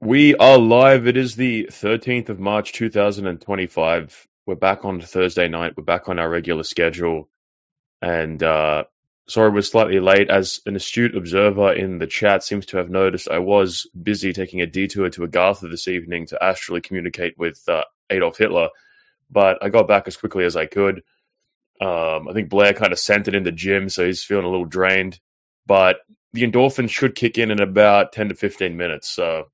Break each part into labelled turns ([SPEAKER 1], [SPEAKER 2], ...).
[SPEAKER 1] We are live. It is the 13th of March 2025. We're back on Thursday night. We're back on our regular schedule. And sorry we're slightly late. As an astute observer in the chat seems to have noticed, I was busy taking a detour to Agartha this evening to astrally communicate with Adolf Hitler. But I got back as quickly as I could. I think Blair kind of sent it in the gym, so he's feeling a little drained. But the endorphins should kick in about 10 to 15 minutes. So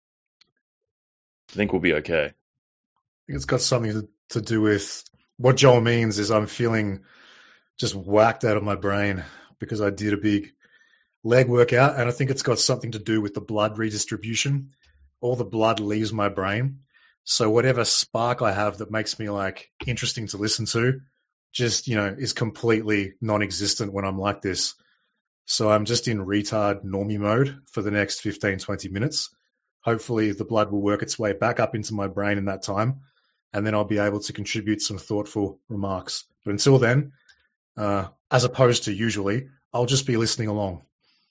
[SPEAKER 1] I think we'll be okay.
[SPEAKER 2] I think it's got something to do with what Joel means is I'm feeling just whacked out of my brain because I did a big leg workout, and I think it's got something to do with the blood redistribution. All the blood leaves my brain. So whatever spark I have that makes me like interesting to listen to just, is completely non-existent when I'm like this. So I'm just in retard normie mode for the next 15, 20 minutes. Hopefully the blood will work its way back up into my brain in that time, and then I'll be able to contribute some thoughtful remarks. But until then, as opposed to usually, I'll just be listening along.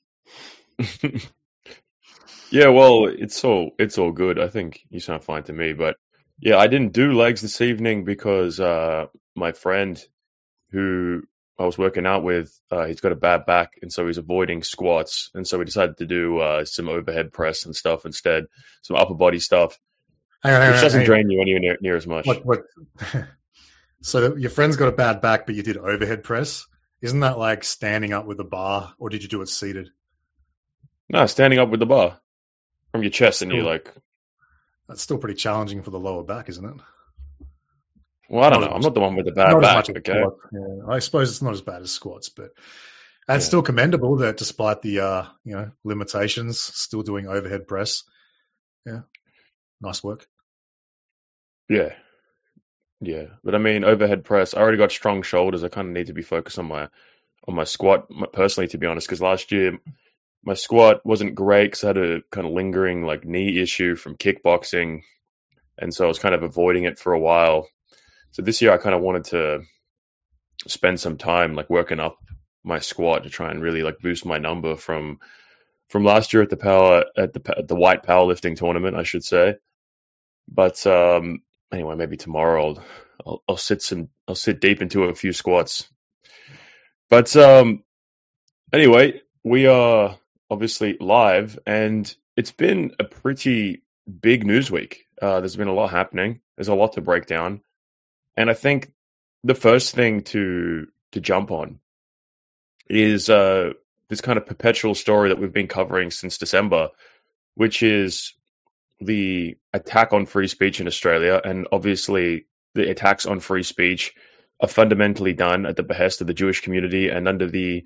[SPEAKER 1] Yeah, well, it's all good. I think you sound fine to me. But yeah, I didn't do legs this evening because my friend who I was working out with, he's got a bad back, and so he's avoiding squats, and so we decided to do some overhead press and stuff instead, some upper body stuff, which doesn't drain you anywhere near as much.
[SPEAKER 2] What? So your friend's got a bad back, but you did overhead press. Isn't that like standing up with a bar, or did you do it seated?
[SPEAKER 1] No, standing up with the bar from your chest, and
[SPEAKER 2] Cool.
[SPEAKER 1] you're like,
[SPEAKER 2] That's still pretty challenging for the lower back, isn't it?
[SPEAKER 1] well, I don't know. I'm not the one with the bad
[SPEAKER 2] Not as
[SPEAKER 1] back,
[SPEAKER 2] much as
[SPEAKER 1] okay?
[SPEAKER 2] squats. Yeah, I suppose it's not as bad as squats, but it's still commendable that despite the limitations, still doing overhead press. Yeah, nice work.
[SPEAKER 1] Yeah. But I mean, overhead press, I already got strong shoulders. I kind of need to be focused on my squat personally, to be honest, because last year my squat wasn't great because I had a kind of lingering like knee issue from kickboxing, and so I was kind of avoiding it for a while. So this year I kind of wanted to spend some time like working up my squat to try and really like boost my number from last year at the white powerlifting tournament, I should say. But anyway, maybe tomorrow I'll sit deep into a few squats. But anyway, we are obviously live, and it's been a pretty big news week. There's been a lot happening. There's a lot to break down, and I think the first thing to jump on is this kind of perpetual story that we've been covering since December, which is the attack on free speech in Australia. And obviously the attacks on free speech are fundamentally done at the behest of the Jewish community and under the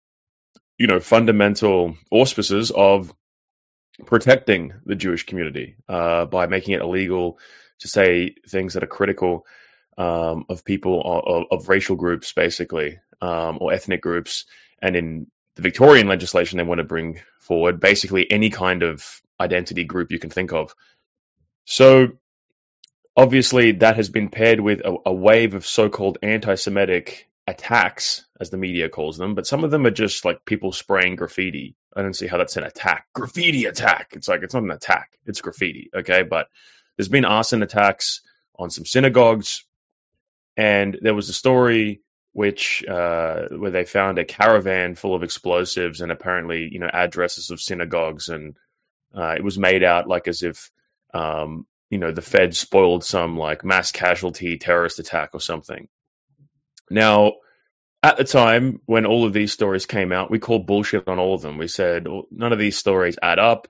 [SPEAKER 1] fundamental auspices of protecting the Jewish community by making it illegal to say things that are critical of people of racial groups, basically, or ethnic groups. And in the Victorian legislation, they want to bring forward basically any kind of identity group you can think of. So obviously that has been paired with a wave of so-called anti-Semitic attacks, as the media calls them, but some of them are just like people spraying graffiti. I don't see how that's an attack. Graffiti attack. It's like, it's not an attack. It's graffiti. Okay. But there's been arson attacks on some synagogues, and there was a story which where they found a caravan full of explosives and apparently addresses of synagogues, and it was made out like as if the Fed spoiled some like mass casualty terrorist attack or something. Now, at the time when all of these stories came out, we called bullshit on all of them. We said, well, none of these stories add up.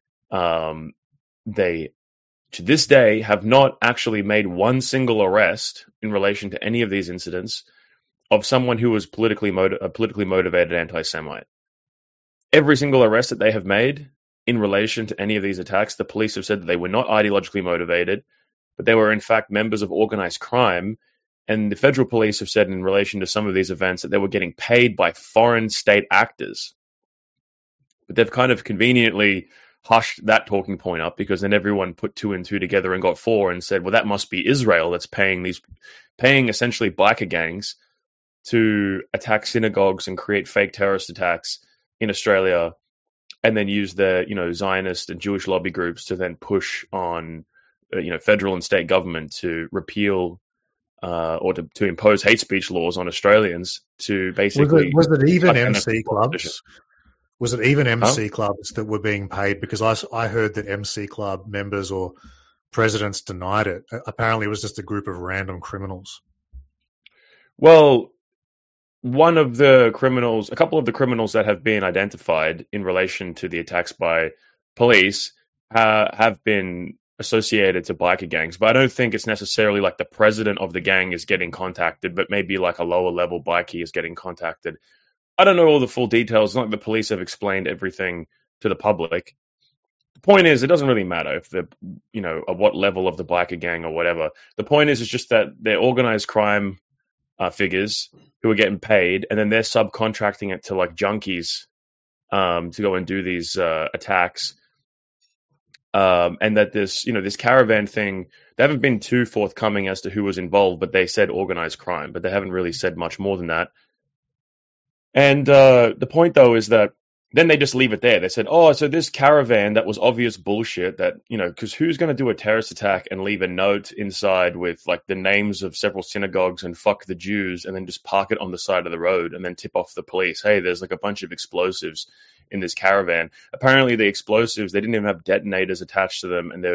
[SPEAKER 1] They, to this day, have not actually made one single arrest in relation to any of these incidents of someone who was a politically motivated anti-Semite. Every single arrest that they have made in relation to any of these attacks, the police have said that they were not ideologically motivated, but they were in fact members of organized crime. And the federal police have said in relation to some of these events that they were getting paid by foreign state actors. But they've kind of conveniently hushed that talking point up, because then everyone put two and two together and got four and said, well, that must be Israel that's paying essentially biker gangs to attack synagogues and create fake terrorist attacks in Australia and then use their, Zionist and Jewish lobby groups to then push on, federal and state government to repeal or to impose hate speech laws on Australians to basically
[SPEAKER 2] Was it even
[SPEAKER 1] shut down their
[SPEAKER 2] MC
[SPEAKER 1] freedom of expression.
[SPEAKER 2] clubs? Was it even
[SPEAKER 1] Huh?
[SPEAKER 2] MC clubs that were being paid? Because I heard that MC club members or presidents denied it. Apparently, it was just a group of random criminals.
[SPEAKER 1] Well, a couple of the criminals that have been identified in relation to the attacks by police have been associated to biker gangs, but I don't think it's necessarily like the president of the gang is getting contacted, but maybe like a lower level bikie is getting contacted. I don't know all the full details. It's not like the police have explained everything to the public. The point is, it doesn't really matter if at what level of the biker gang or whatever. The point is, it's just that they're organized crime figures who are getting paid, and then they're subcontracting it to like junkies to go and do these attacks. And that this caravan thing, they haven't been too forthcoming as to who was involved, but they said organized crime, but they haven't really said much more than that. And the point, though, is that then they just leave it there. They said, oh, so this caravan that was obvious bullshit that, because who's going to do a terrorist attack and leave a note inside with like the names of several synagogues and fuck the Jews and then just park it on the side of the road and then tip off the police? Hey, there's like a bunch of explosives in this caravan. Apparently the explosives, they didn't even have detonators attached to them, and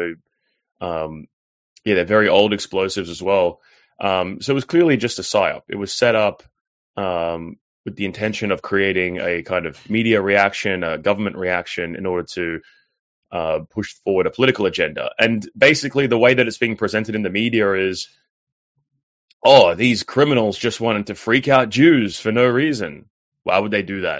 [SPEAKER 1] they're very old explosives as well. So it was clearly just a psyop. It was set up with the intention of creating a kind of media reaction, a government reaction, in order to push forward a political agenda. And basically the way that it's being presented in the media is, oh, these criminals just wanted to freak out Jews for no reason. Why would they do that?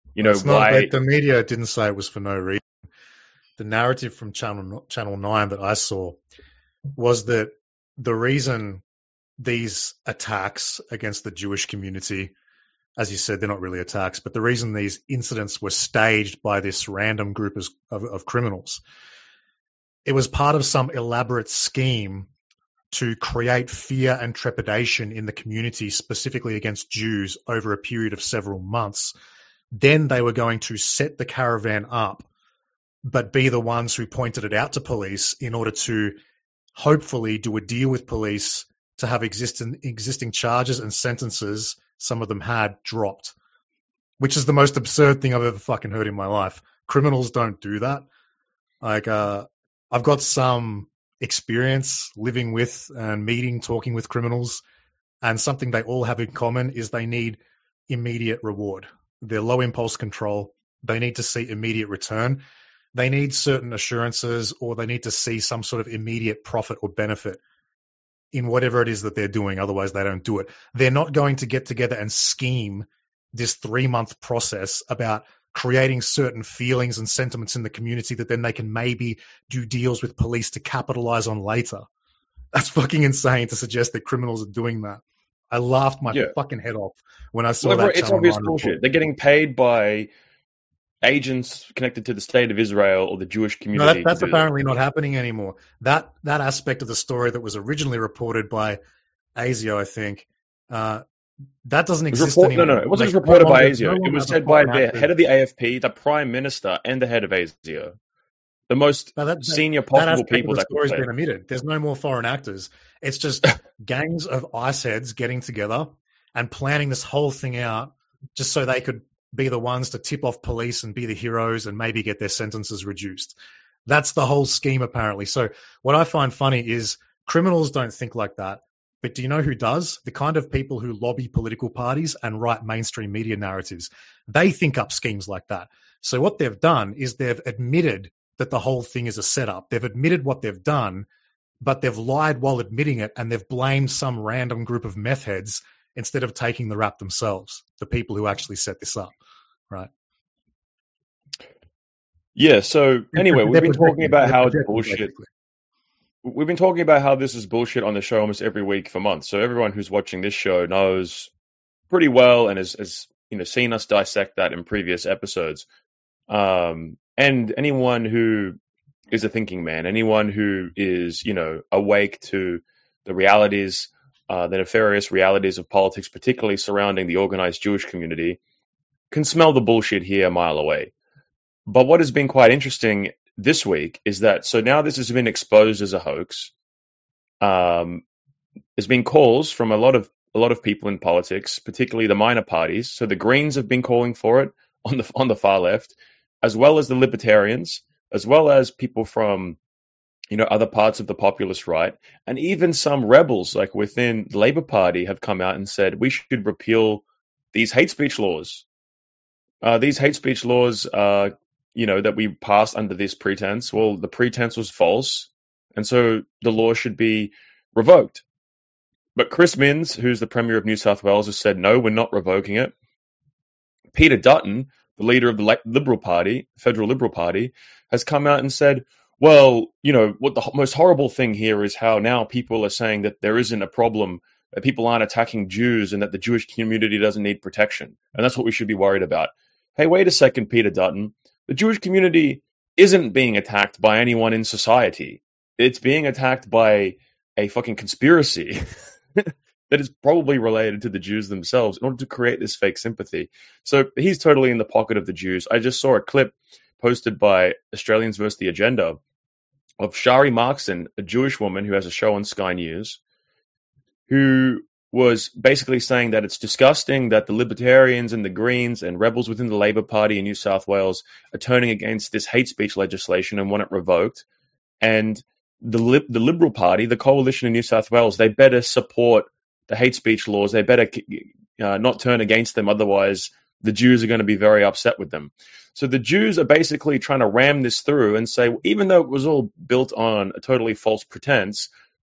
[SPEAKER 2] The media didn't say it was for no reason. The narrative from Channel 9 that I saw was that the reason these attacks against the Jewish community, as you said, they're not really attacks, but the reason these incidents were staged by this random group of criminals, it was part of some elaborate scheme to create fear and trepidation in the community, specifically against Jews, over a period of several months. Then they were going to set the caravan up, but be the ones who pointed it out to police in order to hopefully do a deal with police to have existing charges and sentences, some of them had, dropped, which is the most absurd thing I've ever fucking heard in my life. Criminals don't do that. Like, I've got some experience living with and talking with criminals, and something they all have in common is they need immediate reward. They're low impulse control. They need to see immediate return. They need certain assurances, or they need to see some sort of immediate profit or benefit in whatever it is that they're doing. Otherwise, they don't do it. They're not going to get together and scheme this 3-month process about creating certain feelings and sentiments in the community that then they can maybe do deals with police to capitalize on later. That's fucking insane to suggest that criminals are doing that. I laughed my fucking head off when I saw that.
[SPEAKER 1] It's obvious bullshit.
[SPEAKER 2] Report.
[SPEAKER 1] They're getting paid by agents connected to the state of Israel or the Jewish community.
[SPEAKER 2] No, that's apparently not happening anymore. That aspect of the story that was originally reported by ASIO, I think, that doesn't exist anymore.
[SPEAKER 1] No, it wasn't reported by ASIO. It was said by the head of the AFP, the Prime Minister, and the head of ASIO. The most senior possible people that
[SPEAKER 2] could say. Been omitted. There's no more foreign actors. It's just gangs of ice heads getting together and planning this whole thing out just so they could be the ones to tip off police and be the heroes and maybe get their sentences reduced. That's the whole scheme, apparently. So what I find funny is criminals don't think like that. But do you know who does? The kind of people who lobby political parties and write mainstream media narratives. They think up schemes like that. So what they've done is they've admitted that the whole thing is a setup. They've admitted what they've done, but they've lied while admitting it, and they've blamed some random group of meth heads instead of taking the rap themselves, the people who actually set this up, right?
[SPEAKER 1] Yeah, so anyway, we've been talking about how it's bullshit. Basically. We've been talking about how this is bullshit on the show almost every week for months. So everyone who's watching this show knows pretty well and has seen us dissect that in previous episodes. And anyone who is a thinking man, anyone who is, awake to the realities, the nefarious realities of politics, particularly surrounding the organized Jewish community, can smell the bullshit here a mile away. But what has been quite interesting this week is that so now this has been exposed as a hoax. Um, there's been calls from a lot of people in politics, particularly the minor parties. So the Greens have been calling for it on the far left, as well as the Libertarians, as well as people from other parts of the populist right, and even some rebels like within the Labour Party have come out and said we should repeal these hate speech laws. These hate speech laws, that we passed under this pretense. Well, the pretense was false, and so the law should be revoked. But Chris Minns, who's the Premier of New South Wales, has said, no, we're not revoking it. Peter Dutton, the leader of the Liberal Party, Federal Liberal Party, has come out and said, well, what the most horrible thing here is how now people are saying that there isn't a problem, that people aren't attacking Jews and that the Jewish community doesn't need protection. And that's what we should be worried about. Hey, wait a second, Peter Dutton. The Jewish community isn't being attacked by anyone in society. It's being attacked by a fucking conspiracy that is probably related to the Jews themselves in order to create this fake sympathy. So he's totally in the pocket of the Jews. I just saw a clip posted by Australians versus the Agenda of Shari Markson, a Jewish woman who has a show on Sky News, who was basically saying that it's disgusting that the Libertarians and the Greens and rebels within the Labour Party in New South Wales are turning against this hate speech legislation and want it revoked. And the Liberal Party, the coalition in New South Wales, they better support the hate speech laws. They better not turn against them. Otherwise, the Jews are going to be very upset with them. So the Jews are basically trying to ram this through and say, even though it was all built on a totally false pretense,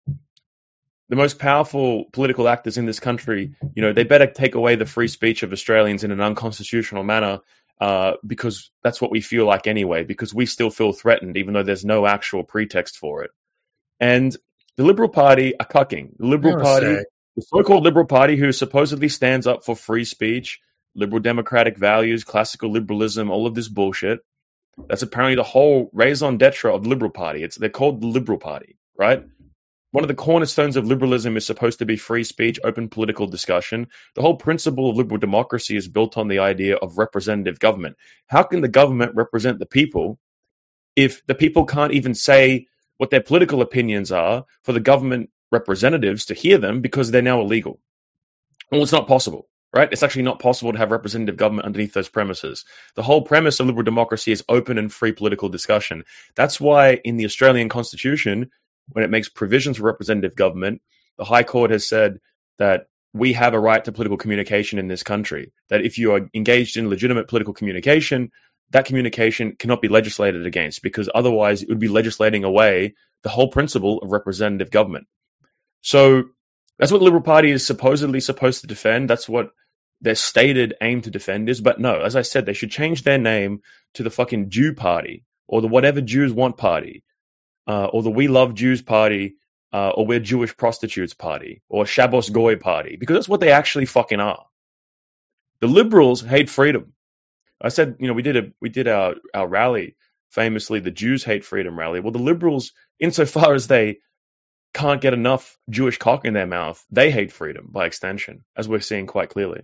[SPEAKER 1] the most powerful political actors in this country, they better take away the free speech of Australians in an unconstitutional manner because that's what we feel like anyway, because we still feel threatened, even though there's no actual pretext for it. And the Liberal Party are cucking. The Liberal Party, the so-called Liberal Party, who supposedly stands up for free speech, liberal democratic values, classical liberalism, all of this bullshit. That's apparently the whole raison d'etre of the Liberal Party. They're called the Liberal Party, right? One of the cornerstones of liberalism is supposed to be free speech, open political discussion. The whole principle of liberal democracy is built on the idea of representative government. How can the government represent the people if the people can't even say what their political opinions are for the government representatives to hear them because they're now illegal? Well, it's not possible, right? It's actually not possible to have representative government underneath those premises. The whole premise of liberal democracy is open and free political discussion. That's why in the Australian Constitution, when it makes provisions for representative government, the High Court has said that we have a right to political communication in this country, that if you are engaged in legitimate political communication, that communication cannot be legislated against, because otherwise it would be legislating away the whole principle of representative government. So that's what the Liberal Party is supposedly supposed to defend. That's what their stated aim to defend is. But no, as I said, they should change their name to the fucking Jew Party, or the Whatever Jews Want Party, or the We Love Jews Party, or We're Jewish Prostitutes Party, or Shabbos Goy Party, because that's what they actually fucking are. The liberals hate freedom. I said, we did our rally, famously the Jews hate freedom rally. Well, the liberals, insofar as they can't get enough Jewish cock in their mouth, they hate freedom by extension, as we're seeing quite clearly.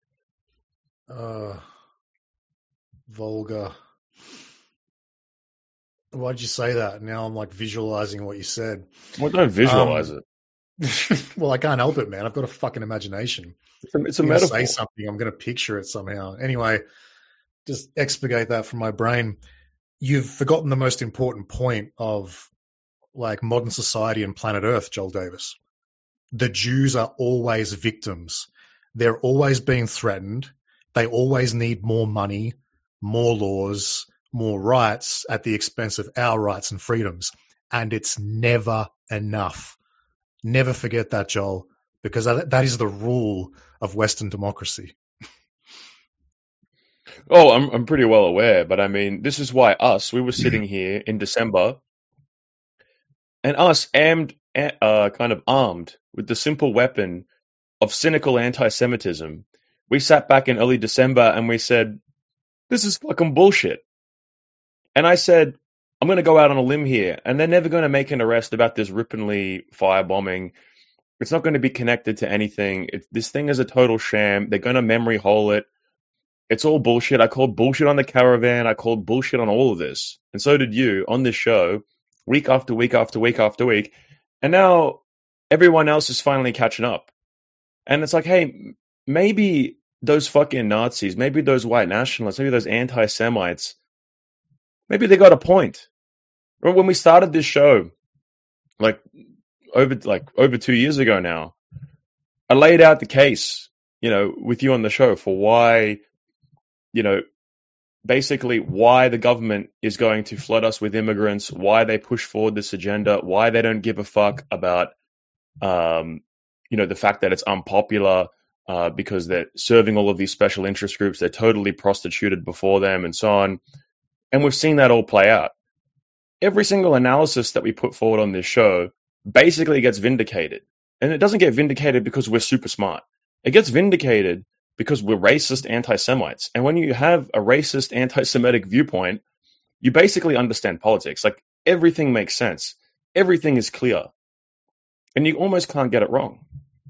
[SPEAKER 2] Vulgar. Why'd you say that? Now I'm like visualizing what you said.
[SPEAKER 1] Well, don't visualize it.
[SPEAKER 2] Well, I can't help it, man. I've got a fucking imagination.
[SPEAKER 1] It's a metaphor.
[SPEAKER 2] Say something, I'm going to picture it somehow. Anyway, just expurgate that from my brain. You've forgotten the most important point of like modern society and planet Earth, Joel Davis. The Jews are always victims. They're always being threatened. They always need more money, more laws, more rights at the expense of our rights and freedoms. And it's never enough. Never forget that, Joel, because that is the rule of Western democracy.
[SPEAKER 1] Oh, I'm pretty well aware, but I mean, this is why we were sitting here in December, and us kind of armed with the simple weapon of cynical anti-Semitism. We sat back in early December and we said, this is fucking bullshit. And I said, I'm going to go out on a limb here, and they're never going to make an arrest about this Ripponlea firebombing. It's not going to be connected to anything. This thing is a total sham. They're going to memory hole it. It's all bullshit. I called bullshit on the caravan. I called bullshit on all of this. And so did you on this show, week after week after week after week. And now everyone else is finally catching up. And it's like, hey, maybe those fucking Nazis, maybe those white nationalists, maybe those anti-Semites, maybe they got a point. Remember when we started this show, like over 2 years ago now, I laid out the case, with you on the show for why, basically why the government is going to flood us with immigrants, why they push forward this agenda, why they don't give a fuck about, the fact that it's unpopular, because they're serving all of these special interest groups. They're totally prostituted before them and so on. And we've seen that all play out. Every single analysis that we put forward on this show basically gets vindicated. And it doesn't get vindicated because we're super smart. It gets vindicated because we're racist anti-Semites. And when you have a racist anti-Semitic viewpoint, you basically understand politics. Like, everything makes sense. Everything is clear. And you almost can't get it wrong.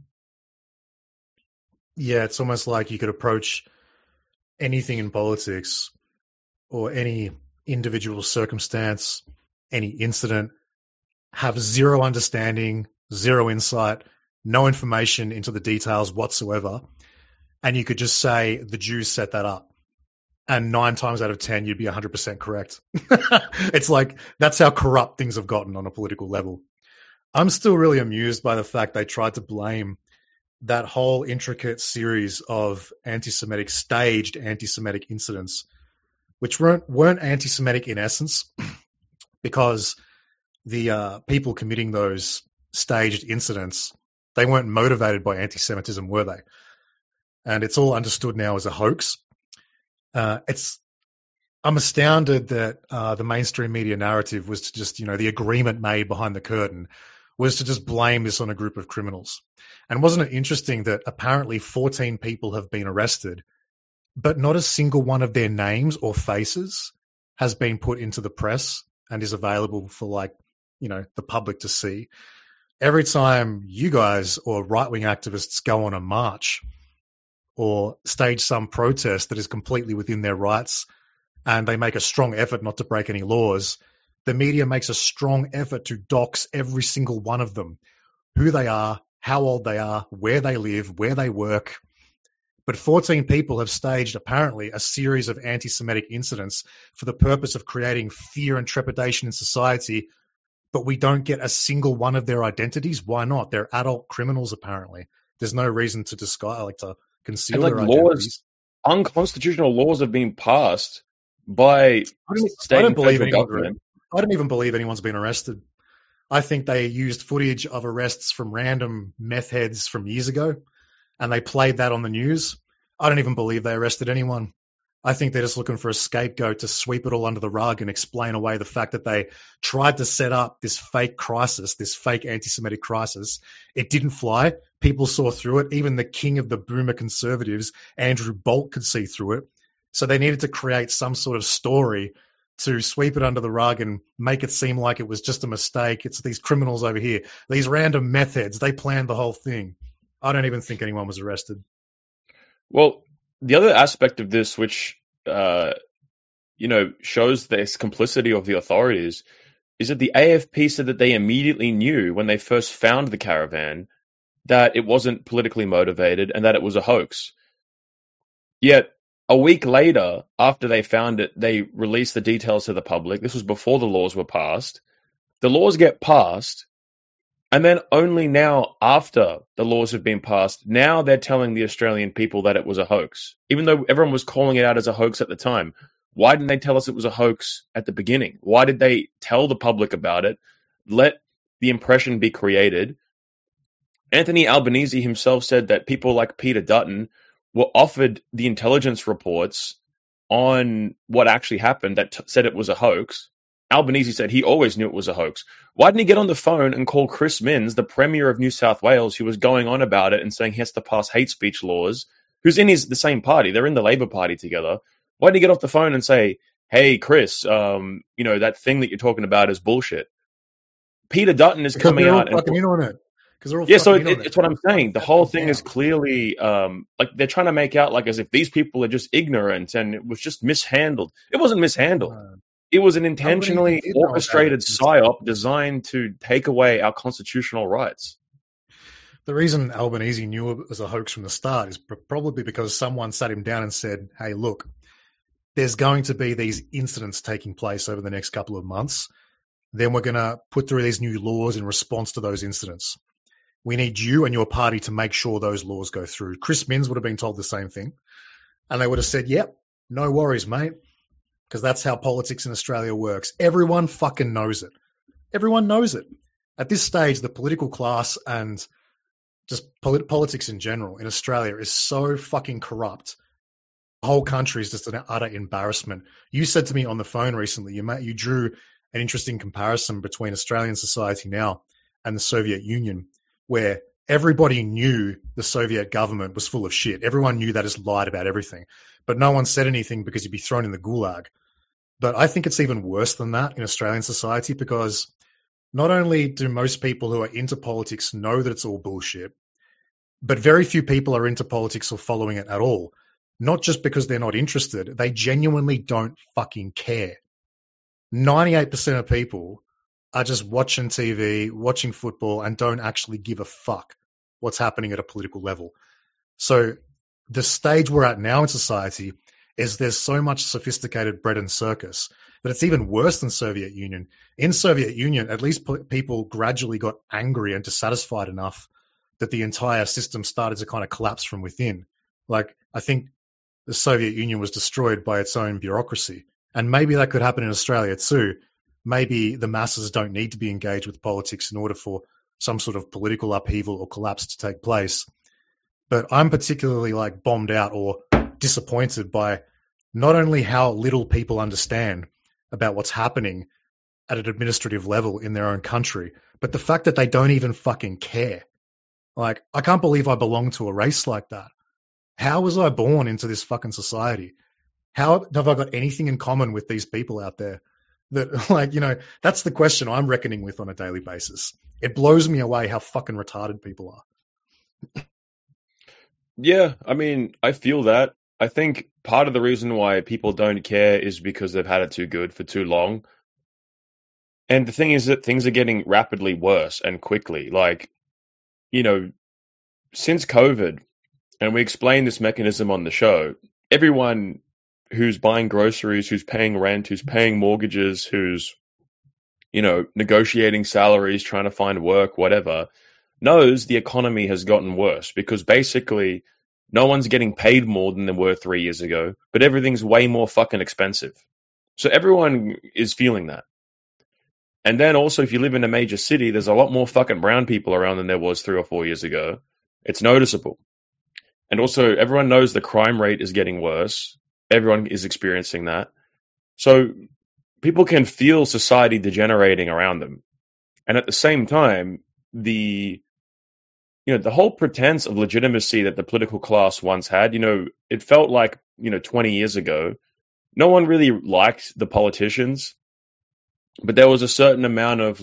[SPEAKER 2] Yeah, it's almost like you could approach anything in politics or any individual circumstance, any incident, have zero understanding, zero insight, no information into the details whatsoever. And you could just say the Jews set that up. And 9 times out of 10, you'd be 100% correct. It's like, that's how corrupt things have gotten on a political level. I'm still really amused by the fact they tried to blame that whole intricate series of staged anti-Semitic incidents, which weren't anti-Semitic in essence, because the people committing those staged incidents, they weren't motivated by anti-Semitism, were they? And it's all understood now as a hoax. I'm astounded that the mainstream media narrative was to just, the agreement made behind the curtain was to just blame this on a group of criminals. And wasn't it interesting that apparently 14 people have been arrested, but not a single one of their names or faces has been put into the press and is available for the public to see. Every time you guys or right-wing activists go on a march or stage some protest that is completely within their rights and they make a strong effort not to break any laws, the media makes a strong effort to dox every single one of them, who they are, how old they are, where they live, where they work. But 14 people have staged, apparently, a series of anti-Semitic incidents for the purpose of creating fear and trepidation in society, but we don't get a single one of their identities. Why not? They're adult criminals, apparently. There's no reason to to conceal their identities.
[SPEAKER 1] Unconstitutional laws have been passed by state and federal government.
[SPEAKER 2] I don't even believe anyone's been arrested. I think they used footage of arrests from random meth heads from years ago, and they played that on the news. I don't even believe they arrested anyone. I think they're just looking for a scapegoat to sweep it all under the rug and explain away the fact that they tried to set up this fake crisis, this fake anti-Semitic crisis. It didn't fly. People saw through it. Even the king of the boomer conservatives, Andrew Bolt, could see through it. So they needed to create some sort of story to sweep it under the rug and make it seem like it was just a mistake. It's these criminals over here, these random meth heads. They planned the whole thing. I don't even think anyone was arrested.
[SPEAKER 1] Well, the other aspect of this, which shows this complicity of the authorities, is that the AFP said that they immediately knew when they first found the caravan that it wasn't politically motivated and that it was a hoax. Yet a week later, after they found it, they released the details to the public. This was before the laws were passed. The laws get passed, and then only now, after the laws have been passed, now they're telling the Australian people that it was a hoax, even though everyone was calling it out as a hoax at the time. Why didn't they tell us it was a hoax at the beginning? Why did they tell the public about it? Let the impression be created. Anthony Albanese himself said that people like Peter Dutton were offered the intelligence reports on what actually happened that said it was a hoax. Albanese said he always knew it was a hoax. Why didn't he get on the phone and call Chris Minns, the Premier of New South Wales, who was going on about it and saying he has to pass hate speech laws, who's in the same party? They're in the Labor Party together. Why didn't he get off the phone and say, hey, Chris, that thing that you're talking about is bullshit? Peter Dutton is coming out
[SPEAKER 2] and fucking in on it. because they're all
[SPEAKER 1] Yeah, so
[SPEAKER 2] fucking in on it.
[SPEAKER 1] it's what I'm
[SPEAKER 2] Trying to
[SPEAKER 1] saying. The
[SPEAKER 2] set
[SPEAKER 1] whole
[SPEAKER 2] them
[SPEAKER 1] thing is
[SPEAKER 2] down.
[SPEAKER 1] clearly like they're trying to make out like as if these people are just ignorant and it was just mishandled. It wasn't mishandled.
[SPEAKER 2] No.
[SPEAKER 1] It was an
[SPEAKER 2] Albanese
[SPEAKER 1] intentionally
[SPEAKER 2] did know about it.
[SPEAKER 1] orchestrated psyop designed to take away our constitutional rights.
[SPEAKER 2] The reason Albanese knew it was a hoax from the start is probably because someone sat him down and said, hey, look, there's going to be these incidents taking place over the next couple of months. Then we're going to put through these new laws in response to those incidents. We need you and your party to make sure those laws go through. Chris Minns would have been told the same thing. And they would have said, yep, no worries, mate. Because that's how politics in Australia works. Everyone fucking knows it. Everyone knows it. At this stage, the political class and just politics in general in Australia is so fucking corrupt. The whole country is just an utter embarrassment. You said to me on the phone recently, you drew an interesting comparison between Australian society now and the Soviet Union, where everybody knew the Soviet government was full of shit. Everyone knew they just lied about everything. But no one said anything because you'd be thrown in the gulag. But I think it's even worse than that in Australian society, because not only do most people who are into politics know that it's all bullshit, but very few people are into politics or following it at all. Not just because they're not interested, they genuinely don't fucking care. 98% of people are just watching TV, watching football, and don't actually give a fuck what's happening at a political level. So the stage we're at now in society is there's so much sophisticated bread and circus that it's even worse than Soviet Union. In Soviet Union, at least people gradually got angry and dissatisfied enough that the entire system started to kind of collapse from within. Like, I think the Soviet Union was destroyed by its own bureaucracy. And maybe that could happen in Australia too. Maybe the masses don't need to be engaged with politics in order for some sort of political upheaval or collapse to take place. But I'm particularly like bombed out or disappointed by not only how little people understand about what's happening at an administrative level in their own country, but the fact that they don't even fucking care. Like, I can't believe I belong to a race like that. How was I born into this fucking society? How have I got anything in common with these people out there? That, like, that's the question I'm reckoning with on a daily basis. It blows me away how fucking retarded people are.
[SPEAKER 1] Yeah, I mean, I feel that. I think part of the reason why people don't care is because they've had it too good for too long. And the thing is that things are getting rapidly worse and quickly. Like, since COVID, and we explained this mechanism on the show, everyone who's buying groceries, who's paying rent, who's paying mortgages, who's, negotiating salaries, trying to find work, whatever, knows the economy has gotten worse because basically no one's getting paid more than they were 3 years ago, but everything's way more fucking expensive. So everyone is feeling that. And then also, if you live in a major city, there's a lot more fucking brown people around than there was 3 or 4 years ago. It's noticeable. And also, everyone knows the crime rate is getting worse. Everyone is experiencing that. So people can feel society degenerating around them. And at the same time, the whole pretense of legitimacy that the political class once had, it felt like, 20 years ago, no one really liked the politicians, but there was a certain amount of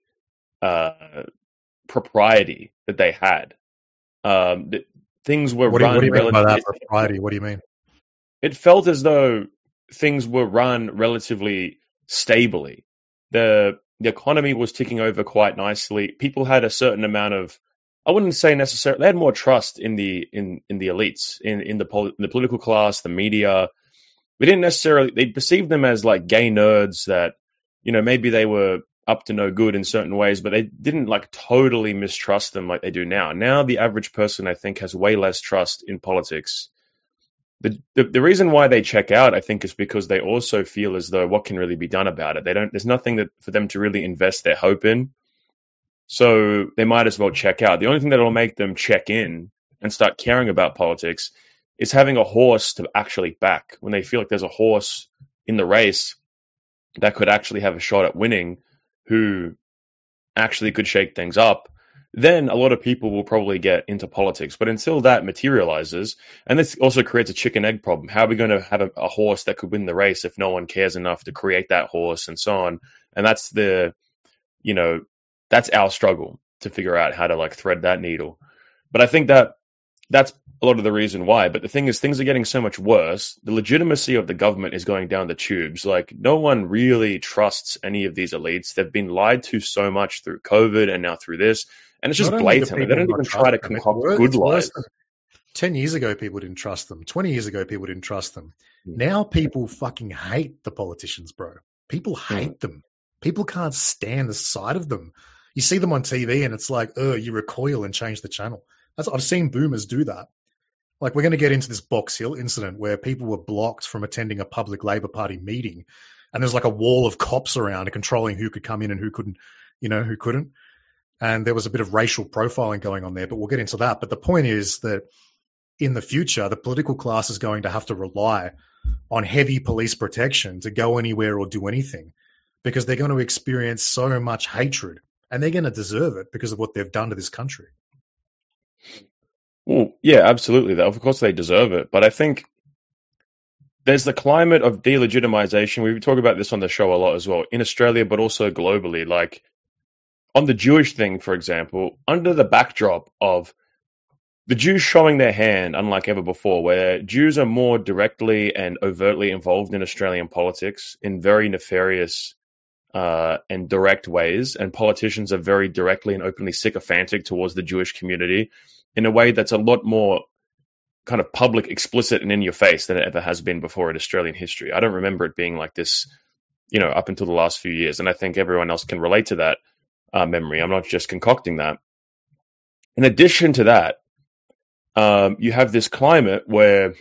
[SPEAKER 1] propriety that they had. That things were run
[SPEAKER 2] What do you mean by that,
[SPEAKER 1] relatively.
[SPEAKER 2] propriety? What do you mean?
[SPEAKER 1] It felt as though things were run relatively stably. The economy was ticking over quite nicely. People had a certain amount of, I wouldn't say necessarily, they had more trust in the elites, in the political class, the media. We didn't necessarily, they perceived them as like gay nerds that, maybe they were up to no good in certain ways, but they didn't like totally mistrust them like they do now. Now the average person, I think, has way less trust in politics. The reason why they check out, I think, is because they also feel as though what can really be done about it. There's nothing for them to really invest their hope in. So they might as well check out. The only thing that will make them check in and start caring about politics is having a horse to actually back. When they feel like there's a horse in the race that could actually have a shot at winning, who actually could shake things up, then a lot of people will probably get into politics. But until that materializes, and this also creates a chicken egg problem. How are we going to have a horse that could win the race if no one cares enough to create that horse and so on? And that's that's our struggle, to figure out how to like thread that needle. But I think that that's a lot of the reason why. But the thing is, things are getting so much worse. The legitimacy of the government is going down the tubes. Like, no one really trusts any of these elites. They've been lied to so much through COVID and now through this. And it's just
[SPEAKER 2] Not only do
[SPEAKER 1] blatant. They
[SPEAKER 2] people
[SPEAKER 1] don't
[SPEAKER 2] not
[SPEAKER 1] even
[SPEAKER 2] trust
[SPEAKER 1] try to
[SPEAKER 2] them,
[SPEAKER 1] concoct good
[SPEAKER 2] it's worse
[SPEAKER 1] lies.
[SPEAKER 2] than 10 years ago, people didn't trust them. 20 years ago, people didn't trust them.
[SPEAKER 1] Mm.
[SPEAKER 2] Now people fucking hate the politicians, bro. People hate them. People can't stand the sight of them. You see them on TV and it's like, you recoil and change the channel. I've seen boomers do that. Like, we're going to get into this Box Hill incident where people were blocked from attending a public Labor Party meeting. And there's like a wall of cops around controlling who could come in and who couldn't, who couldn't. And there was a bit of racial profiling going on there, but we'll get into that. But the point is that in the future, the political class is going to have to rely on heavy police protection to go anywhere or do anything, because they're going to experience so much hatred, and they're going to deserve it because of what they've done to this country.
[SPEAKER 1] Well, yeah, absolutely. Of course they deserve it. But I think there's the climate of delegitimization. We talk about this on the show a lot as well, in Australia, but also globally. Like, on the Jewish thing, for example, under the backdrop of the Jews showing their hand, unlike ever before, where Jews are more directly and overtly involved in Australian politics in very nefarious and direct ways, and politicians are very directly and openly sycophantic towards the Jewish community in a way that's a lot more kind of public, explicit, and in your face than it ever has been before in Australian history. I don't remember it being like this, up until the last few years, and I think everyone else can relate to that memory. I'm not just concocting that. In addition to that, you have this climate where,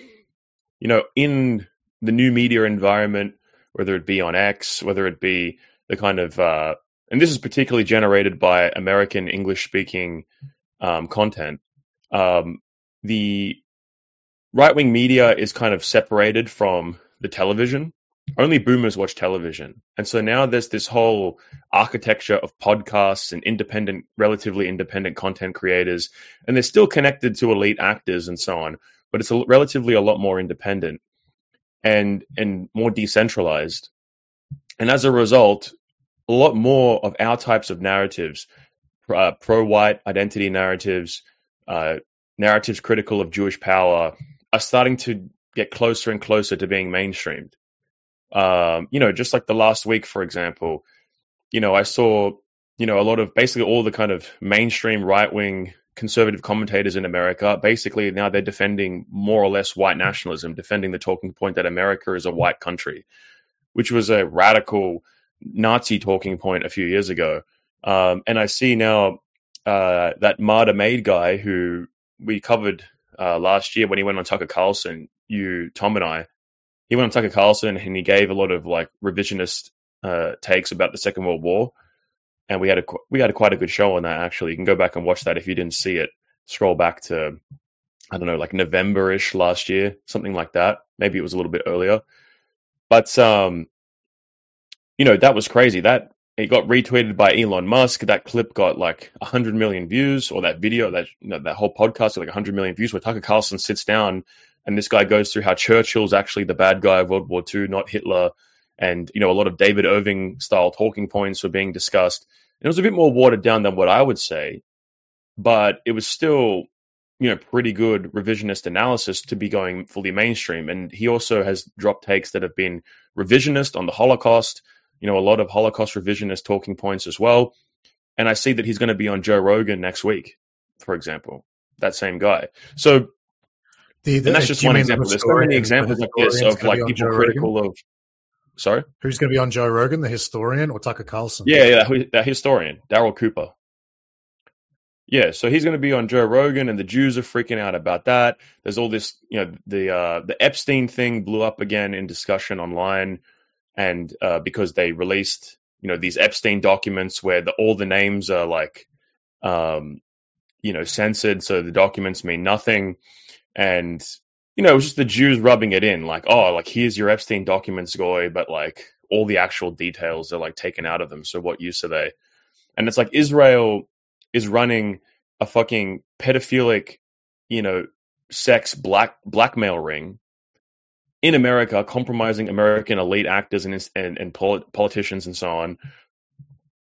[SPEAKER 1] in the new media environment, whether it be on X, whether it be the kind of, and this is particularly generated by American English-speaking content, the right-wing media is kind of separated from the television. Only boomers watch television. And so now there's this whole architecture of podcasts and relatively independent content creators, and they're still connected to elite actors and so on, but it's relatively a lot more independent and more decentralized. And as a result, a lot more of our types of narratives, pro-white identity narratives, narratives critical of Jewish power, are starting to get closer and closer to being mainstreamed. Just like the last week, for example, I saw, a lot of basically all the kind of mainstream right-wing conservative commentators in America, basically now they're defending more or less white nationalism, defending the talking point that America is a white country, which was a radical Nazi talking point a few years ago. And I see now that Marta Maid guy who we covered last year when he went on Tucker Carlson, Tom and I, he went on Tucker Carlson and he gave a lot of like revisionist takes about the Second World War, and we had quite a good show on that. Actually, you can go back and watch that if you didn't see it. Scroll back to, I don't know, like November-ish last year, something like that. Maybe it was a little bit earlier, but that was crazy. That it got retweeted by Elon Musk. That clip got like 100 million views, or that video, that whole podcast got like 100 million views. Where Tucker Carlson sits down and this guy goes through how Churchill's actually the bad guy of World War II, not Hitler. And, a lot of David Irving style talking points were being discussed. And it was a bit more watered down than what I would say, but it was still, pretty good revisionist analysis to be going fully mainstream. And he also has dropped takes that have been revisionist on the Holocaust, a lot of Holocaust revisionist talking points as well. And I see that he's going to be on Joe Rogan next week, for example, that same guy. So, and that's just one example. There's so many examples like this of like people critical of. Sorry,
[SPEAKER 2] who's going to be on Joe Rogan, the historian or Tucker Carlson?
[SPEAKER 1] Yeah, the historian, Daryl Cooper. Yeah, so he's going to be on Joe Rogan, and the Jews are freaking out about that. There's all this, the Epstein thing blew up again in discussion online, and because they released, these Epstein documents where all the names are like, censored, so the documents mean nothing. And, it was just the Jews rubbing it in, like, oh, like, here's your Epstein documents, Goy, but, like, all the actual details are, like, taken out of them, so what use are they? And it's like Israel is running a fucking pedophilic, sex blackmail ring in America, compromising American elite actors and politicians and so on.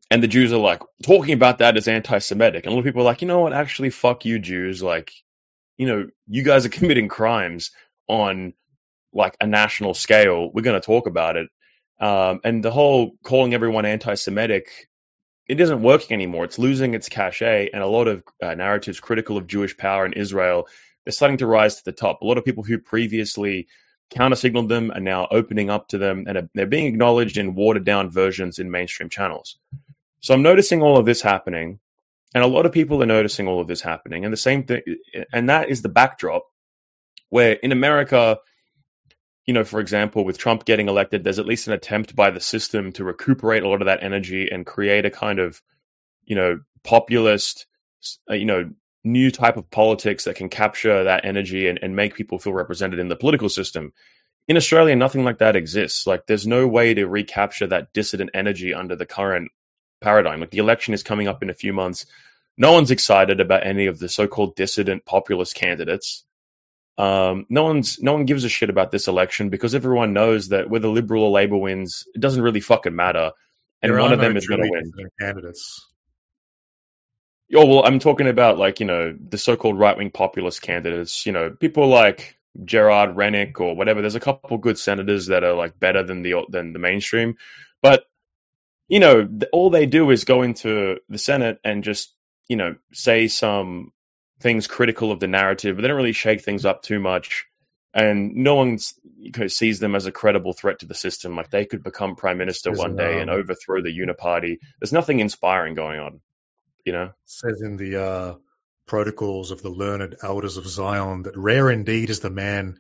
[SPEAKER 1] And the Jews are like talking about that as anti-Semitic. And a lot of people are like, you know what? Actually, fuck you, Jews. Like, you guys are committing crimes on like a national scale. We're going to talk about it. And the whole calling everyone anti-Semitic, it isn't working anymore. It's losing its cachet, and a lot of narratives critical of Jewish power in Israel, they're starting to rise to the top. A lot of people who previously counter-signaled them are now opening up to them, and they're being acknowledged in watered-down versions in mainstream channels. So I'm noticing all of this happening, and a lot of people are noticing all of this happening, and the same thing, and that is the backdrop where in America, for example, with Trump getting elected, there's at least an attempt by the system to recuperate a lot of that energy and create a kind of, populist, new type of politics that can capture that energy and make people feel represented in the political system. In Australia, nothing like that exists. Like, there's no way to recapture that dissident energy under the current paradigm. Like, the election is coming up in a few months. No one's excited about any of the so-called dissident populist candidates. No one gives a shit about this election because everyone knows that whether Liberal or Labor wins, it doesn't really fucking matter. And one of them is going to win.
[SPEAKER 2] Candidates.
[SPEAKER 1] Oh, well, I'm talking about the so-called right-wing populist candidates, people like Gerard Rennick or whatever. There's a couple good senators that are like better than the mainstream. But, all they do is go into the Senate and just, say some things critical of the narrative, but they don't really shake things up too much. And no one sees them as a credible threat to the system. Like, they could become prime minister one day and overthrow the Uniparty. There's nothing inspiring going on,
[SPEAKER 2] Says in the protocols of the learned elders of Zion that rare indeed is the man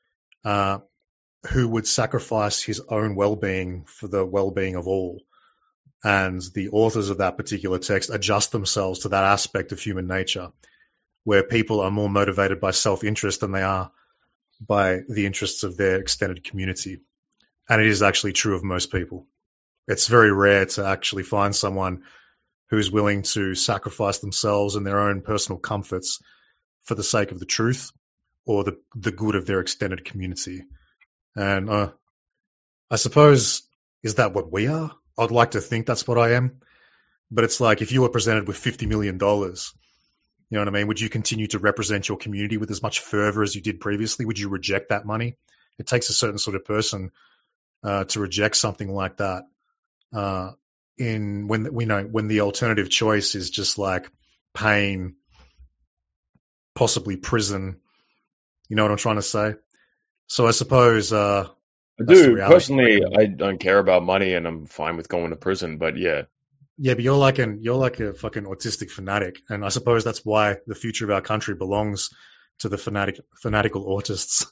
[SPEAKER 2] who would sacrifice his own well-being for the well-being of all. And the authors of that particular text adjust themselves to that aspect of human nature, where people are more motivated by self-interest than they are by the interests of their extended community. And it is actually true of most people. It's very rare to actually find someone who's willing to sacrifice themselves and their own personal comforts for the sake of the truth or the good of their extended community. And I suppose, is that what we are? I'd like to think that's what I am. But it's like, if you were presented with $50 million, you know what I mean? Would you continue to represent your community with as much fervor as you did previously? Would you reject that money? It takes a certain sort of person to reject something like that. When the alternative choice is just like pain, possibly prison. You know what I'm trying to say? So I suppose
[SPEAKER 1] I do. Personally, I don't care about money, and I'm fine with going to prison. But yeah.
[SPEAKER 2] Yeah, but you're like a fucking autistic fanatic, and I suppose that's why the future of our country belongs to the fanatical autists.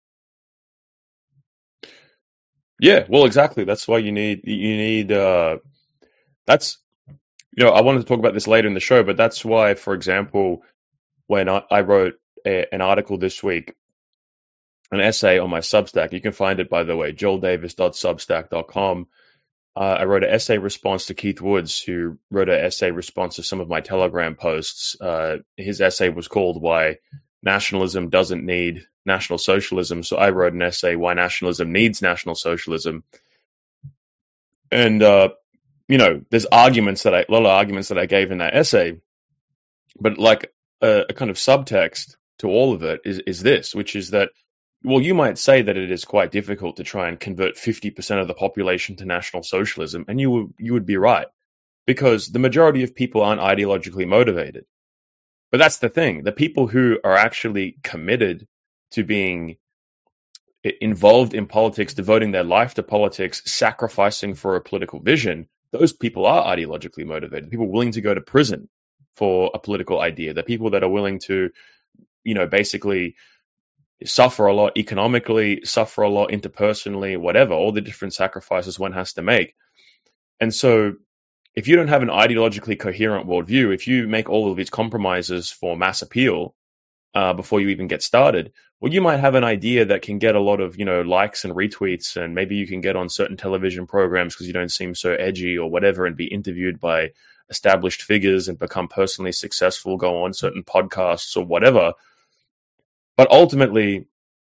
[SPEAKER 1] Yeah, well, exactly. That's why you need that's I wanted to talk about this later in the show, but that's why, for example, when I wrote an article this week, an essay on my Substack, you can find it, by the way, joeldavis.substack.com. I wrote an essay response to Keith Woods, who wrote an essay response to some of my Telegram posts. His essay was called "Why Nationalism Doesn't Need National Socialism." So I wrote an essay, "Why Nationalism Needs National Socialism." And there's a lot of arguments that I gave in that essay, but like a kind of subtext to all of it is this, which is that, well, you might say that it is quite difficult to try and convert 50% of the population to National Socialism, and you would be right, because the majority of people aren't ideologically motivated. But that's the thing. The people who are actually committed to being involved in politics, devoting their life to politics, sacrificing for a political vision, those people are ideologically motivated. People willing to go to prison for a political idea. The people that are willing to, basically suffer a lot economically, suffer a lot interpersonally, whatever, all the different sacrifices one has to make. And so if you don't have an ideologically coherent worldview, if you make all of these compromises for mass appeal before you even get started, well, you might have an idea that can get a lot of, likes and retweets, and maybe you can get on certain television programs because you don't seem so edgy or whatever, and be interviewed by established figures and become personally successful, go on certain podcasts or whatever. But ultimately,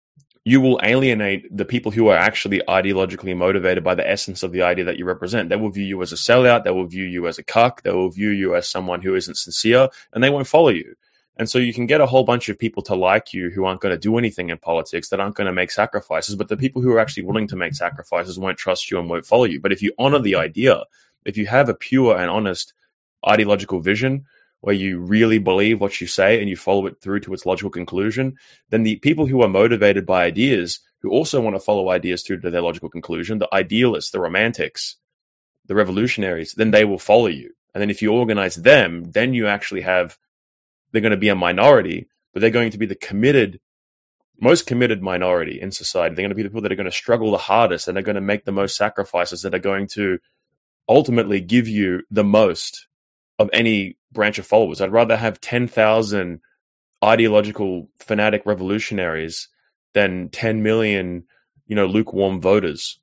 [SPEAKER 1] you will alienate the people who are actually ideologically motivated by the essence of the idea that you represent. They will view you as a sellout. They will view you as a cuck. They will view you as someone who isn't sincere, and they won't follow you. And so you can get a whole bunch of people to like you who aren't going to do anything in politics, that aren't going to make sacrifices, but the people who are actually willing to make sacrifices won't trust you and won't follow you. But if you honor the idea, if you have a pure and honest ideological vision, where you really believe what you say and you follow it through to its logical conclusion, then the people who are motivated by ideas, who also want to follow ideas through to their logical conclusion, the idealists, the romantics, the revolutionaries, then they will follow you. And then if you organize them, then you actually have, they're going to be a minority, but they're going to be the most committed minority in society. They're going to be the people that are going to struggle the hardest, and they're going to make the most sacrifices, that are going to ultimately give you the most of any branch of followers. I'd rather have 10,000 ideological fanatic revolutionaries than 10 million, lukewarm voters.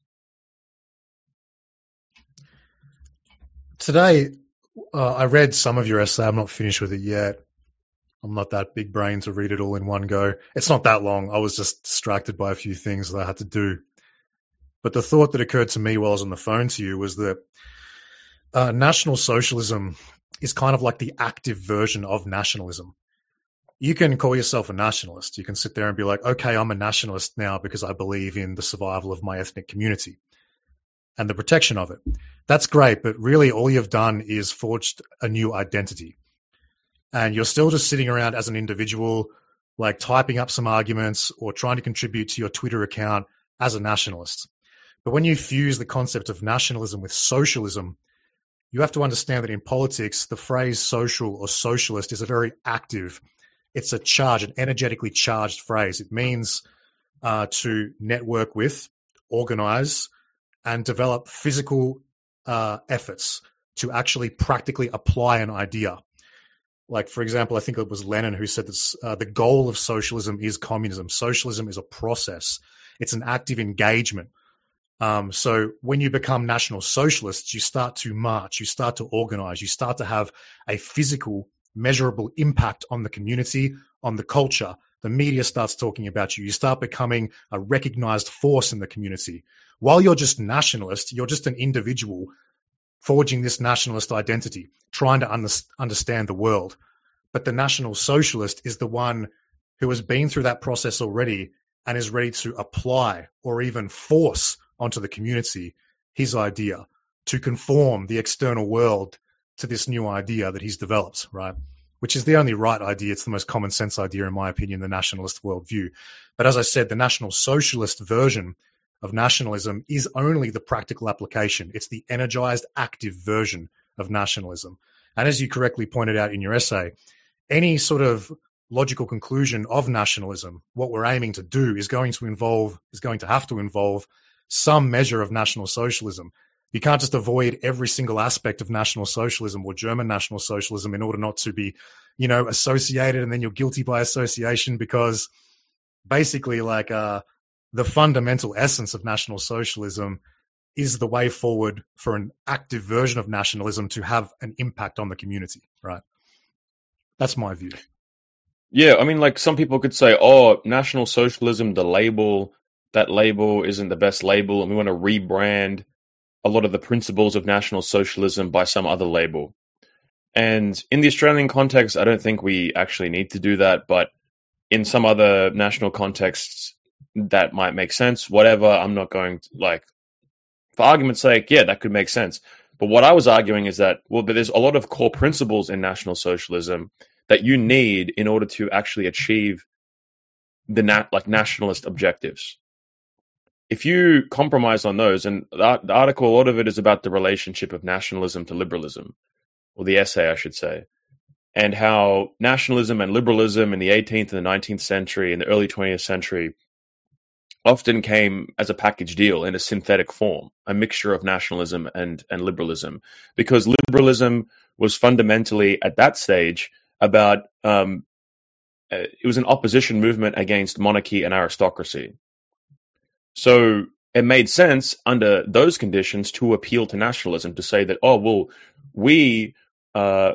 [SPEAKER 2] Today, I read some of your essay. I'm not finished with it yet. I'm not that big brain to read it all in one go. It's not that long. I was just distracted by a few things that I had to do. But the thought that occurred to me while I was on the phone to you was that National Socialism is kind of like the active version of nationalism. You can call yourself a nationalist. You can sit there and be like, okay, I'm a nationalist now because I believe in the survival of my ethnic community and the protection of it. That's great, but really all you've done is forged a new identity. And you're still just sitting around as an individual, like typing up some arguments or trying to contribute to your Twitter account as a nationalist. But when you fuse the concept of nationalism with socialism, you have to understand that in politics, the phrase social or socialist is a very active, it's a charge, an energetically charged phrase. It means to network with, organize, and develop physical efforts to actually practically apply an idea. Like, for example, I think it was Lenin who said that the goal of socialism is communism. Socialism is a process. It's an active engagement. So when you become National Socialists, you start to march, you start to organize, you start to have a physical, measurable impact on the community, on the culture. The media starts talking about you. You start becoming a recognized force in the community. While you're just nationalist, you're just an individual forging this nationalist identity, trying to understand the world. But the National Socialist is the one who has been through that process already and is ready to apply or even force onto the community his idea, to conform the external world to this new idea that he's developed, right? Which is the only right idea. It's the most common sense idea, in my opinion, the nationalist worldview. But as I said, the National Socialist version of nationalism is only the practical application. It's the energized, active version of nationalism. And as you correctly pointed out in your essay, any sort of logical conclusion of nationalism, what we're aiming to do is going to have to involve some measure of National Socialism. You can't just avoid every single aspect of National Socialism or German National Socialism in order not to be, associated, and then you're guilty by association, because basically the fundamental essence of National Socialism is the way forward for an active version of nationalism to have an impact on the community, right? That's my view.
[SPEAKER 1] Yeah, I mean, like, some people could say, National Socialism, that label isn't the best label, and we want to rebrand a lot of the principles of National Socialism by some other label. And in the Australian context, I don't think we actually need to do that, but in some other national contexts, that might make sense. Whatever, I'm not going to, for argument's sake, yeah, that could make sense. But what I was arguing is that, but there's a lot of core principles in National Socialism that you need in order to actually achieve the nationalist objectives. If you compromise on those, and the article, a lot of it is about the relationship of nationalism to liberalism, or the essay, I should say, and how nationalism and liberalism in the 18th and the 19th century and the early 20th century often came as a package deal in a synthetic form, a mixture of nationalism and liberalism, because liberalism was fundamentally, at that stage, about it was an opposition movement against monarchy and aristocracy. So it made sense under those conditions to appeal to nationalism, to say that, we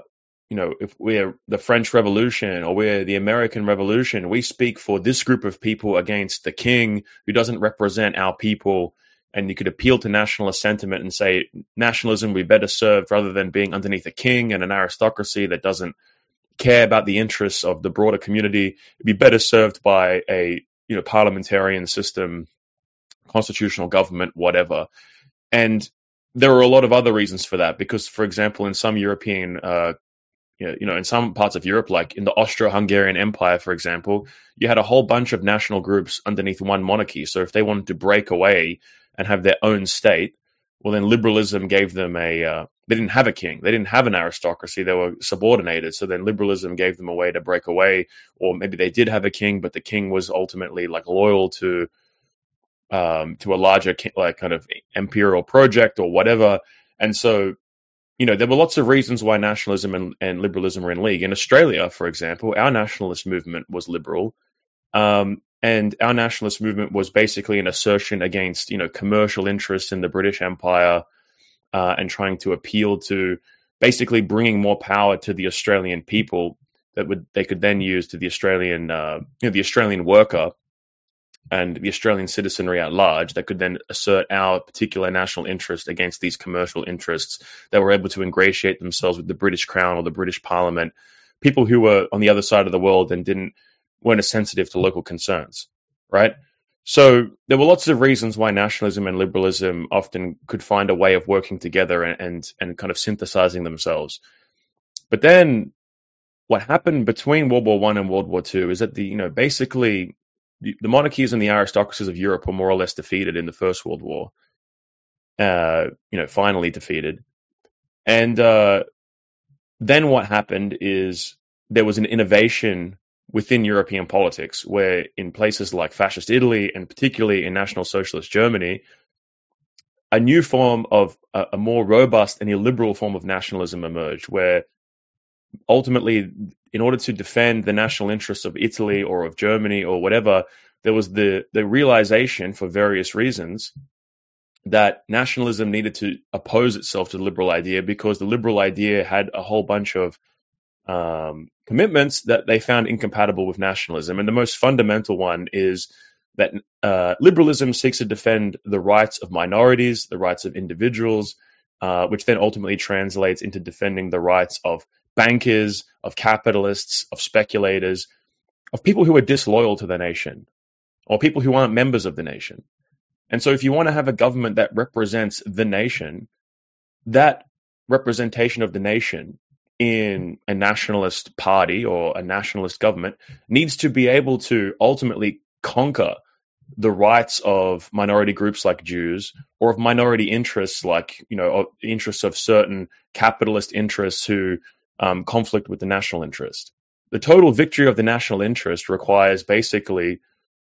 [SPEAKER 1] if we're the French Revolution or we're the American Revolution, we speak for this group of people against the king who doesn't represent our people. And you could appeal to nationalist sentiment and say nationalism would be better served rather than being underneath a king and an aristocracy that doesn't care about the interests of the broader community. It'd be better served by a parliamentarian system, constitutional government, whatever. And there are a lot of other reasons for that, because, for example, in some European in some parts of Europe, like in the Austro-Hungarian Empire, for example, you had a whole bunch of national groups underneath one monarchy. So if they wanted to break away and have their own state, well, then liberalism gave them they didn't have a king. They didn't have an aristocracy. They were subordinated. So then liberalism gave them a way to break away. Or maybe they did have a king, but the king was ultimately like loyal to a larger kind of imperial project or whatever. And so there were lots of reasons why nationalism and liberalism were in league. In Australia, for example, our nationalist movement was liberal. And our nationalist movement was basically an assertion against, commercial interests in the British Empire, and trying to appeal to basically bringing more power to the Australian people they could then use to the Australian, the Australian worker and the Australian citizenry at large, that could then assert our particular national interest against these commercial interests that were able to ingratiate themselves with the British Crown or the British Parliament, people who were on the other side of the world and weren't as sensitive to local concerns, right? So there were lots of reasons why nationalism and liberalism often could find a way of working together and kind of synthesizing themselves. But then what happened between World War I and World War II is that basically the monarchies and the aristocracies of Europe were more or less defeated in the First World War, finally defeated. And then what happened is there was an innovation within European politics, where in places like fascist Italy and particularly in National Socialist Germany, a new form of a more robust and illiberal form of nationalism emerged, where ultimately, in order to defend the national interests of Italy or of Germany or whatever, there was the realization, for various reasons, that nationalism needed to oppose itself to the liberal idea, because the liberal idea had a whole bunch of commitments that they found incompatible with nationalism. And the most fundamental one is that liberalism seeks to defend the rights of minorities, the rights of individuals, which then ultimately translates into defending the rights of bankers, of capitalists, of speculators, of people who are disloyal to the nation, or people who aren't members of the nation. And so if you want to have a government that represents the nation, that representation of the nation in a nationalist party or a nationalist government needs to be able to ultimately conquer the rights of minority groups like Jews, or of minority interests like, interests of certain capitalist interests who conflict with the national interest. The total victory of the national interest requires basically,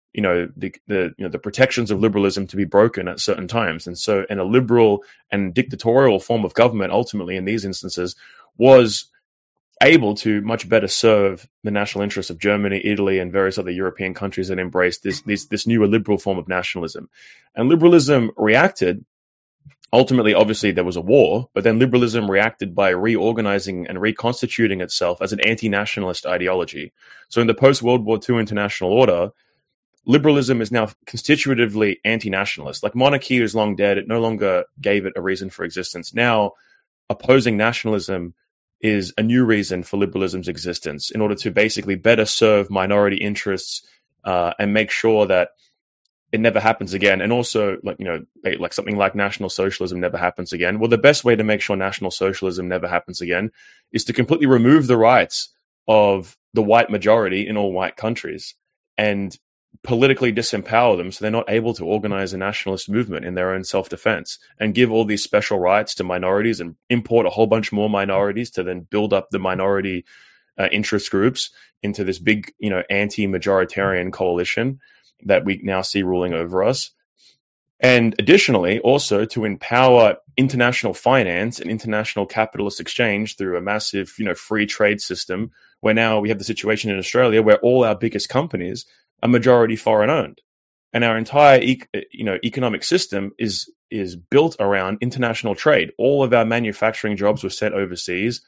[SPEAKER 1] the protections of liberalism to be broken at certain times. And so, in a liberal and dictatorial form of government, ultimately in these instances, was able to much better serve the national interests of Germany, Italy, and various other European countries that embraced this new liberal form of nationalism. And liberalism reacted. Ultimately, obviously, there was a war, but then liberalism reacted by reorganizing and reconstituting itself as an anti-nationalist ideology. So in the post-World War II international order, liberalism is now constitutively anti-nationalist. Like, monarchy is long dead. It no longer gave it a reason for existence. Now, opposing nationalism is a new reason for liberalism's existence, in order to basically better serve minority interests and make sure that it never happens again. And also, like something like National Socialism never happens again. Well, the best way to make sure National Socialism never happens again is to completely remove the rights of the white majority in all white countries and politically disempower them, so they're not able to organize a nationalist movement in their own self-defense, and give all these special rights to minorities and import a whole bunch more minorities to then build up the minority interest groups into this big, anti-majoritarian coalition that we now see ruling over us. And additionally, also to empower international finance and international capitalist exchange through a massive, free trade system, where now we have the situation in Australia where all our biggest companies are majority foreign owned. And our entire economic system is built around international trade. All of our manufacturing jobs were sent overseas.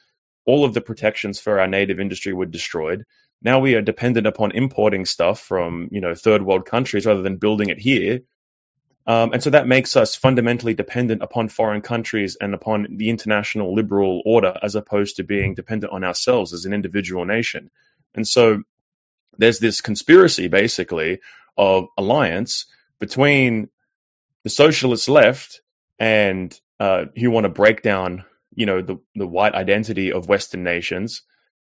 [SPEAKER 1] all of the protections for our native industry were destroyed. Now we are dependent upon importing stuff from, third world countries rather than building it here. And so that makes us fundamentally dependent upon foreign countries and upon the international liberal order, as opposed to being dependent on ourselves as an individual nation. And so there's this conspiracy, basically, of alliance between the socialist left and who want to break down, the white identity of Western nations,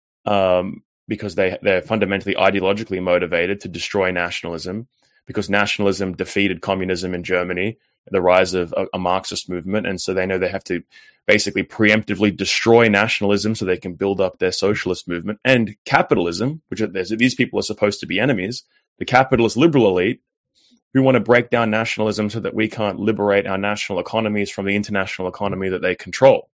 [SPEAKER 1] because they're fundamentally ideologically motivated to destroy nationalism, because nationalism defeated communism in Germany, the rise of a Marxist movement. And so they know they have to basically preemptively destroy nationalism so they can build up their socialist movement. And capitalism, which these people are supposed to be enemies, the capitalist liberal elite, who want to break down nationalism so that we can't liberate our national economies from the international economy that they control.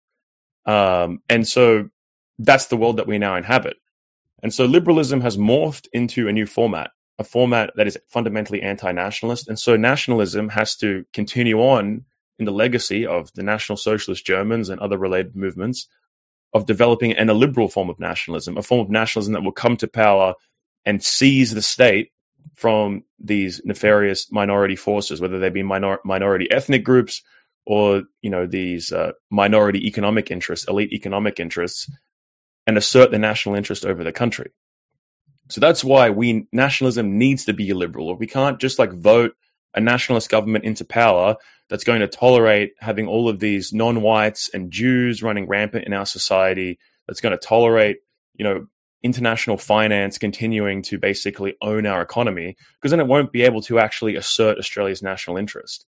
[SPEAKER 1] And so that's the world that we now inhabit. And so liberalism has morphed into a new format, a format that is fundamentally anti-nationalist. And so nationalism has to continue on in the legacy of the National Socialist Germans and other related movements of developing an illiberal form of nationalism, a form of nationalism that will come to power and seize the state from these nefarious minority forces, whether they be minority ethnic groups or, these minority economic interests, elite economic interests, and assert the national interest over the country. So that's why nationalism needs to be illiberal. Or we can't just vote a nationalist government into power that's going to tolerate having all of these non-whites and Jews running rampant in our society, that's going to tolerate, international finance continuing to basically own our economy, because then it won't be able to actually assert Australia's national interest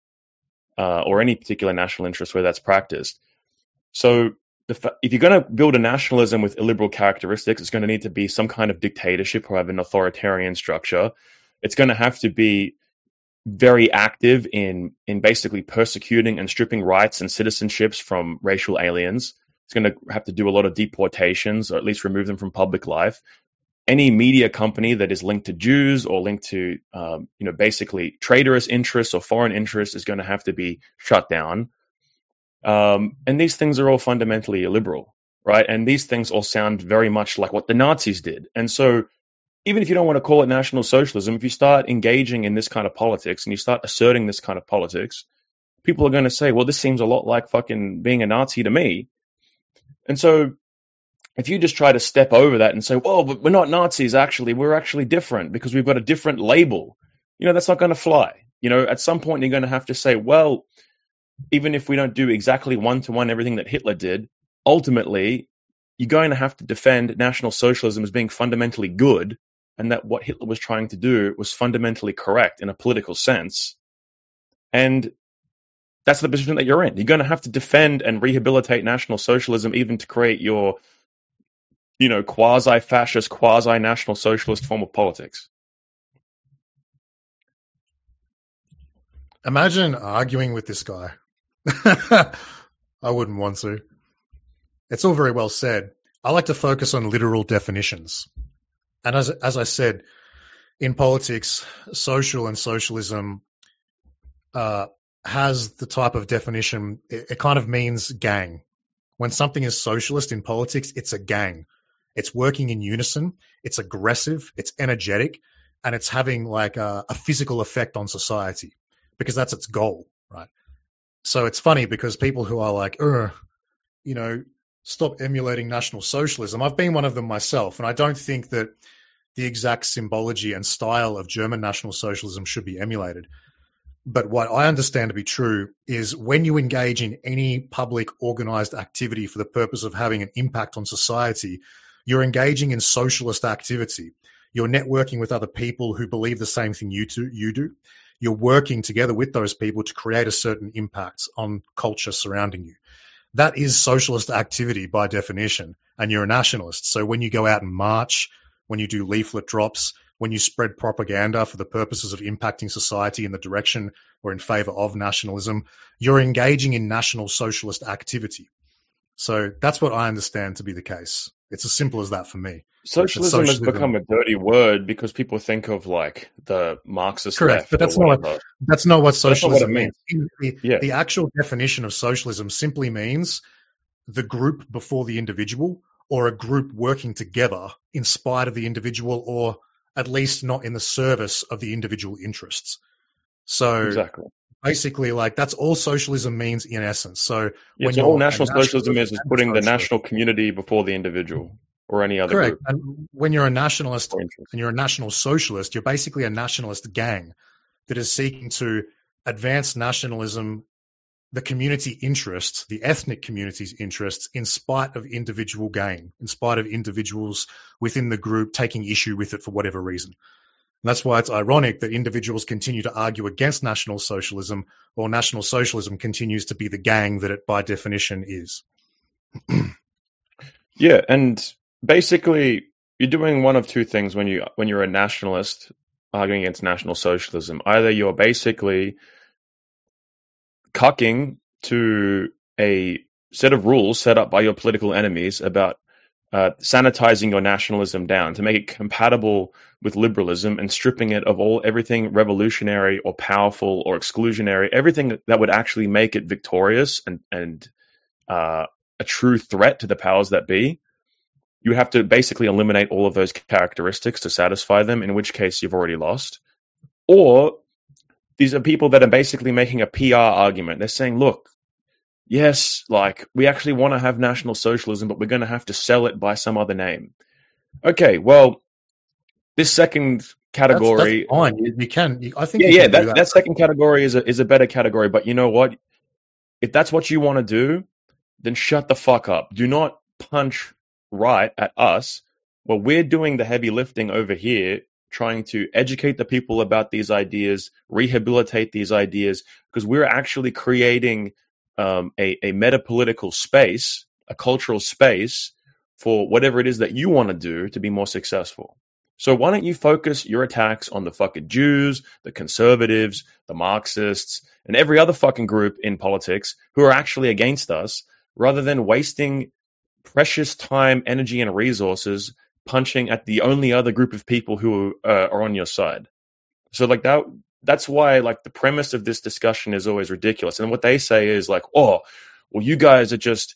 [SPEAKER 1] or any particular national interest where that's practiced. So if you're going to build a nationalism with illiberal characteristics, it's going to need to be some kind of dictatorship or have an authoritarian structure. It's going to have to be very active in basically persecuting and stripping rights and citizenships from racial aliens. It's going to have to do a lot of deportations, or at least remove them from public life. Any media company that is linked to Jews or linked to, basically traitorous interests or foreign interests is going to have to be shut down. And these things are all fundamentally illiberal, right? And these things all sound very much like what the Nazis did. And so even if you don't want to call it National Socialism, if you start engaging in this kind of politics and you start asserting this kind of politics, people are going to say, well, this seems a lot like fucking being a Nazi to me. And so if you just try to step over that and say, well, but we're not Nazis, actually, we're actually different because we've got a different label, that's not going to fly. At some point you're going to have to say, well, even if we don't do exactly one-to-one everything that Hitler did, ultimately you're going to have to defend National Socialism as being fundamentally good, and that what Hitler was trying to do was fundamentally correct in a political sense. And that's the position that you're in. You're going to have to defend and rehabilitate National Socialism even to create your, quasi-fascist, quasi-National Socialist form of politics.
[SPEAKER 2] Imagine arguing with this guy. I wouldn't want to. It's all very well said. I like to focus on literal definitions. And as I said, in politics, social and socialism has the type of definition, it kind of means gang. When something is socialist in politics, it's a gang. It's working in unison, it's aggressive, it's energetic, and it's having a physical effect on society because that's its goal, right? So it's funny because people who are like, stop emulating National Socialism. I've been one of them myself, and I don't think that the exact symbology and style of German National Socialism should be emulated. But what I understand to be true is when you engage in any public organized activity for the purpose of having an impact on society, you're engaging in socialist activity. You're networking with other people who believe the same thing you do. You're working together with those people to create a certain impact on culture surrounding you. That is socialist activity by definition, and you're a nationalist. So when you go out and march, when you do leaflet drops, when you spread propaganda for the purposes of impacting society in the direction or in favor of nationalism, you're engaging in National Socialist activity. So that's what I understand to be the case. It's as simple as that for me.
[SPEAKER 1] Socialism has become a dirty word because people think of the Marxist
[SPEAKER 2] correct,
[SPEAKER 1] left.
[SPEAKER 2] But that's not what socialism means. The actual definition of socialism simply means the group before the individual, or a group working together in spite of the individual, or at least not in the service of the individual interests. So
[SPEAKER 1] Exactly.
[SPEAKER 2] basically, like, that's all socialism means in essence. So
[SPEAKER 1] Yeah,
[SPEAKER 2] when
[SPEAKER 1] so all
[SPEAKER 2] you're a
[SPEAKER 1] National Socialism
[SPEAKER 2] nationalist
[SPEAKER 1] is
[SPEAKER 2] and a
[SPEAKER 1] putting the
[SPEAKER 2] socialist,
[SPEAKER 1] national community before the individual or any other
[SPEAKER 2] correct.
[SPEAKER 1] group
[SPEAKER 2] And when you're a nationalist
[SPEAKER 1] or interest.
[SPEAKER 2] and you're a national socialist, you're basically a nationalist gang that is seeking to advance nationalism, the community interests, the ethnic community's interests, in spite of individual gain, in spite of individuals within the group taking issue with it for whatever reason. And that's why it's ironic that individuals continue to argue against National Socialism, while National Socialism continues to be the gang that it by definition is.
[SPEAKER 1] Yeah, and basically you're doing one of two things when you're a nationalist arguing against National Socialism. Either you're basically cucking to a set of rules set up by your political enemies about sanitizing your nationalism down to make it compatible with liberalism and stripping it of everything revolutionary or powerful or exclusionary, everything that would actually make it victorious and a true threat to the powers that be. You have to basically eliminate all of those characteristics to satisfy them, in which case you've already lost. Or these are people that are basically making a PR argument. They're saying, look, yes, like, we actually want to have National Socialism, but we're going to have to sell it by some other name. Okay, well, this second category,
[SPEAKER 2] that's fine. You can. I think you
[SPEAKER 1] yeah,
[SPEAKER 2] can do that.
[SPEAKER 1] that second category is a better category. But you know what? If that's what you want to do, then shut the fuck up. Do not punch right at us. Well, we're doing the heavy lifting over here, trying to educate the people about these ideas, rehabilitate these ideas, because we're actually creating a meta-political space, a cultural space for whatever it is that you want to do to be more successful. So why don't you focus your attacks on the fucking Jews, the conservatives, the Marxists, and every other fucking group in politics who are actually against us, rather than wasting precious time, energy, and resources punching at the only other group of people who are on your side. So like that's why, like, the premise of this discussion is always ridiculous. And what they say is like, oh, well, you guys are just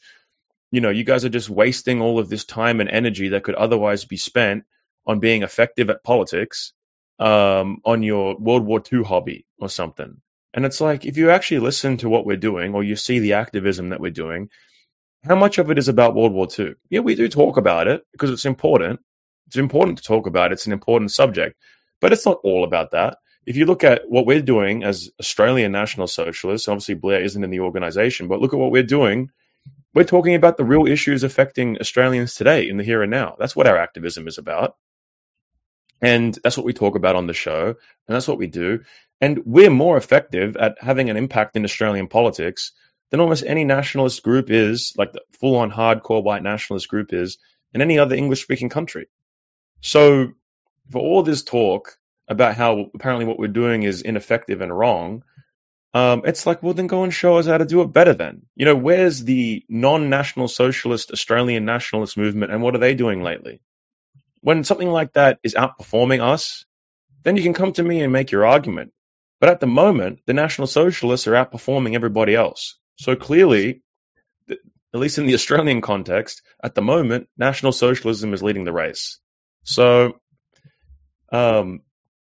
[SPEAKER 1] wasting all of this time and energy that could otherwise be spent on being effective at politics, on your World War II hobby or something. And it's like, if you actually listen to what we're doing, or you see the activism that we're doing, how much of it is about World War II? Yeah, we do talk about it because it's important. It's important to talk about it. It's an important subject. But it's not all about that. If you look at what we're doing as Australian National Socialists, obviously Blair isn't in the organization, but look at what we're doing. We're talking about the real issues affecting Australians today in the here and now. That's what our activism is about. And that's what we talk about on the show. And that's what we do. And we're more effective at having an impact in Australian politics than almost any nationalist group is, like the full-on hardcore white nationalist group is, in any other English-speaking country. So for all this talk about how apparently what we're doing is ineffective and wrong, it's like, well, then go and show us how to do it better then. You know, where's the non-national socialist Australian nationalist movement, and what are they doing lately? When something like that is outperforming us, then you can come to me and make your argument. But at the moment, the National Socialists are outperforming everybody else. So clearly, at least in the Australian context, at the moment, National Socialism is leading the race. So, to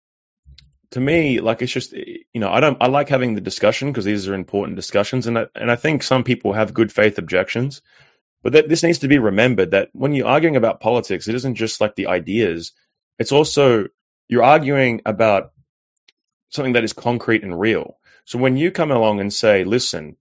[SPEAKER 1] me, like, it's just, I like having the discussion because these are important discussions, and I think some people have good faith objections. But this needs to be remembered, that when you're arguing about politics, it isn't just like the ideas. It's also, you're arguing about something that is concrete and real. So when you come along and say, listen,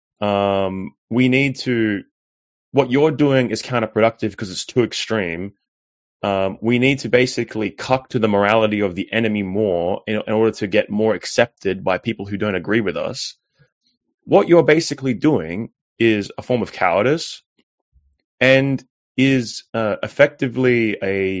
[SPEAKER 1] we need to, what you're doing is counterproductive because it's too extreme. We need to basically cuck to the morality of the enemy more in order to get more accepted by people who don't agree with us. What you're basically doing is a form of cowardice, and is effectively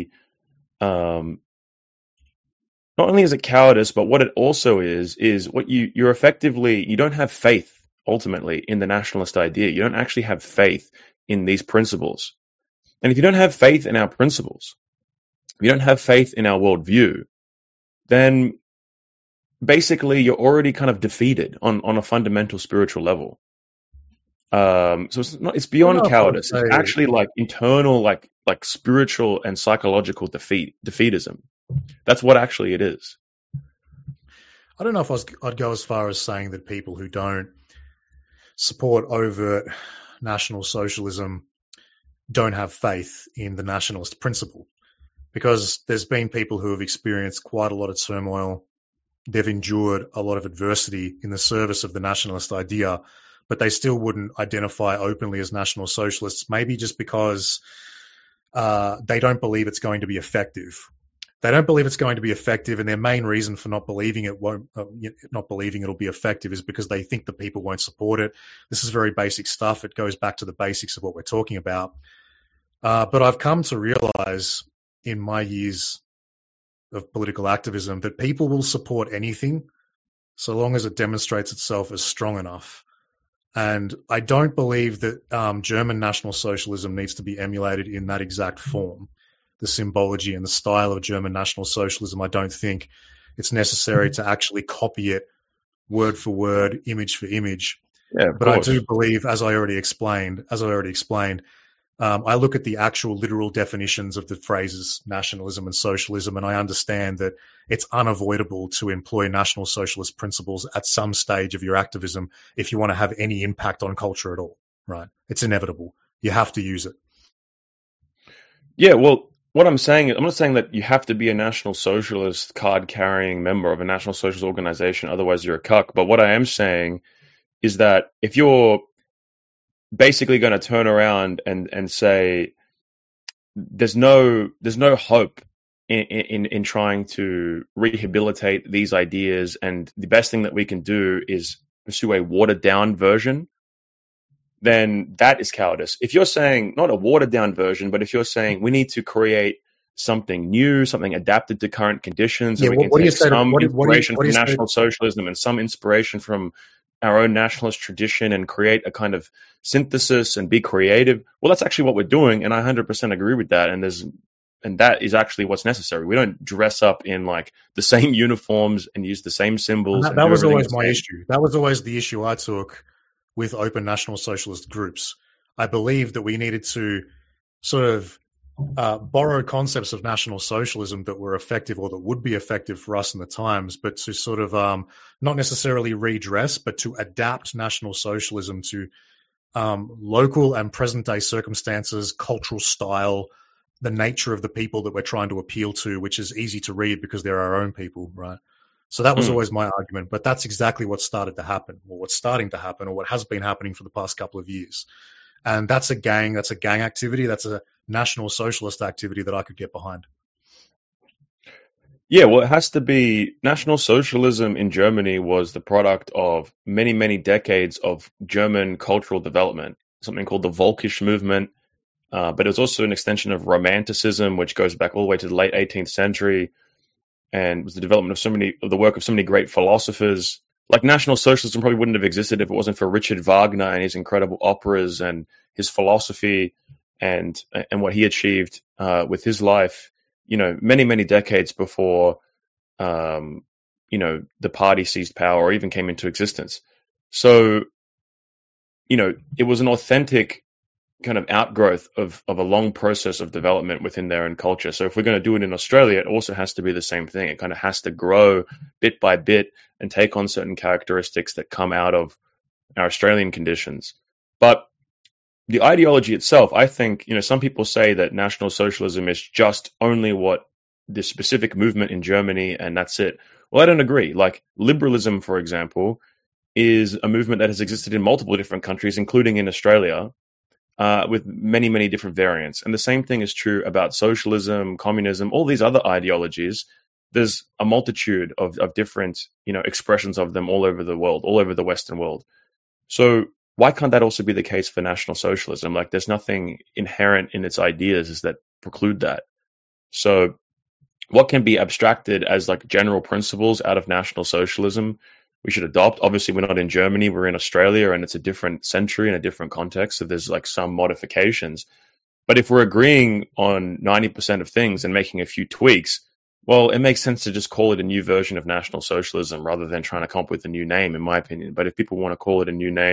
[SPEAKER 1] not only is it cowardice, but what it also is what you're effectively, you don't have faith ultimately in the nationalist idea. You don't actually have faith in these principles. And if you don't have faith in our principles, if you don't have faith in our worldview, then basically you're already kind of defeated on a fundamental spiritual level. So it's
[SPEAKER 2] I don't
[SPEAKER 1] beyond
[SPEAKER 2] know if I'd
[SPEAKER 1] cowardice. It's
[SPEAKER 2] say
[SPEAKER 1] actually like internal, like spiritual and psychological defeatism. That's what actually it is.
[SPEAKER 2] I don't know if I'd go as far as saying that people who don't support overt National Socialism don't have faith in the nationalist principle, because there's been people who have experienced quite a lot of turmoil. They've endured a lot of adversity in the service of the nationalist idea, but they still wouldn't identify openly as National Socialists, maybe just because they don't believe it's going to be effective. They don't believe it's going to be effective, and their main reason for not believing it'll be effective is because they think the people won't support it. This is very basic stuff. It goes back to the basics of what we're talking about. But I've come to realize in my years of political activism that people will support anything so long as it demonstrates itself as strong enough. And I don't believe that German National Socialism needs to be emulated in that exact form. The symbology and the style of German National Socialism, I don't think it's necessary to actually copy it word for word, image for image.
[SPEAKER 1] Yeah, of
[SPEAKER 2] But I
[SPEAKER 1] course.
[SPEAKER 2] do believe, as I already explained, I look at the actual literal definitions of the phrases nationalism and socialism, and I understand that it's unavoidable to employ National Socialist principles at some stage of your activism if you want to have any impact on culture at all, right? It's inevitable. You have to use it.
[SPEAKER 1] Yeah, well, what I'm saying is, I'm not saying that you have to be a National Socialist card-carrying member of a National Socialist organization, otherwise you're a cuck. But what I am saying is that if you're basically going to turn around and say there's no hope in trying to rehabilitate these ideas, and the best thing that we can do is pursue a watered down version, then that is cowardice. If you're saying not a watered down version, but if you're saying we need to create something new, something adapted to current conditions,
[SPEAKER 2] Yeah.
[SPEAKER 1] and we can
[SPEAKER 2] What do you
[SPEAKER 1] take
[SPEAKER 2] say?
[SPEAKER 1] some
[SPEAKER 2] What do
[SPEAKER 1] inspiration from
[SPEAKER 2] you say?
[SPEAKER 1] National Socialism and some inspiration from our own nationalist tradition and create a kind of synthesis and be creative, well, that's actually what we're doing, and I 100% agree with that. And that is actually what's necessary. We don't dress up in like the same uniforms and use the same
[SPEAKER 2] And
[SPEAKER 1] symbols and
[SPEAKER 2] that
[SPEAKER 1] do
[SPEAKER 2] was
[SPEAKER 1] everything
[SPEAKER 2] always
[SPEAKER 1] the
[SPEAKER 2] my
[SPEAKER 1] same.
[SPEAKER 2] issue. That was always the issue I took with open National Socialist groups. I believed that we needed to sort of borrow concepts of National Socialism that were effective or that would be effective for us in the times, but to sort of not necessarily redress, but to adapt National Socialism to local and present day circumstances, cultural style, the nature of the people that we're trying to appeal to, which is easy to read because they're our own people, right? So that was
[SPEAKER 1] Mm.
[SPEAKER 2] always my argument, but that's exactly what started to happen, or what's starting to happen, or what has been happening for the past couple of years. And that's a gang activity, that's a National Socialist activity that I could get behind.
[SPEAKER 1] Yeah, well, it has to be. National Socialism in Germany was the product of many, many decades of German cultural development, something called the Volkisch movement. But it was also an extension of Romanticism, which goes back all the way to the late 18th century, and was the development of the work of so many great philosophers. Like National Socialism probably wouldn't have existed if it wasn't for Richard Wagner and his incredible operas and his philosophy and what he achieved with his life. You know, many many decades before the party seized power or even came into existence. So it was an authentic kind of outgrowth of a long process of development within their own culture. So if we're going to do it in Australia, it also has to be the same thing. It kind of has to grow bit by bit and take on certain characteristics that come out of our Australian conditions. But the ideology itself, I think, some people say that National Socialism is just only what the specific movement in Germany and that's it. Well, I don't agree. Like liberalism, for example, is a movement that has existed in multiple different countries, including in Australia, with many, many different variants. And the same thing is true about socialism, communism, all these other ideologies. There's a multitude of different, expressions of them all over the world, all over the Western world. So why can't that also be the case for National Socialism? Like there's nothing inherent in its ideas that preclude that. So what can be abstracted as like general principles out of National Socialism we should adopt. Obviously, we're not in Germany, we're in Australia, and it's a different century and a different context, so there's like some modifications. But if we're agreeing on 90% of things and making a few tweaks, well, it makes sense to just call it a new version of National Socialism rather than trying to come up with a new name, in my opinion. But if people want to call it a new name,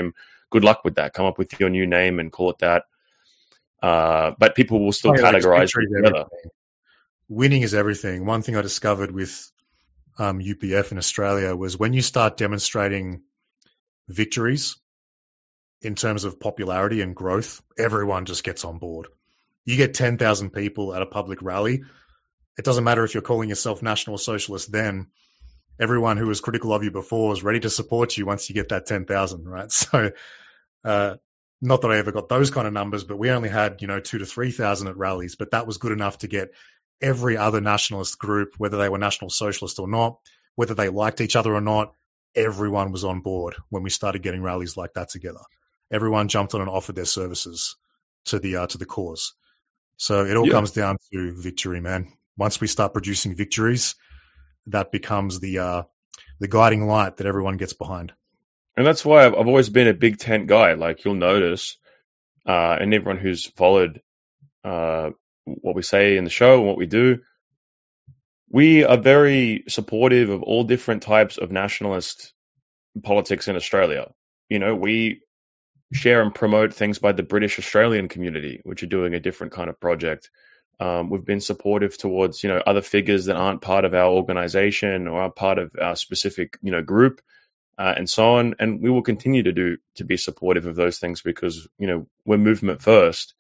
[SPEAKER 1] good luck with that. Come up with your new name and call it that. But people will still
[SPEAKER 2] Oh, yeah, like
[SPEAKER 1] categorize
[SPEAKER 2] victory
[SPEAKER 1] it
[SPEAKER 2] is
[SPEAKER 1] together.
[SPEAKER 2] everything. Winning is everything. One thing I discovered with UPF in Australia was when you start demonstrating victories in terms of popularity and growth, everyone just gets on board. You get 10,000 people at a public rally. It doesn't matter if you're calling yourself National Socialist then. Everyone who was critical of you before is ready to support you once you get that 10,000, right? So, not that I ever got those kind of numbers, but we only had, 2 to 3,000 at rallies, but that was good enough to get every other nationalist group, whether they were National Socialist or not, whether they liked each other or not, everyone was on board when we started getting rallies like that together. Everyone jumped on and offered their services to the cause. So it all
[SPEAKER 1] Yeah.
[SPEAKER 2] comes down to victory, man. Once we start producing victories, that becomes the guiding light that everyone gets behind.
[SPEAKER 1] And that's why I've always been a big tent guy. Like you'll notice, and everyone who's followed what we say in the show and what we do, we are very supportive of all different types of nationalist politics in Australia. We share and promote things by the British Australian community, which are doing a different kind of project. We've been supportive towards, other figures that aren't part of our organization or aren't part of our specific, group, and so on. And we will continue to be supportive of those things because, we're movement first.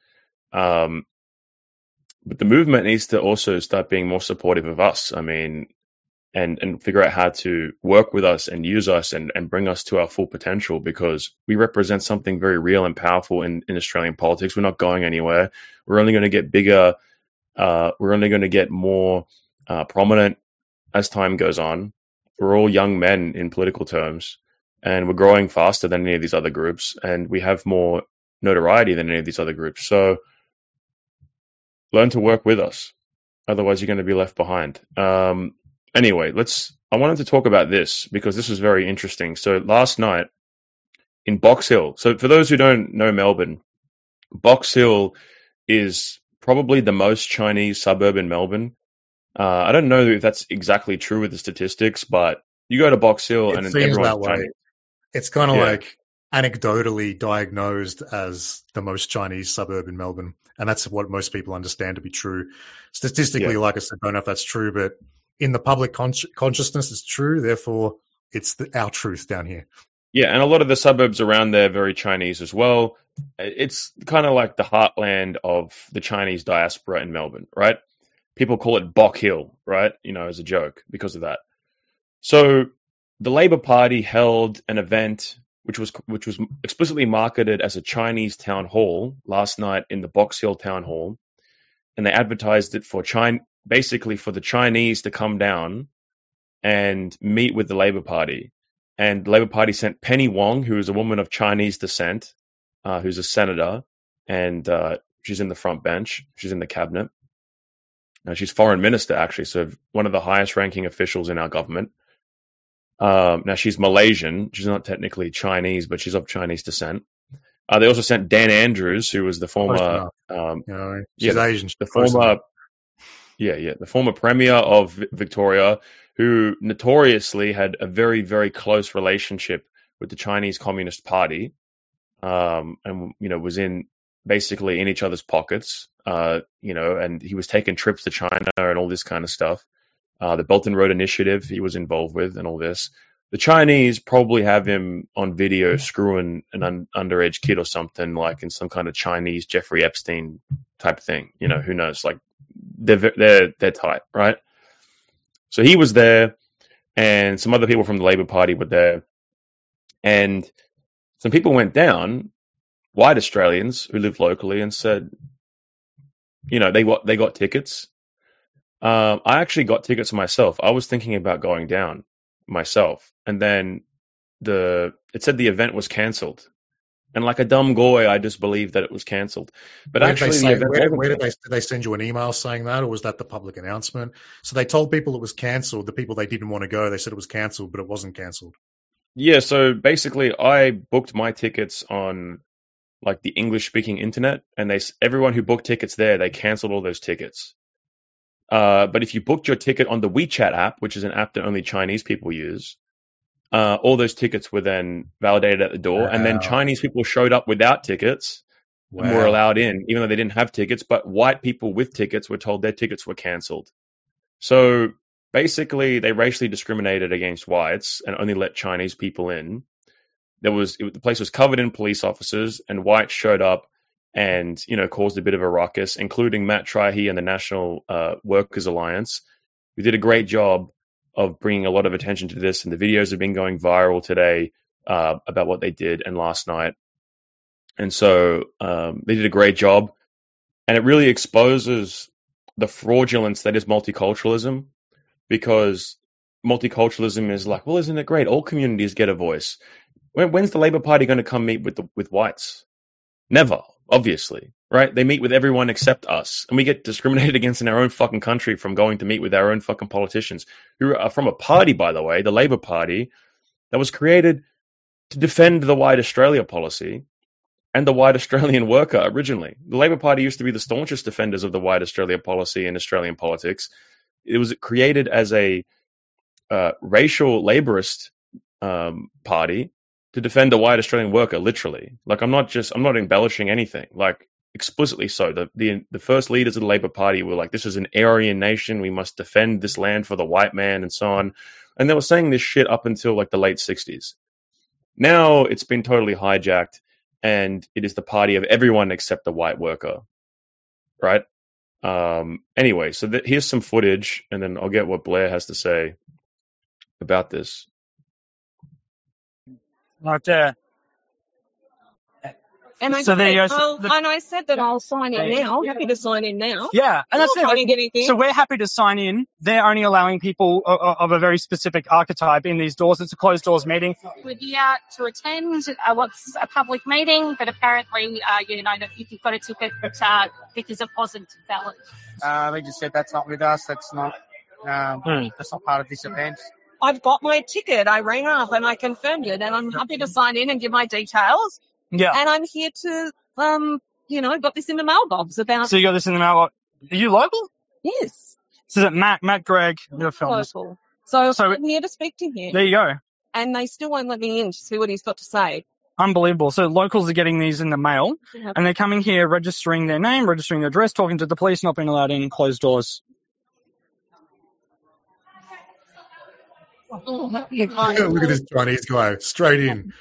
[SPEAKER 1] But the movement needs to also start being more supportive of us. I mean, and figure out how to work with us and use us and bring us to our full potential because we represent something very real and powerful in Australian politics. We're not going anywhere. We're only going to get bigger. We're only going to get more prominent as time goes on. We're all young men in political terms, and we're growing faster than any of these other groups, and we have more notoriety than any of these other groups. So learn to work with us. Otherwise, you're going to be left behind. Anyway, I wanted to talk about this because this was very interesting. So last night in Box Hill, so for those who don't know Melbourne, Box Hill is probably the most Chinese suburb in Melbourne. I don't know if that's exactly true with the statistics, but you go to Box Hill
[SPEAKER 2] It
[SPEAKER 1] and
[SPEAKER 2] seems
[SPEAKER 1] everyone's
[SPEAKER 2] that way.
[SPEAKER 1] Chinese.
[SPEAKER 2] It's kind of
[SPEAKER 1] Yeah,
[SPEAKER 2] like anecdotally diagnosed as the most Chinese suburb in Melbourne. And that's what most people understand to be true.
[SPEAKER 1] yeah.
[SPEAKER 2] Statistically, like I said, don't know if that's true, but in the public consciousness, it's true. Therefore, it's our truth down here.
[SPEAKER 1] Yeah, and a lot of the suburbs around there are very Chinese as well. It's kind of like the heartland of the Chinese diaspora in Melbourne, right? People call it Bock Hill, right? As a joke because of that. So the Labor Party held an event which was explicitly marketed as a Chinese town hall last night in the Box Hill town hall, and they advertised it for basically for the Chinese to come down and meet with the Labor Party. And the Labor Party sent Penny Wong, who is a woman of Chinese descent, who's a senator, and she's in the front bench. She's in the cabinet. She's foreign minister, actually, so one of the highest ranking officials in our government. Now, she's Malaysian. She's not technically Chinese, but she's of Chinese descent. They also sent Dan Andrews, who was the former,
[SPEAKER 2] she's Asian. She's
[SPEAKER 1] the former premier of Victoria, who notoriously had a very, very close relationship with the Chinese Communist Party, and was basically in each other's pockets, and he was taking trips to China and all this kind of stuff. The Belt and Road Initiative he was involved with and all this. The Chinese probably have him on video screwing an underage kid or something, like in some kind of Chinese Jeffrey Epstein type thing. Who knows? Like they're tight, right? So he was there, and some other people from the Labor Party were there, and some people went down, white Australians who live locally, and said, they got tickets. I actually got tickets myself. I was thinking about going down myself, and then it said the event was cancelled, and like a dumb goy, I just believed that it was cancelled. But actually, the event
[SPEAKER 2] did they send you an email saying that, or was that the public announcement? So they told people it was cancelled. The people they didn't want to go, they said it was cancelled, but it wasn't cancelled.
[SPEAKER 1] Yeah. So basically, I booked my tickets on like the English-speaking internet, and everyone who booked tickets there, they cancelled all those tickets. But if you booked your ticket on the WeChat app, which is an app that only Chinese people use, all those tickets were then validated at the door, and then Chinese people showed up without tickets and were allowed in, even though they didn't have tickets. But white people with tickets were told their tickets were cancelled. So basically, they racially discriminated against whites and only let Chinese people in. The place was covered in police officers, and whites showed up and caused a bit of a ruckus, including Matt Trihey and the National Workers Alliance, who did a great job of bringing a lot of attention to this, and the videos have been going viral today about what they did and last night. And so they did a great job, and it really exposes the fraudulence that is multiculturalism, because multiculturalism is like, well, isn't it great? All communities get a voice. When's the Labour Party going to come meet with whites? Never, obviously, right? They meet with everyone except us, and we get discriminated against in our own fucking country from going to meet with our own fucking politicians, who are from a party, by the way, the Labour Party, that was created to defend the White Australia policy and the white Australian worker originally. The Labour Party used to be the staunchest defenders of the White Australia policy in Australian politics. It was created as a racial labourist party to defend the white Australian worker, literally. Like, I'm not embellishing anything. Like, explicitly so. The first leaders of the Labour Party were like, this is an Aryan nation, we must defend this land for the white man, and so on. And they were saying this shit up until like the late 60s. Now it's been totally hijacked, and it is the party of everyone except the white worker, right? Anyway, so here's some footage, and then I'll get what Blair has to say about this.
[SPEAKER 3] Right there.
[SPEAKER 4] And I
[SPEAKER 3] So there you
[SPEAKER 4] said,
[SPEAKER 3] go.
[SPEAKER 4] and I said that I'll sign in now. Happy to sign in now.
[SPEAKER 3] Yeah, and that's
[SPEAKER 4] I'm not
[SPEAKER 3] it.
[SPEAKER 4] trying to get anything.
[SPEAKER 3] So we're happy to sign in. They're only allowing people of a very specific archetype in these doors. It's a closed doors meeting.
[SPEAKER 5] We're here to attend what's a public meeting, but apparently, that if you've got a ticket, it is a positive ballot.
[SPEAKER 6] They just said that's not with us. That's not part of this event.
[SPEAKER 4] I've got my ticket. I rang up and I confirmed it, and I'm happy to sign in and give my details.
[SPEAKER 3] Yeah.
[SPEAKER 4] And I'm here to, got this in the mailbox about.
[SPEAKER 3] So you got this in the mail. Are you local?
[SPEAKER 4] Yes.
[SPEAKER 3] So is it Matt Gregg? You're filming this.
[SPEAKER 4] Local. So
[SPEAKER 3] So-
[SPEAKER 4] I'm here to speak to him,
[SPEAKER 3] There you go.
[SPEAKER 4] and they still won't let me in to see what he's got to say.
[SPEAKER 3] Unbelievable. So locals are getting these in the mail,
[SPEAKER 4] Yeah.
[SPEAKER 3] and they're coming here, registering their name, registering their address, talking to the police, not being allowed in, closed doors.
[SPEAKER 2] Look at this Chinese guy, straight in.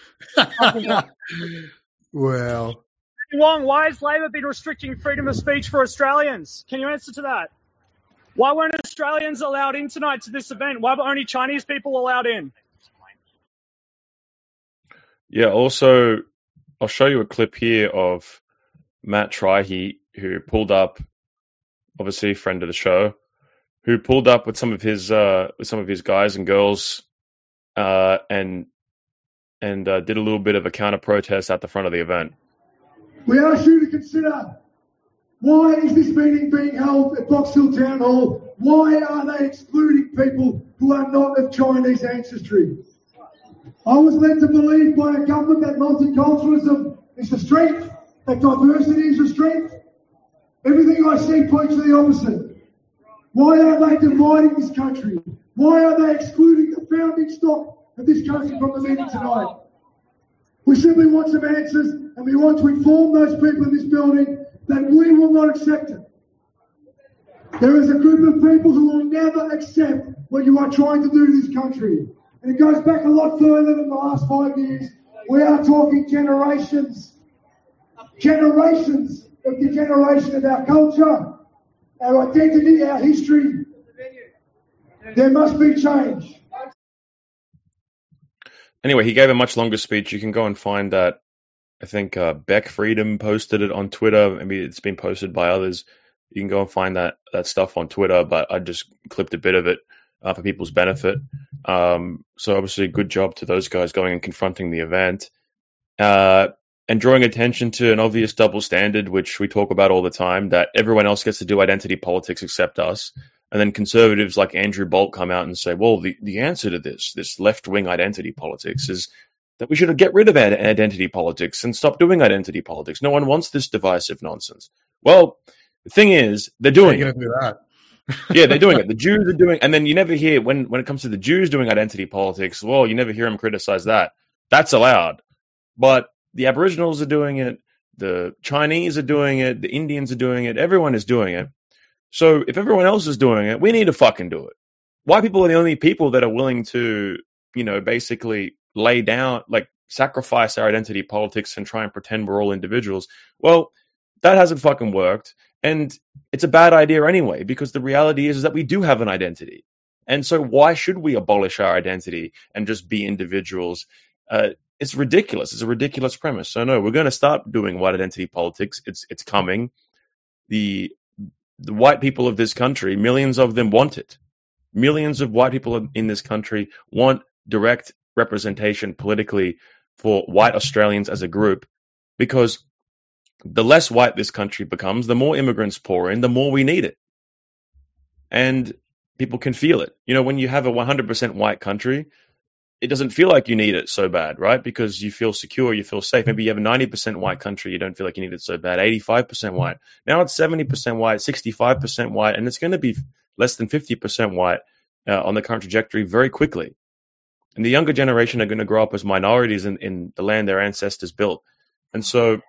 [SPEAKER 2] Well,
[SPEAKER 7] Wong, why has Labor been restricting freedom of speech for Australians? Can you answer to that? Why weren't Australians allowed in tonight to this event? Why were only Chinese people allowed in?
[SPEAKER 1] Yeah, also, I'll show you a clip here of Matt Trihey, who pulled up, obviously a friend of the show, who pulled up with some of his guys and girls, and did a little bit of a counter protest at the front of the event.
[SPEAKER 8] We ask you to consider, why is this meeting being held at Box Hill Town Hall? Why are they excluding people who are not of Chinese ancestry? I was led to believe by a government that multiculturalism is a strength, that diversity is a strength. Everything I see points to the opposite. Why are they dividing this country? Why are they excluding the founding stock of this country from the meeting tonight? We simply want some answers, and we want to inform those people in this building that we will not accept it. There is a group of people who will never accept what you are trying to do to this country. And it goes back a lot further than the last 5 years. We are talking generations. Generations of degeneration of our culture, our identity, our history. There must be change.
[SPEAKER 1] Anyway, he gave a much longer speech. You can go and find that. I think Beck Freedom posted it on Twitter. Maybe it's been posted by others. You can go and find that stuff on Twitter, but I just clipped a bit of it for people's benefit. So obviously, good job to those guys going and confronting the event. And drawing attention to an obvious double standard, which we talk about all the time, that everyone else gets to do identity politics except us. And then conservatives like Andrew Bolt come out and say, well, the answer to this left-wing identity politics is that we should get rid of identity politics and stop doing identity politics. No one wants this divisive nonsense. Well, the thing is, they're doing it.
[SPEAKER 2] Do that.
[SPEAKER 1] Yeah, they're doing it. The Jews are doing, and then you never hear when it comes to the Jews doing identity politics. Well, you never hear them criticize that. That's allowed, but the Aboriginals are doing it. The Chinese are doing it. The Indians are doing it. Everyone is doing it. So if everyone else is doing it, we need to fucking do it. White people are the only people that are willing to, basically lay down, like sacrifice our identity politics and try and pretend we're all individuals. Well, that hasn't fucking worked. And it's a bad idea anyway, because the reality is that we do have an identity. And so why should we abolish our identity and just be individuals? It's ridiculous. It's a ridiculous premise. So no, we're going to stop doing white identity politics. It's coming. The white people of this country, millions of them want it. Millions of white people in this country want direct representation politically for white Australians as a group, because the less white this country becomes, the more immigrants pour in, the more we need it. And people can feel it. When you have a 100% white country, it doesn't feel like you need it so bad, right? Because you feel secure, you feel safe. Maybe you have a 90% white country, you don't feel like you need it so bad. 85% white. Now it's 70% white, 65% white, and it's going to be less than 50% white on the current trajectory very quickly. And the younger generation are going to grow up as minorities in the land their ancestors built. And so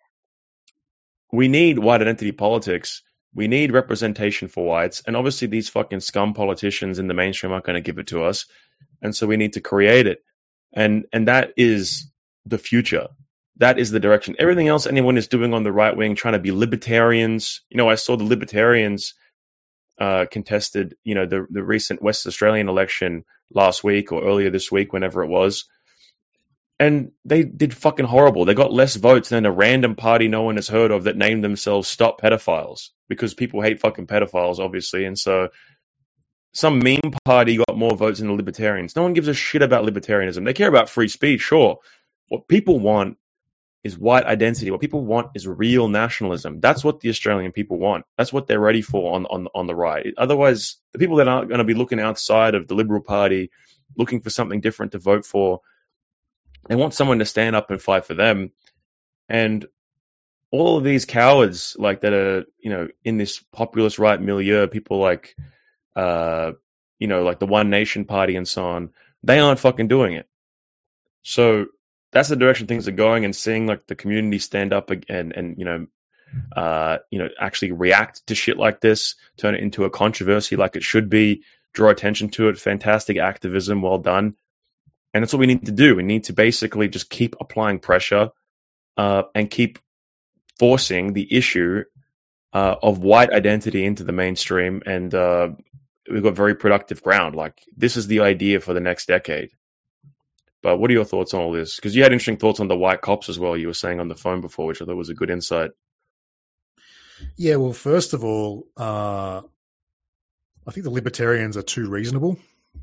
[SPEAKER 1] we need white identity politics. We need representation for whites. And obviously these fucking scum politicians in the mainstream aren't going to give it to us. And so we need to create it. And that is the future. That is the direction. Everything else anyone is doing on the right wing, trying to be libertarians. I saw the libertarians contested, the recent West Australian election last week or earlier this week, whenever it was. And they did fucking horrible. They got less votes than a random party no one has heard of that named themselves Stop Pedophiles, because people hate fucking pedophiles, obviously. And so some meme party got more votes than the libertarians. No one gives a shit about libertarianism. They care about free speech, sure. What people want is white identity. What people want is real nationalism. That's what the Australian people want. That's what they're ready for on the right. Otherwise, the people that aren't going to be looking outside of the Liberal Party, looking for something different to vote for, they want someone to stand up and fight for them. And all of these cowards, like that are, in this populist right milieu, people like, like the One Nation Party and so on, they aren't fucking doing it. So that's the direction things are going, and seeing like the community stand up and actually react to shit like this, turn it into a controversy like it should be, draw attention to it. Fantastic activism, well done. And that's what we need to do. We need to basically just keep applying pressure and keep forcing the issue of white identity into the mainstream. And we've got very productive ground. Like, this is the idea for the next decade. But what are your thoughts on all this? Because you had interesting thoughts on the white cops as well, you were saying on the phone before, which I thought was a good insight.
[SPEAKER 2] Yeah, well, first of all, I think the libertarians are too reasonable.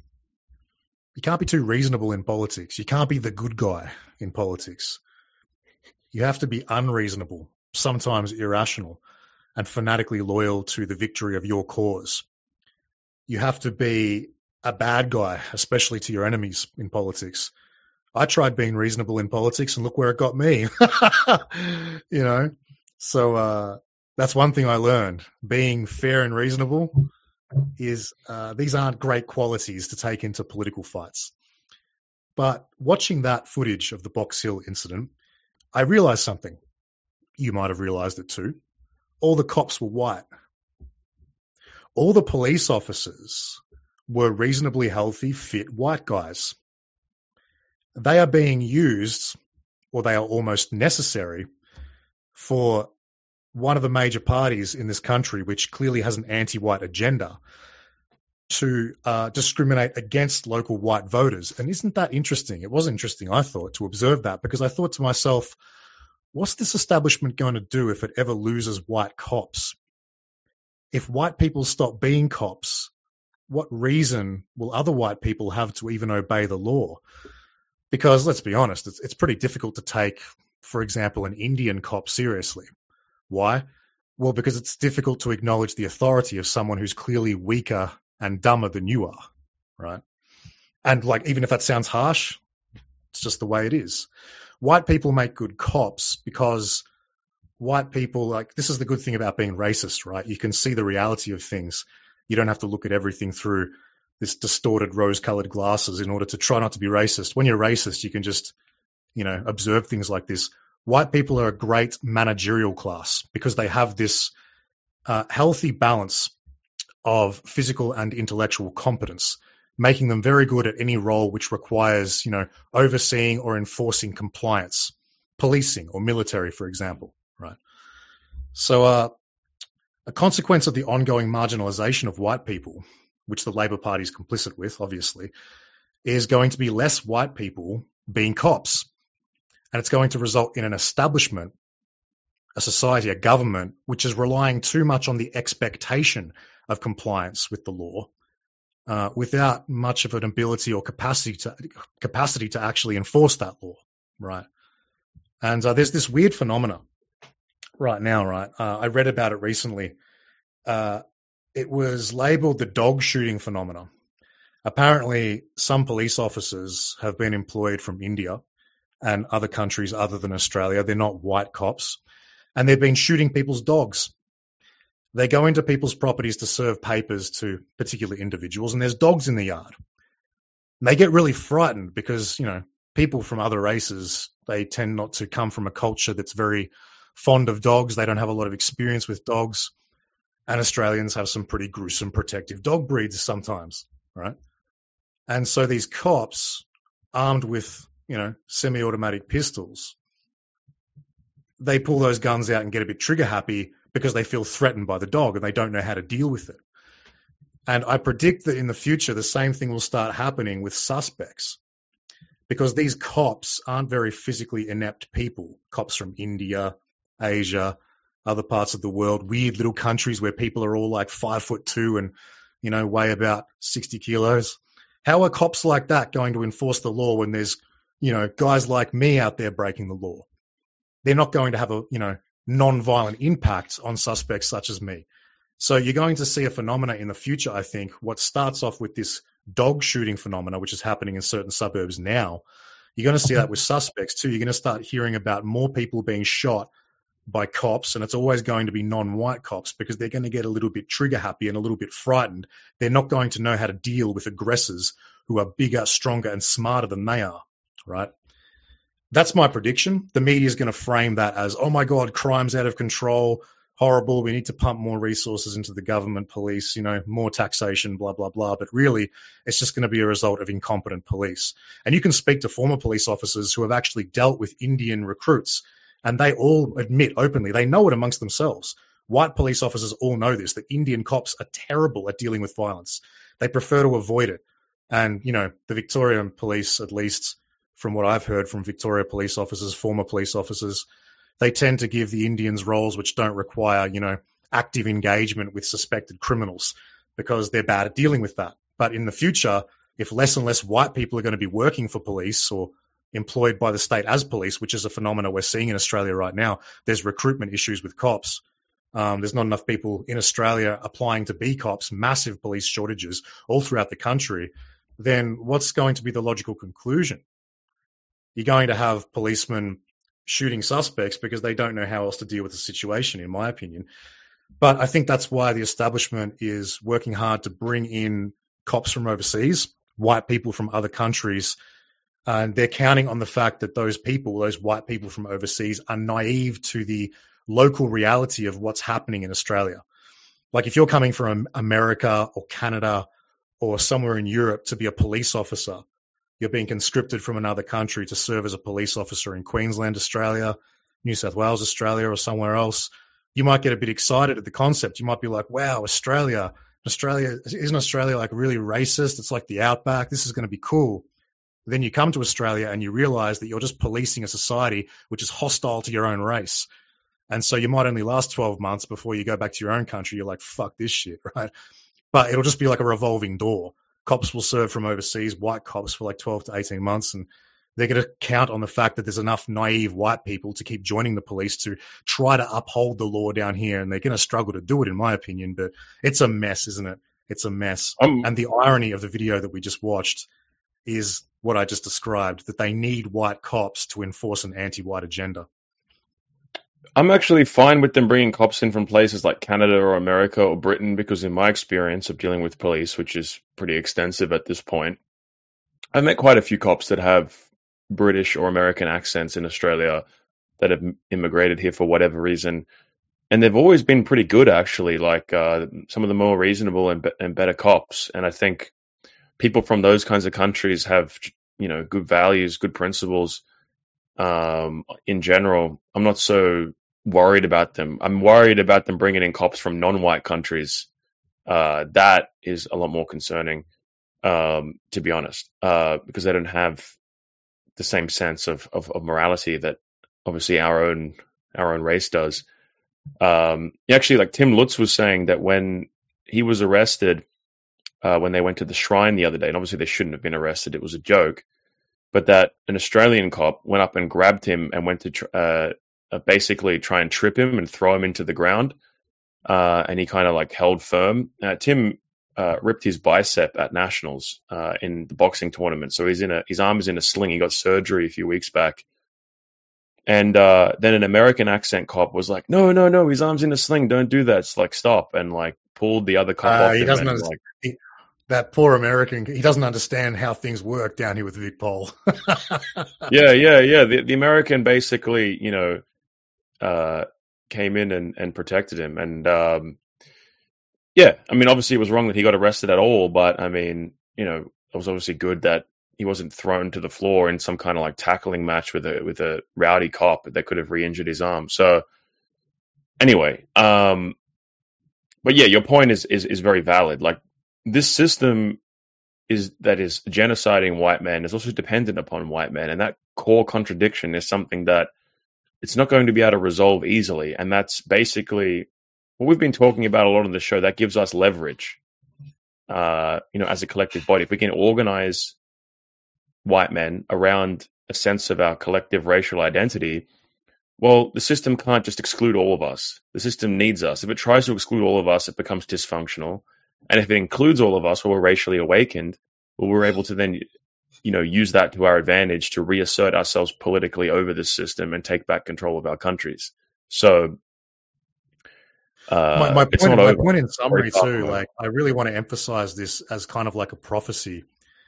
[SPEAKER 2] You can't be too reasonable in politics. You can't be the good guy in politics. You have to be unreasonable, sometimes irrational, and fanatically loyal to the victory of your cause. You have to be a bad guy, especially to your enemies in politics. I tried being reasonable in politics, and look where it got me. So that's one thing I learned. Being fair and reasonable is these aren't great qualities to take into political fights. But watching that footage of the Box Hill incident, I realized something. You might have realized it too. All the cops were white. All the police officers were reasonably healthy, fit white guys. They are being used, or they are almost necessary, for one of the major parties in this country, which clearly has an anti-white agenda, to discriminate against local white voters. And isn't that interesting? It was interesting, I thought, to observe that, because I thought to myself, what's this establishment going to do if it ever loses white cops? If white people stop being cops, what reason will other white people have to even obey the law? Because let's be honest, it's pretty difficult to take, for example, an Indian cop seriously. Why? Well, because it's difficult to acknowledge the authority of someone who's clearly weaker and dumber than you are, right? And like, even if that sounds harsh, it's just the way it is. White people make good cops because white people, like, this is the good thing about being racist, right? You can see the reality of things. You don't have to look at everything through this distorted rose-colored glasses in order to try not to be racist. When you're racist, you can just, observe things like this. White people are a great managerial class because they have this healthy balance of physical and intellectual competence, making them very good at any role which requires, overseeing or enforcing compliance, policing or military, for example, right? So a consequence of the ongoing marginalization of white people, which the Labor Party is complicit with, obviously, is going to be less white people being cops. And it's going to result in an establishment, a society, a government, which is relying too much on the expectation of compliance with the law, without much of an ability or capacity to actually enforce that law, right? And there's this weird phenomena right now, right? I read about it recently. It was labeled the dog shooting phenomena. Apparently, some police officers have been employed from India and other countries other than Australia. They're not white cops. And they've been shooting people's dogs. They go into people's properties to serve papers to particular individuals, and there's dogs in the yard. And they get really frightened because, people from other races, they tend not to come from a culture that's very fond of dogs. They don't have a lot of experience with dogs. And Australians have some pretty gruesome protective dog breeds sometimes, right? And so these cops, armed with, semi-automatic pistols, they pull those guns out and get a bit trigger happy because they feel threatened by the dog and they don't know how to deal with it. And I predict that in the future, the same thing will start happening with suspects because these cops aren't very physically inept people. Cops from India, Asia, other parts of the world, weird little countries where people are all like 5'2" and, weigh about 60 kilos. How are cops like that going to enforce the law when there's, guys like me out there breaking the law? They're not going to have a, non-violent impact on suspects such as me. So you're going to see a phenomena in the future, I think. What starts off with this dog shooting phenomena, which is happening in certain suburbs now, you're going to see that with suspects too. You're going to start hearing about more people being shot by cops, and it's always going to be non-white cops because they're going to get a little bit trigger happy and a little bit frightened. They're not going to know how to deal with aggressors who are bigger, stronger, and smarter than they are, right? That's my prediction. The media is going to frame that as, oh my God, crime's out of control, horrible, we need to pump more resources into the government, police, more taxation, blah, blah, blah. But really, it's just going to be a result of incompetent police. And you can speak to former police officers who have actually dealt with Indian recruits, and they all admit openly, they know it amongst themselves. White police officers all know this, that Indian cops are terrible at dealing with violence. They prefer to avoid it. And, the Victorian police, at least from what I've heard from Victoria police officers, former police officers, they tend to give the Indians roles which don't require, active engagement with suspected criminals because they're bad at dealing with that. But in the future, if less and less white people are going to be working for police or employed by the state as police, which is a phenomenon we're seeing in Australia right now, there's recruitment issues with cops. There's not enough people in Australia applying to be cops, massive police shortages all throughout the country. Then what's going to be the logical conclusion? You're going to have policemen shooting suspects because they don't know how else to deal with the situation, in my opinion. But I think that's why the establishment is working hard to bring in cops from overseas, white people from other countries, and they're counting on the fact that those people, those white people from overseas, are naive to the local reality of what's happening in Australia. Like if you're coming from America or Canada or somewhere in Europe to be a police officer, you're being conscripted from another country to serve as a police officer in Queensland, Australia, New South Wales, Australia, or somewhere else. You might get a bit excited at the concept. You might be like, wow, Australia, isn't Australia like really racist? It's like the outback. This is going to be cool. Then you come to Australia and you realize that you're just policing a society which is hostile to your own race. And so you might only last 12 months before you go back to your own country. You're like, fuck this shit, right? But it'll just be like a revolving door. Cops will serve from overseas, white cops, for like 12 to 18 months, and they're going to count on the fact that there's enough naive white people to keep joining the police to try to uphold the law down here, and they're going to struggle to do it, in my opinion. But it's a mess, isn't it? It's a mess. And the irony of the video that we just watched is what I just described, that they need white cops to enforce an anti-white agenda.
[SPEAKER 1] I'm actually fine with them bringing cops in from places like Canada or America or Britain because, in my experience of dealing with police, which is pretty extensive at this point, I've met quite a few cops that have British or American accents in Australia that have immigrated here for whatever reason, and they've always been pretty good, actually. Like some of the more reasonable and better cops, and I think people from those kinds of countries have, good values, good principles. In general, I'm not so worried about them. I'm worried about them bringing in cops from non-white countries. That is a lot more concerning, to be honest, because they don't have the same sense of morality that obviously our own race does. Actually, like Tim Lutz was saying that when he was arrested, when they went to the shrine the other day, and obviously they shouldn't have been arrested, it was a joke, but that an Australian cop went up and grabbed him and went to basically try and trip him and throw him into the ground, and he kind of like held firm. Tim ripped his bicep at nationals in the boxing tournament, so his arm is in a sling. He got surgery a few weeks back. And then an American accent cop was like, no, his arm's in a sling, don't do that. It's like, stop, and like pulled the other cop off
[SPEAKER 2] He
[SPEAKER 1] him.
[SPEAKER 2] doesn't
[SPEAKER 1] And,
[SPEAKER 2] understand. That poor American, he doesn't understand how things work down here with Vic Pol.
[SPEAKER 1] Yeah. The American basically, came in and protected him. And yeah, I mean, obviously it was wrong that he got arrested at all, but I mean, it was obviously good that he wasn't thrown to the floor in some kind of like tackling match with a rowdy cop that could have re-injured his arm. So anyway, but yeah, your point is very valid. Like, this system that is genociding white men is also dependent upon white men, and that core contradiction is something that it's not going to be able to resolve easily. And that's basically what we've been talking about a lot on the show. That gives us leverage, as a collective body. If we can organize white men around a sense of our collective racial identity, well, the system can't just exclude all of us. The system needs us. If it tries to exclude all of us, it becomes dysfunctional. And if it includes all of us who are racially awakened, well, we're able to then, use that to our advantage to reassert ourselves politically over this system and take back control of our countries. So,
[SPEAKER 2] my
[SPEAKER 1] it's not
[SPEAKER 2] point,
[SPEAKER 1] over.
[SPEAKER 2] point in summary
[SPEAKER 1] Very
[SPEAKER 2] too,
[SPEAKER 1] tough.
[SPEAKER 2] like I really want to emphasize this as kind of like a prophecy.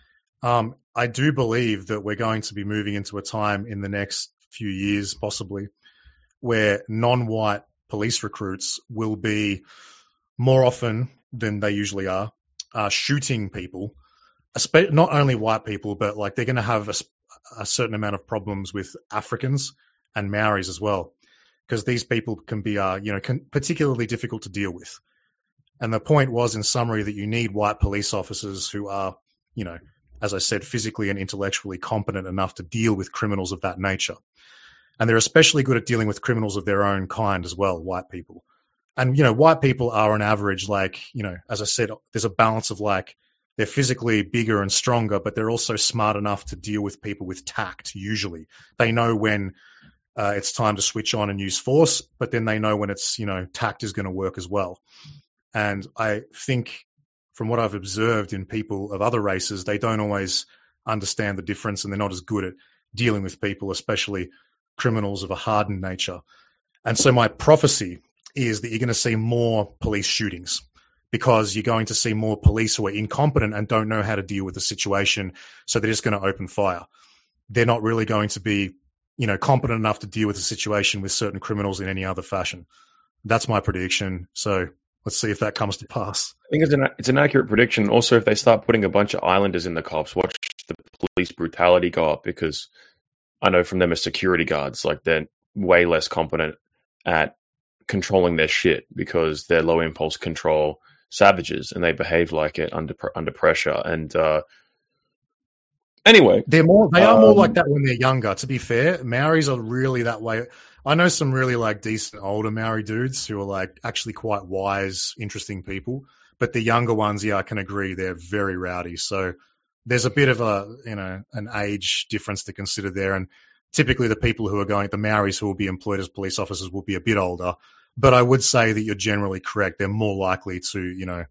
[SPEAKER 2] I do believe that we're going to be moving into a time in the next few years, possibly, where non-white police recruits will be more often than they usually are shooting people, not only white people, but like they're going to have a certain amount of problems with Africans and Maoris as well, because these people can be, particularly difficult to deal with. And the point was, in summary, that you need white police officers who are, as I said, physically and intellectually competent enough to deal with criminals of that nature. And they're especially good at dealing with criminals of their own kind as well, white people. And, white people are on average, like, as I said, there's a balance of like, they're physically bigger and stronger, but they're also smart enough to deal with people with tact, usually. They know when it's time to switch on and use force, but then they know when it's, tact is going to work as well. And I think from what I've observed in people of other races, they don't always understand the difference, and they're not as good at dealing with people, especially criminals of a hardened nature. And so my prophecy is that you're going to see more police shootings, because you're going to see more police who are incompetent and don't know how to deal with the situation. So they're just going to open fire. They're not really going to be, competent enough to deal with the situation with certain criminals in any other fashion. That's my prediction. So let's see if that comes to pass.
[SPEAKER 1] I think it's an accurate prediction. Also, if they start putting a bunch of islanders in the cops, watch the police brutality go up, because I know from them as security guards, like they're way less competent at controlling their shit because they're low impulse control savages and they behave like it under pressure. And anyway,
[SPEAKER 2] they are more like that when they're younger. To be fair, Maoris are really that way. I know some really like decent older Maori dudes who are like actually quite wise, interesting people. But the younger ones, yeah, I can agree, they're very rowdy. So there's a bit of an age difference to consider there. And typically the people who are the Maoris who will be employed as police officers will be a bit older. But I would say that you're generally correct. They're more likely to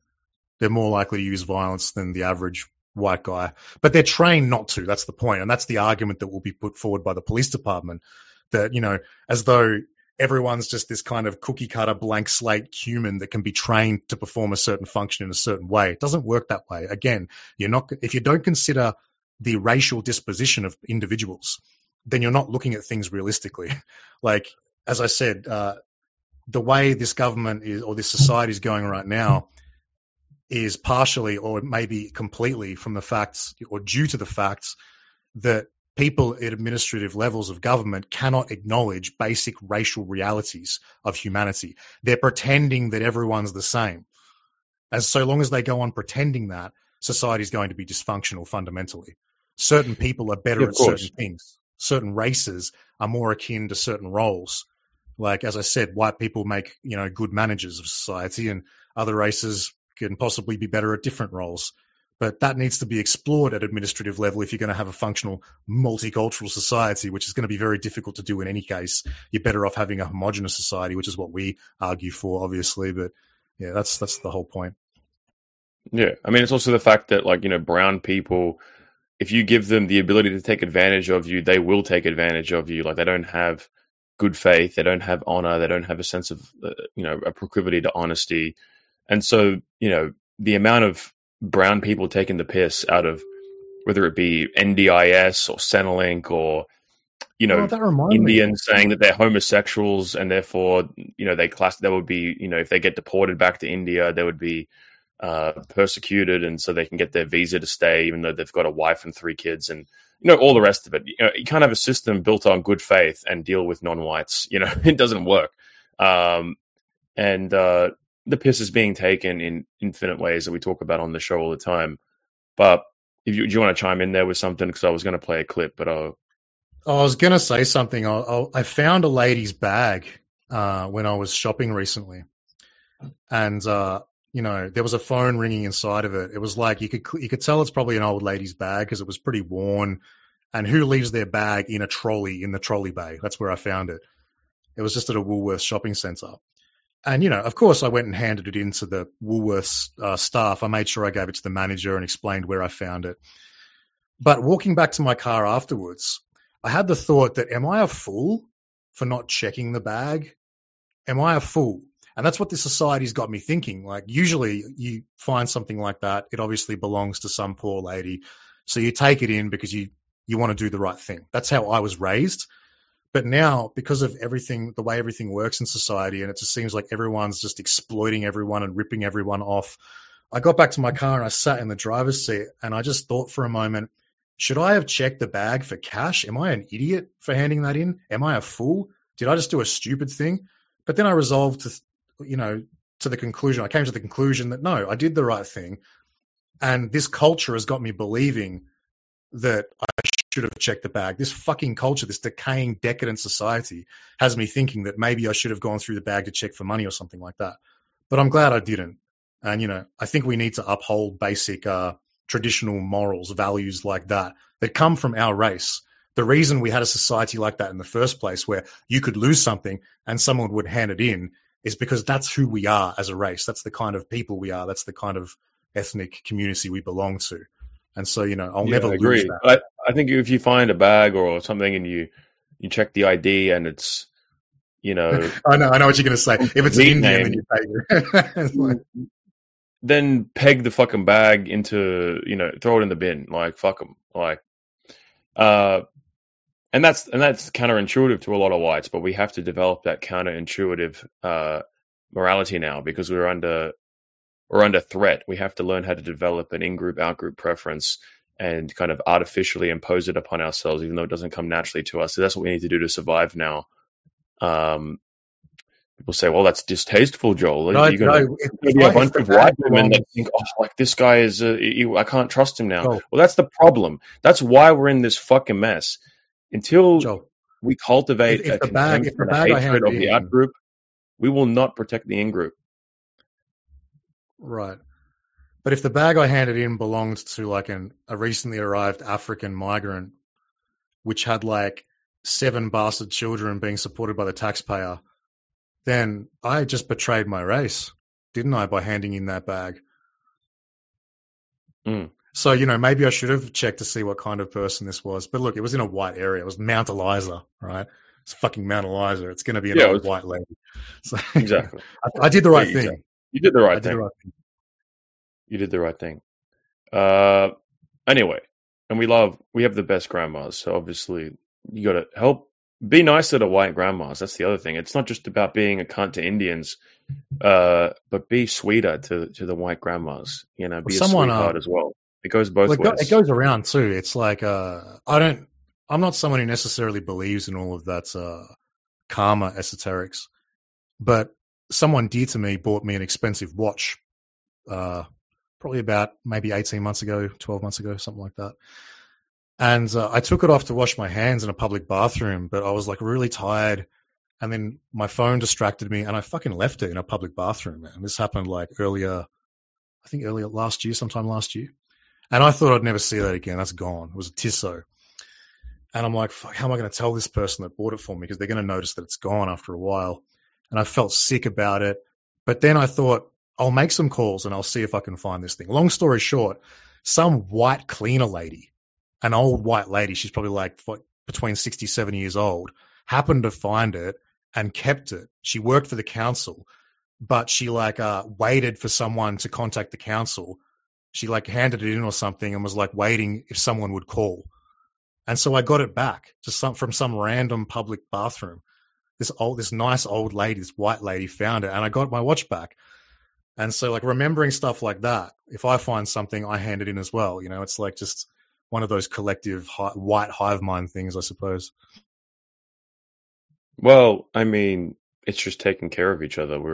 [SPEAKER 2] use violence than the average white guy. But they're trained not to. That's the point. And that's the argument that will be put forward by the police department. That, as though everyone's just this kind of cookie cutter blank slate human that can be trained to perform a certain function in a certain way. It doesn't work that way. Again, if you don't consider the racial disposition of individuals, then you're not looking at things realistically. Like, as I said, the way this government is, or this society is going right now, is partially or maybe completely from the facts, or due to the facts that people at administrative levels of government cannot acknowledge basic racial realities of humanity. They're pretending that everyone's the same. And so long as they go on pretending that, society is going to be dysfunctional fundamentally. Certain people are better at certain things. Certain races are more akin to certain roles. Like, as I said, white people make, good managers of society, and other races can possibly be better at different roles. But that needs to be explored at administrative level if you're going to have a functional multicultural society, which is going to be very difficult to do in any case. You're better off having a homogenous society, which is what we argue for, obviously. But yeah, that's the whole point.
[SPEAKER 1] Yeah. I mean, it's also the fact that, brown people, if you give them the ability to take advantage of you, they will take advantage of you. Like, they don't have good faith. They don't have honor. They don't have a sense of, a proclivity to honesty. And so, the amount of brown people taking the piss out of whether it be NDIS or Centrelink or, Indians saying that they're homosexuals and therefore, they would be, if they get deported back to India, they would be persecuted, and so they can get their visa to stay even though they've got a wife and 3 kids and, all the rest of it. You can't have a system built on good faith and deal with non-whites. It doesn't work. The piss is being taken in infinite ways that we talk about on the show all the time. But do you want to chime in there with something? Because I was going to play a clip, but I
[SPEAKER 2] was going to say something. I found a lady's bag when I was shopping recently, and there was a phone ringing inside of it. It was like you could tell it's probably an old lady's bag because it was pretty worn. And who leaves their bag in a trolley in the trolley bay? That's where I found it. It was just at a Woolworths shopping centre. And, of course, I went and handed it in to the Woolworths staff. I made sure I gave it to the manager and explained where I found it. But walking back to my car afterwards, I had the thought that, am I a fool for not checking the bag? Am I a fool? And that's what this society's got me thinking. Like, usually you find something like that, it obviously belongs to some poor lady. So you take it in because you want to do the right thing. That's how I was raised. But now, because of everything, the way everything works in society, and it just seems like everyone's just exploiting everyone and ripping everyone off, I got back to my car and I sat in the driver's seat and I just thought for a moment, should I have checked the bag for cash? Am I an idiot for handing that in? Am I a fool? Did I just do a stupid thing? But then I resolved to the conclusion. I came to the conclusion that no, I did the right thing. And this culture has got me believing that I should have checked the bag. This fucking culture, this decaying, decadent society has me thinking that maybe I should have gone through the bag to check for money or something like that. But I'm glad I didn't. And, I think we need to uphold basic traditional morals, values like that come from our race. The reason we had a society like that in the first place, where you could lose something and someone would hand it in, is because that's who we are as a race. That's the kind of people we are. That's the kind of ethnic community we belong to. And so, I'll never lose that.
[SPEAKER 1] I think if you find a bag or something and you check the ID and it's,
[SPEAKER 2] I know what you're going to say. If it's an Indian, then you take it.
[SPEAKER 1] Then peg the fucking bag into, throw it in the bin. Like, fuck them. Like, and that's counterintuitive to a lot of whites, but we have to develop that counterintuitive morality now because we're under threat. We have to learn how to develop an in-group, out-group preference and kind of artificially impose it upon ourselves, even though it doesn't come naturally to us. So that's what we need to do to survive now. People say, well, that's distasteful, Joel. You're going to be a bunch of white women that think, this guy is, I can't trust him now. Joel. Well, that's the problem. That's why we're in this fucking mess. Until
[SPEAKER 2] Joel,
[SPEAKER 1] we cultivate a contempt and a hatred of the out-group, we will not protect the in-group.
[SPEAKER 2] Right. But if the bag I handed in belonged to like a recently arrived African migrant, which had like 7 bastard children being supported by the taxpayer, then I just betrayed my race, didn't I, by handing in that bag?
[SPEAKER 1] Mm.
[SPEAKER 2] So, maybe I should have checked to see what kind of person this was. But look, it was in a white area. It was Mount Eliza, right? It's fucking Mount Eliza. It's going to be an old white lady. So,
[SPEAKER 1] Exactly.
[SPEAKER 2] I did the right
[SPEAKER 1] Exactly.
[SPEAKER 2] thing.
[SPEAKER 1] You did the right
[SPEAKER 2] I did
[SPEAKER 1] thing.
[SPEAKER 2] the right thing.
[SPEAKER 1] You did the right thing. Anyway, and we have the best grandmas, so obviously you got to help. Be nicer to white grandmas. That's the other thing. It's not just about being a cunt to Indians, but be sweeter to the white grandmas. You know, be a sweetheart as well. It goes both ways.
[SPEAKER 2] It goes around too. It's like I'm not someone who necessarily believes in all of that karma esoterics, but someone dear to me bought me an expensive watch, probably about maybe 18 months ago, 12 months ago, something like that. And I took it off to wash my hands in a public bathroom, but I was like really tired. And then my phone distracted me and I fucking left it in a public bathroom. And this happened like earlier last year, sometime last year. And I thought I'd never see that again. That's gone. It was a Tissot. And I'm like, fuck, how am I going to tell this person that bought it for me? Because they're going to notice that it's gone after a while. And I felt sick about it. But then I thought, I'll make some calls and I'll see if I can find this thing. Long story short, some white cleaner lady, an old white lady, she's probably like between 60, 70 years old, happened to find it and kept it. She worked for the council, but she waited for someone to contact the council. She handed it in or something and was waiting if someone would call. And so I got it back from some random public bathroom. This nice old lady, this white lady found it and I got my watch back. And so remembering stuff like that, if I find something, I hand it in as well. You know, it's just one of those collective white hive mind things, I suppose.
[SPEAKER 1] Well, I mean, it's just taking care of each other.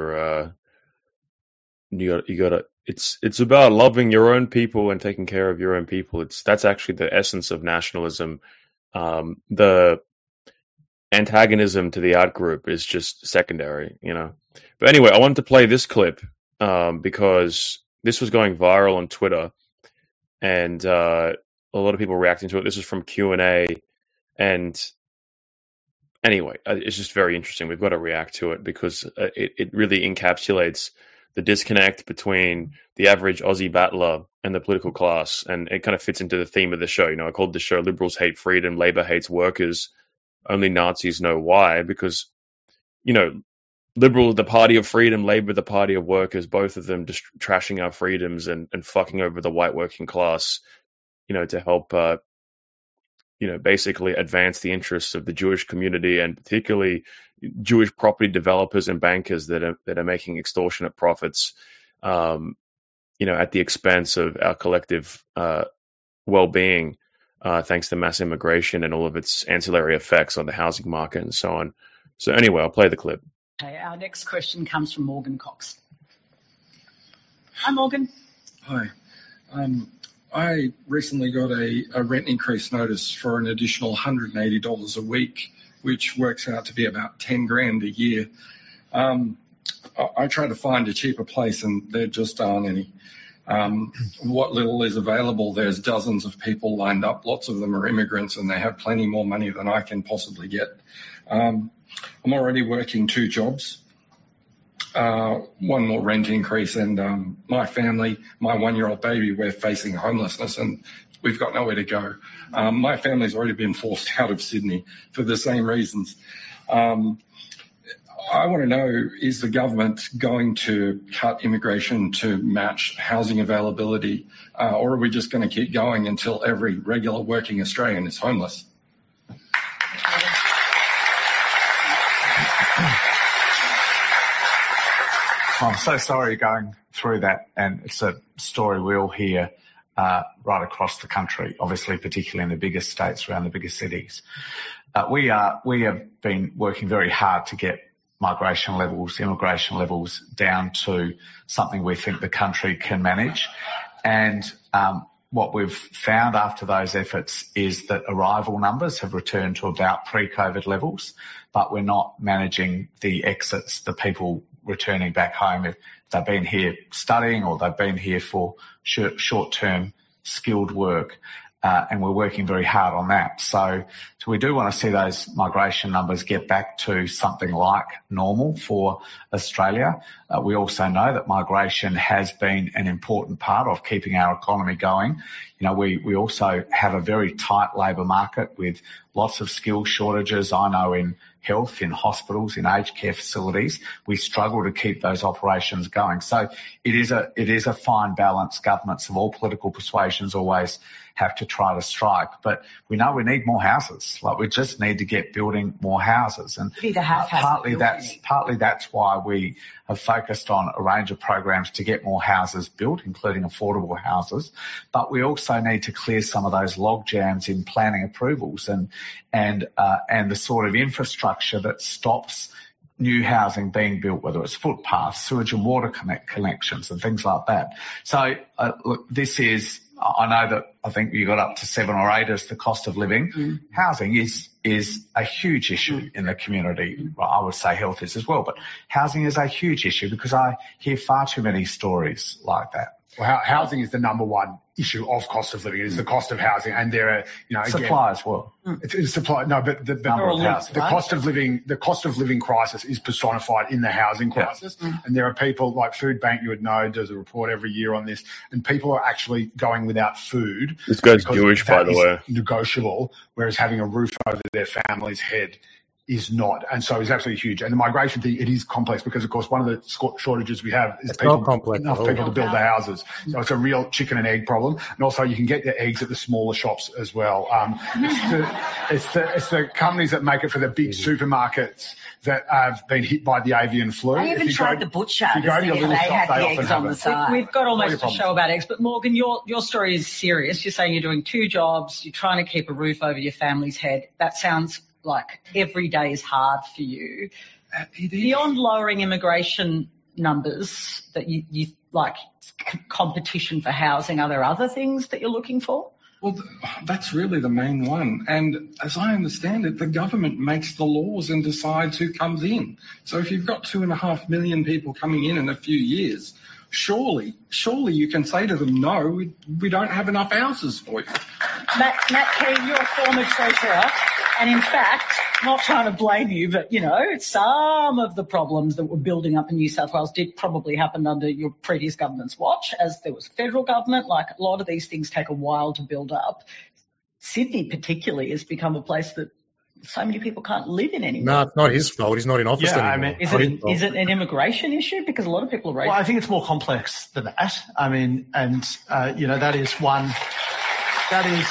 [SPEAKER 1] It's about loving your own people and taking care of your own people. That's actually the essence of nationalism. The antagonism to the out group is just secondary, you know. But anyway, I wanted to play this clip because this was going viral on Twitter, and a lot of people reacting to it. This is from Q&A, and anyway, it's just very interesting. We've got to react to it because it really encapsulates the disconnect between the average Aussie battler and the political class, and it kind of fits into the theme of the show. You know, I called the show "Liberals Hate Freedom, Labor Hates Workers." Only Nazis know why, because, you know, Liberal, the party of freedom, Labor, the party of workers, both of them just trashing our freedoms and fucking over the white working class, you know, to help, you know, basically advance the interests of the Jewish community and particularly Jewish property developers and bankers that are making extortionate profits, you know, at the expense of our collective well-being, thanks to mass immigration and all of its ancillary effects on the housing market and so on. So anyway, I'll play the clip.
[SPEAKER 9] Okay, our next question comes from Morgan Cox. Hi, Morgan.
[SPEAKER 10] Hi. I recently got a rent increase notice for an additional $180 a week, which works out to be about 10 grand a year. I tried to find a cheaper place and there just aren't any. What little is available, there's dozens of people lined up. Lots of them are immigrants and they have plenty more money than I can possibly get. I'm already working 2 jobs, one more rent increase, and my family, my 1-year-old baby, we're facing homelessness and we've got nowhere to go. My family's already been forced out of Sydney for the same reasons. I want to know, is the government going to cut immigration to match housing availability, or are we just going to keep going until every regular working Australian is homeless?
[SPEAKER 11] I'm so sorry you're going through that, and it's a story we all hear right across the country, obviously particularly in the biggest states around the biggest cities. We have been working very hard to get migration levels, immigration levels down to something we think the country can manage. And what we've found after those efforts is that arrival numbers have returned to about pre-COVID levels, but we're not managing the exits, the people returning back home if they've been here studying or they've been here for short-term skilled work. And we're working very hard on that. So we do want to see those migration numbers get back to something like normal for Australia. We also know that migration has been an important part of keeping our economy going. You know, we also have a very tight labour market with lots of skill shortages. I know in health, in hospitals, in aged care facilities, we struggle to keep those operations going. So it is a fine balance governments of all political persuasions always have to try to strike. But we know we need more houses. Like, we just need to get building more houses. And partly that's why we have focused on a range of programs to get more houses built, including affordable houses. But we also need to clear some of those log jams in planning approvals and the sort of infrastructure that stops new housing being built, whether it's footpaths, sewage and water connections and things like that. So look, this is, I know that I think you got up to 7 or 8 as the cost of living. Housing is a huge issue in the community. Well, I would say health is as well, but housing is a huge issue because I hear far too many stories like that.
[SPEAKER 12] Well, housing is the number one issue of cost of living. It is the cost of housing, and there are, you know,
[SPEAKER 11] supply as well.
[SPEAKER 12] It's supply. No, but the cost of living crisis is personified in the housing crisis. And there are people like Food Bank, you would know, does a report every year on this, and people are actually going without food.
[SPEAKER 1] This guy's Jewish, by the way.
[SPEAKER 12] Negotiable, whereas having a roof over their family's head is not. And so it's absolutely huge. And the migration thing, it is complex because, of course, one of the shortages we have is enough people to build the houses. So it's a real chicken and egg problem. And also you can get the eggs at the smaller shops as well. It's the companies that make it for the big supermarkets that have been hit by the avian flu.
[SPEAKER 9] I even tried the butcher.
[SPEAKER 12] If you go to your little shop, they often have it.
[SPEAKER 9] We've got almost a show about eggs, but Morgan, your story is serious. You're saying you're doing 2 jobs, you're trying to keep a roof over your family's head. That sounds like every day is hard for you. Beyond lowering immigration numbers that you like, competition for housing, are there other things that you're looking for?
[SPEAKER 10] Well, that's really the main one. And as I understand it, the government makes the laws and decides who comes in. So if you've got 2.5 million people coming in a few years, surely you can say to them, no, we don't have enough houses for you.
[SPEAKER 9] Matt Keane, you're a former treasurer, and in fact, not trying to blame you, but, you know, some of the problems that were building up in New South Wales did probably happen under your previous government's watch, as there was federal government. Like, a lot of these things take a while to build up. Sydney particularly has become a place that so many people can't live in anymore.
[SPEAKER 2] No, it's not his fault. He's not in office anymore.
[SPEAKER 13] I mean,
[SPEAKER 9] is it an immigration issue? Because a lot of people are raising.
[SPEAKER 13] Well, I think it's more complex than that. I mean, and you know, that is one. That is.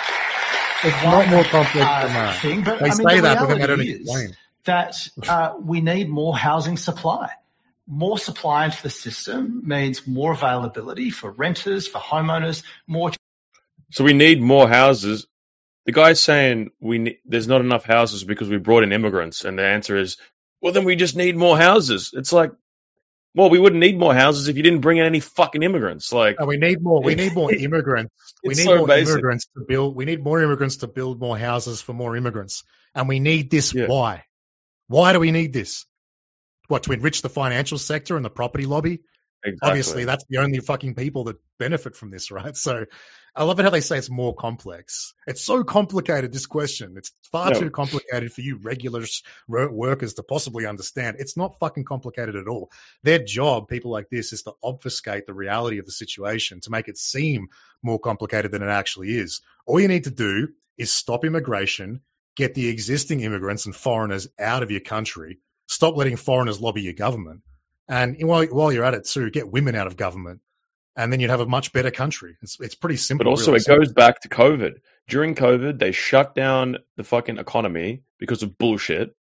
[SPEAKER 2] It's not more complex than that.
[SPEAKER 13] Thing, but
[SPEAKER 2] they
[SPEAKER 13] I mean,
[SPEAKER 2] say
[SPEAKER 13] the
[SPEAKER 2] that, but they
[SPEAKER 13] reality
[SPEAKER 2] don't explain.
[SPEAKER 13] That we need more housing supply. More supply into the system means more availability for renters, for homeowners, more.
[SPEAKER 1] So we need more houses. The guy's saying there's not enough houses because we brought in immigrants, and the answer is, well, then we just need more houses. It's like, well, we wouldn't need more houses if you didn't bring in any fucking immigrants. Like,
[SPEAKER 2] we need more. We need more immigrants. We need more immigrants to build. We need more immigrants to build more houses for more immigrants, and we need this. Yeah. Why? Why do we need this? What, to enrich the financial sector and the property lobby? Exactly. Obviously, that's the only fucking people that benefit from this, right? So I love it how they say it's more complex. It's so complicated, this question. It's far too complicated for you regular workers to possibly understand. It's not fucking complicated at all. Their job, people like this, is to obfuscate the reality of the situation, to make it seem more complicated than it actually is. All you need to do is stop immigration, get the existing immigrants and foreigners out of your country, stop letting foreigners lobby your government, and while you're at it too, get women out of government. And then you'd have a much better country. It's pretty simple.
[SPEAKER 1] But also, it goes back to COVID. During COVID, they shut down the fucking economy because of bullshit.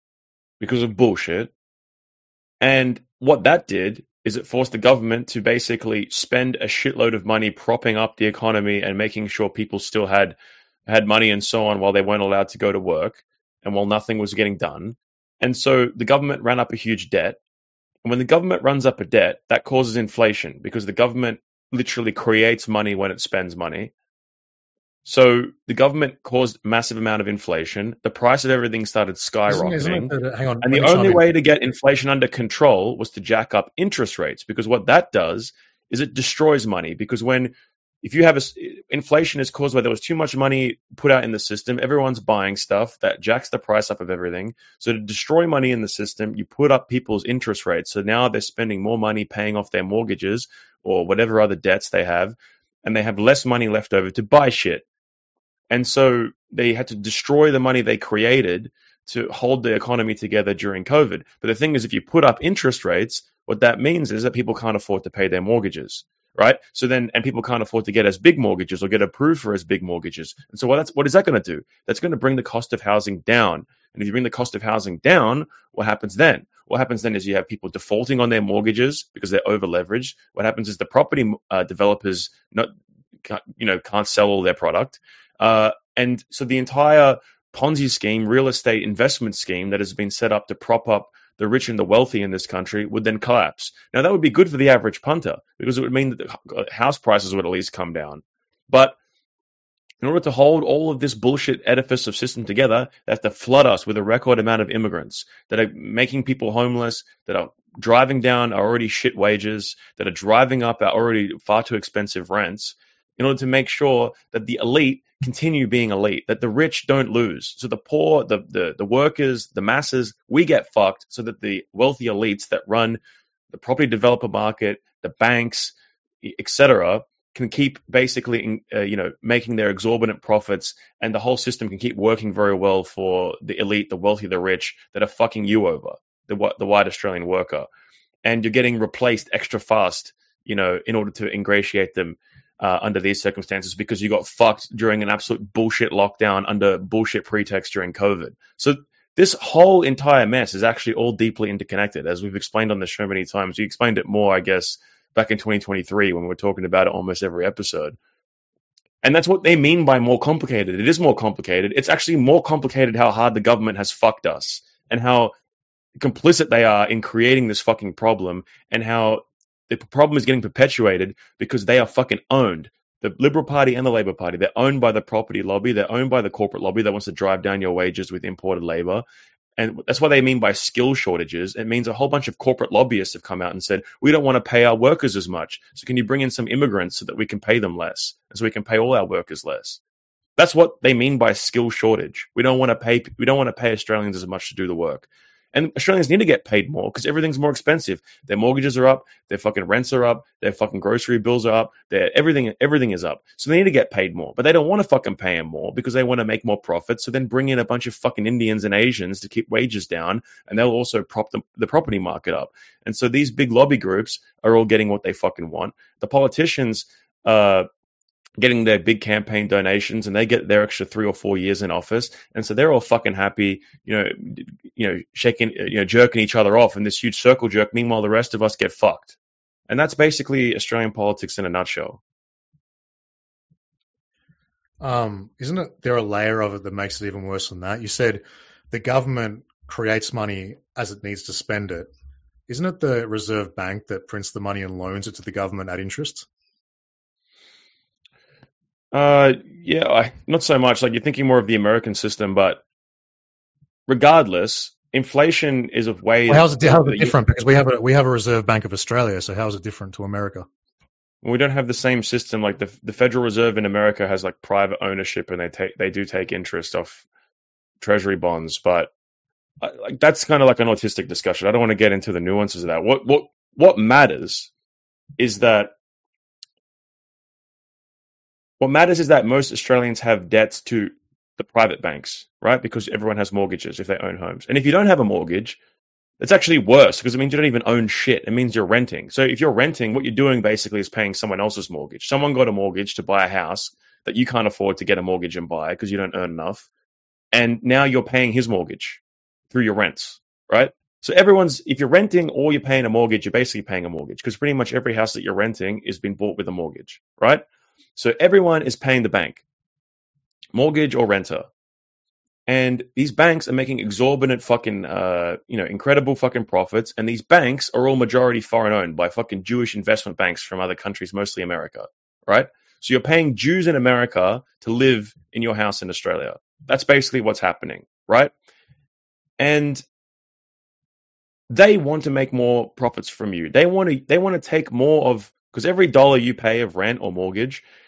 [SPEAKER 1] And what that did is it forced the government to basically spend a shitload of money propping up the economy and making sure people still had money and so on while they weren't allowed to go to work and while nothing was getting done. And so the government ran up a huge debt. And when the government runs up a debt, that causes inflation because the government literally creates money when it spends money. So the government caused a massive amount of inflation. The price of everything started skyrocketing. And the only way to get inflation under control was to jack up interest rates, because what that does is it destroys money. Because when if you have inflation is caused by there was too much money put out in the system, everyone's buying stuff that jacks the price up of everything. So to destroy money in the system, you put up people's interest rates. So now they're spending more money paying off their mortgages or whatever other debts they have, and they have less money left over to buy shit. And so they had to destroy the money they created to hold the economy together during COVID. But the thing is, if you put up interest rates, what that means is that people can't afford to pay their mortgages, right? So then, and people can't afford to get as big mortgages or get approved for as big mortgages. And so what is that going to do? That's going to bring the cost of housing down. And if you bring the cost of housing down, what happens then? What happens then is you have people defaulting on their mortgages because they're over leveraged. What happens is the property developers can't sell all their product. And so the entire Ponzi scheme, real estate investment scheme that has been set up to prop up the rich and the wealthy in this country would then collapse. Now, that would be good for the average punter because it would mean that the house prices would at least come down. But in order to hold all of this bullshit edifice of system together, they have to flood us with a record amount of immigrants that are making people homeless, that are driving down our already shit wages, that are driving up our already far too expensive rents, in order to make sure that the elite continue being elite, that the rich don't lose. So the poor, the workers, the masses, we get fucked so that the wealthy elites that run the property developer market, the banks, etc., can keep basically, making their exorbitant profits, and the whole system can keep working very well for the elite, the wealthy, the rich that are fucking you over, the white Australian worker. And you're getting replaced extra fast, in order to ingratiate them under these circumstances because you got fucked during an absolute bullshit lockdown under bullshit pretext during COVID. So this whole entire mess is actually all deeply interconnected, as we've explained on the show many times. We explained it more, I guess, back in 2023 when we were talking about it almost every episode. And that's what they mean by more complicated. It is more complicated. It's actually more complicated how hard the government has fucked us and how complicit they are in creating this fucking problem, and how the problem is getting perpetuated because they are fucking owned. The Liberal Party and the Labor Party, they're owned by the property lobby. They're owned by the corporate lobby that wants to drive down your wages with imported labor. And that's what they mean by skill shortages. It means a whole bunch of corporate lobbyists have come out and said, we don't want to pay our workers as much. So can you bring in some immigrants so that we can pay them less? And so we can pay all our workers less. That's what they mean by skill shortage. We don't want to pay Australians as much to do the work. And Australians need to get paid more because everything's more expensive. Their mortgages are up, their fucking rents are up, their fucking grocery bills are up, everything is up. So they need to get paid more. But they don't want to fucking pay them more because they want to make more profits. So then bring in a bunch of fucking Indians and Asians to keep wages down, and they'll also prop the property market up. And so these big lobby groups are all getting what they fucking want. The politicians getting their big campaign donations, and they get their extra 3 or 4 years in office, and so they're all fucking happy, shaking, jerking each other off in this huge circle jerk. Meanwhile, the rest of us get fucked, and that's basically Australian politics in a nutshell.
[SPEAKER 2] Isn't it there a layer of it that makes it even worse than that? You said the government creates money as it needs to spend it. Isn't it the Reserve Bank that prints the money and loans it to the government at interest?
[SPEAKER 1] Not so much. Like, you're thinking more of the American system, but regardless, inflation is a way.
[SPEAKER 2] Well, how's it different? Because we have a Reserve Bank of Australia, so how is it different to America?
[SPEAKER 1] Well, we don't have the same system. Like the Federal Reserve in America has like private ownership, and they do take interest off Treasury bonds, but that's kind of like an autistic discussion. I don't want to get into the nuances of that. What matters is that. What matters is that most Australians have debts to the private banks, right? Because everyone has mortgages if they own homes. And if you don't have a mortgage, it's actually worse because it means you don't even own shit. It means you're renting. So if you're renting, what you're doing basically is paying someone else's mortgage. Someone got a mortgage to buy a house that you can't afford to get a mortgage and buy because you don't earn enough. And now you're paying his mortgage through your rents, right? So if you're renting or you're paying a mortgage, you're basically paying a mortgage because pretty much every house that you're renting is being bought with a mortgage, right? So everyone is paying the bank, mortgage or renter. And these banks are making exorbitant fucking, incredible fucking profits. And these banks are all majority foreign owned by fucking Jewish investment banks from other countries, mostly America, right? So you're paying Jews in America to live in your house in Australia. That's basically what's happening, right? And they want to make more profits from you. They want to take more of, because every dollar you pay of rent or mortgage,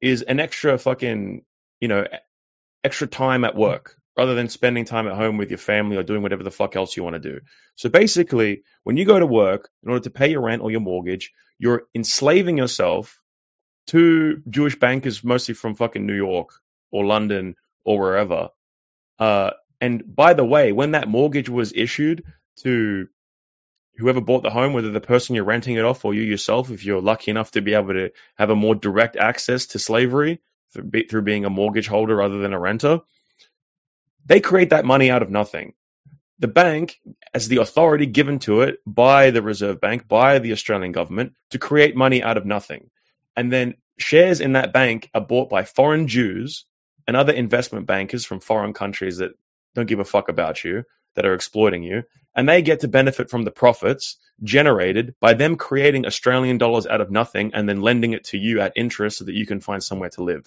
[SPEAKER 1] is an extra fucking, extra time at work rather than spending time at home with your family or doing whatever the fuck else you want to do. So basically, when you go to work, in order to pay your rent or your mortgage, you're enslaving yourself to Jewish bankers, mostly from fucking New York or London or wherever. And by the way, when that mortgage was issued to whoever bought the home, whether the person you're renting it off or you yourself, if you're lucky enough to be able to have a more direct access to slavery through being a mortgage holder rather than a renter, they create that money out of nothing. The bank, as the authority given to it by the Reserve Bank, by the Australian government, to create money out of nothing. And then shares in that bank are bought by foreign Jews and other investment bankers from foreign countries that don't give a fuck about you, that are exploiting you. And they get to benefit from the profits generated by them creating Australian dollars out of nothing and then lending it to you at interest so that you can find somewhere to live.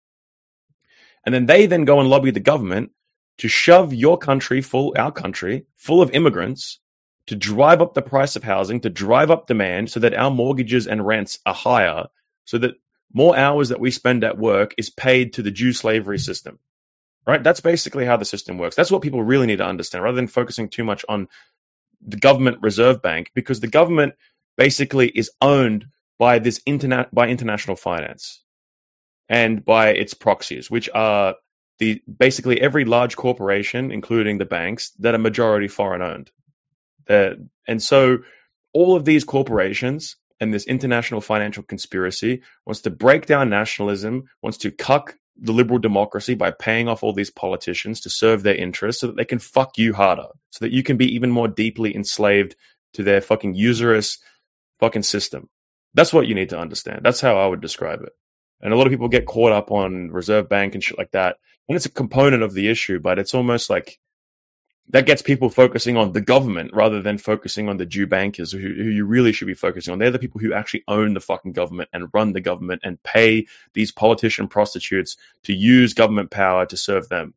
[SPEAKER 1] And then they then go and lobby the government to shove our country, full of immigrants, to drive up the price of housing, to drive up demand so that our mortgages and rents are higher, so that more hours that we spend at work is paid to the Jew slavery system. Right? That's basically how the system works. That's what people really need to understand, rather than focusing too much on the government Reserve Bank, because the government basically is owned by by international finance and by its proxies, which are basically every large corporation, including the banks, that are majority foreign owned. And so all of these corporations and this international financial conspiracy wants to break down nationalism, wants to cuck the liberal democracy by paying off all these politicians to serve their interests so that they can fuck you harder, so that you can be even more deeply enslaved to their fucking usurious fucking system. That's what you need to understand. That's how I would describe it. And a lot of people get caught up on Reserve Bank and shit like that. And it's a component of the issue, but it's almost like that gets people focusing on the government rather than focusing on the Jew bankers who you really should be focusing on. They're the people who actually own the fucking government and run the government and pay these politician prostitutes to use government power to serve them.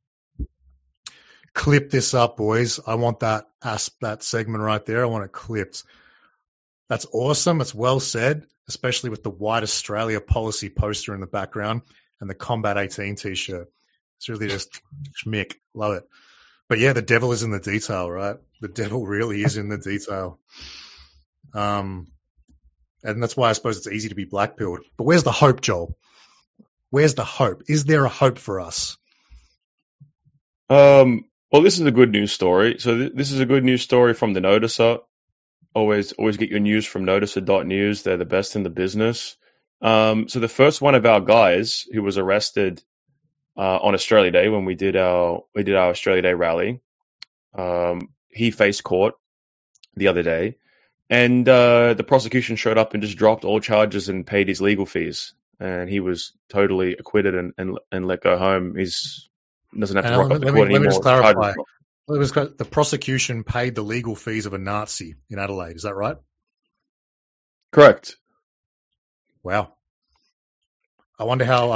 [SPEAKER 2] Clip this up, boys. I want that segment right there. I want it clipped. That's awesome. It's well said, especially with the White Australia policy poster in the background and the Combat 18 t-shirt. It's really just schmick. Love it. But yeah, the devil is in the detail, right? The devil really is in the detail. And that's why I suppose it's easy to be black-pilled. But where's the hope, Joel? Where's the hope? Is there a hope for us?
[SPEAKER 1] Well, this is a good news story. So this is a good news story from the Noticer. Always get your news from noticer.news. They're the best in the business. So the first one of our guys who was arrested on Australia Day, when we did our Australia Day rally, he faced court the other day, and the prosecution showed up and just dropped all charges and paid his legal fees, and he was totally acquitted and let go home. He doesn't have to rock up the court anymore.
[SPEAKER 2] Let me just clarify. The prosecution paid the legal fees of a Nazi in Adelaide. Is that right?
[SPEAKER 1] Correct.
[SPEAKER 2] Wow. I wonder how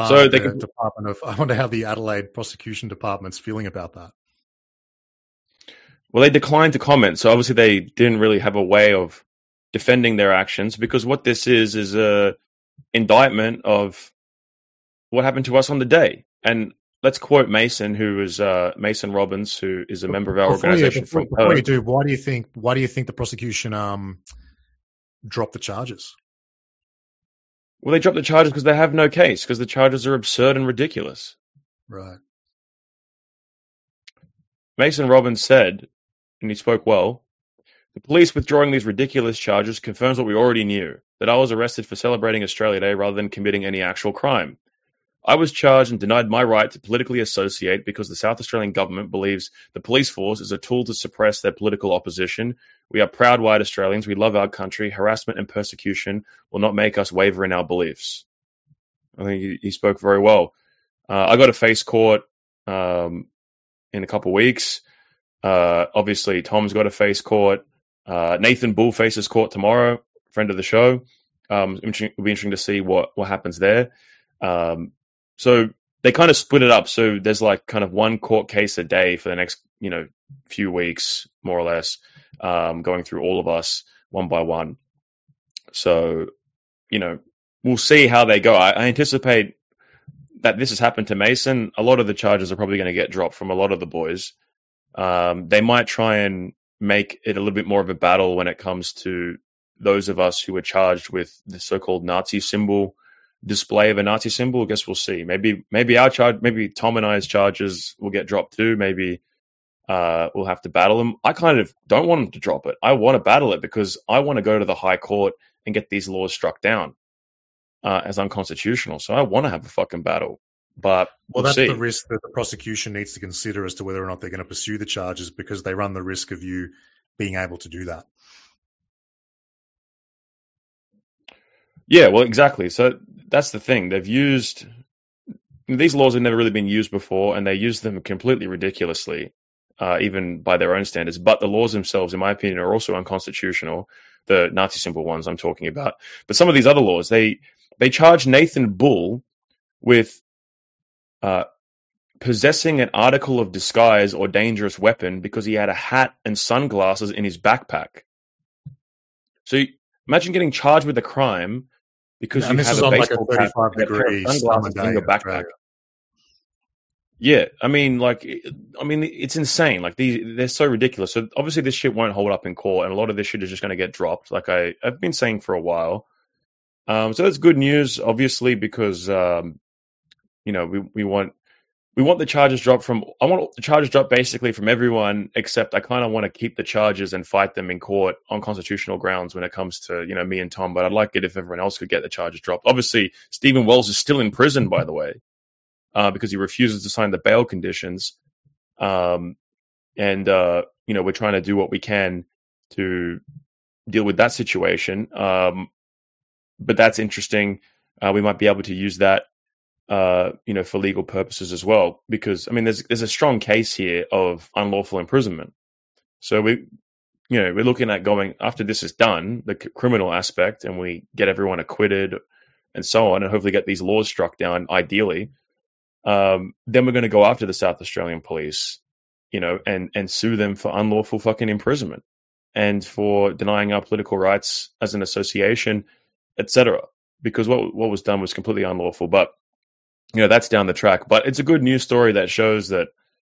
[SPEAKER 2] I wonder how the Adelaide prosecution department's feeling about that.
[SPEAKER 1] Well, they declined to comment, so obviously they didn't really have a way of defending their actions, because what this is a indictment of what happened to us on the day. And let's quote Mason, who is Mason Robbins, who is a member of our organization.
[SPEAKER 2] Before you do, why do you think the prosecution dropped the charges?
[SPEAKER 1] Well, they dropped the charges because they have no case, because the charges are absurd and ridiculous.
[SPEAKER 2] Right.
[SPEAKER 1] Mason Robbins said, and he spoke well, the police withdrawing these ridiculous charges confirms what we already knew, that I was arrested for celebrating Australia Day rather than committing any actual crime. I was charged and denied my right to politically associate because the South Australian government believes the police force is a tool to suppress their political opposition. We are proud white Australians. We love our country. Harassment and persecution will not make us waver in our beliefs. I think he spoke very well. I got to face court in a couple of weeks. Obviously, Tom's got to face court. Nathan Bull faces court tomorrow, friend of the show. It'll be interesting to see what happens there. So they kind of split it up. So there's like kind of one court case a day for the next, few weeks, more or less, going through all of us one by one. So, we'll see how they go. I anticipate that this has happened to Mason, a lot of the charges are probably going to get dropped from a lot of the boys. They might try and make it a little bit more of a battle when it comes to those of us who were charged with the so-called Nazi symbol, display of a Nazi symbol. I guess we'll see. Maybe our charge, maybe Tom and I's charges will get dropped too. Maybe we'll have to battle them. I kind of don't want them to drop it. I want to battle it because I want to go to the High Court and get these laws struck down as unconstitutional. So I want to have a fucking battle. But
[SPEAKER 2] well,
[SPEAKER 1] that's
[SPEAKER 2] the risk that the prosecution needs to consider as to whether or not they're going to pursue the charges, because they run the risk of you being able to do that.
[SPEAKER 1] Yeah, well, exactly. So that's the thing. These laws have never really been used before, and they use them completely ridiculously, even by their own standards. But the laws themselves, in my opinion, are also unconstitutional. The Nazi symbol ones I'm talking about. But some of these other laws, they charge Nathan Bull with possessing an article of disguise or dangerous weapon because he had a hat and sunglasses in his backpack. So imagine getting charged with a crime because you have a baseball cap and a pair of sunglasses in your backpack. Yeah, I mean, it's insane. Like they're so ridiculous. So obviously this shit won't hold up in court, and a lot of this shit is just going to get dropped. Like I've been saying for a while. So that's good news, obviously, because we want the charges dropped I want the charges dropped basically from everyone, except I kind of want to keep the charges and fight them in court on constitutional grounds when it comes to, me and Tom. But I'd like it if everyone else could get the charges dropped. Obviously, Stephen Wells is still in prison, by the way, because he refuses to sign the bail conditions. We're trying to do what we can to deal with that situation. But that's interesting. We might be able to use that for legal purposes as well, because there's a strong case here of unlawful imprisonment. So we're looking at going, after this is done, the criminal aspect, and we get everyone acquitted and so on, and hopefully get these laws struck down, ideally. Then we're going to go after the South Australian police, and sue them for unlawful fucking imprisonment and for denying our political rights as an association, etc. Because what was done was completely unlawful. But that's down the track. But it's a good news story that shows that,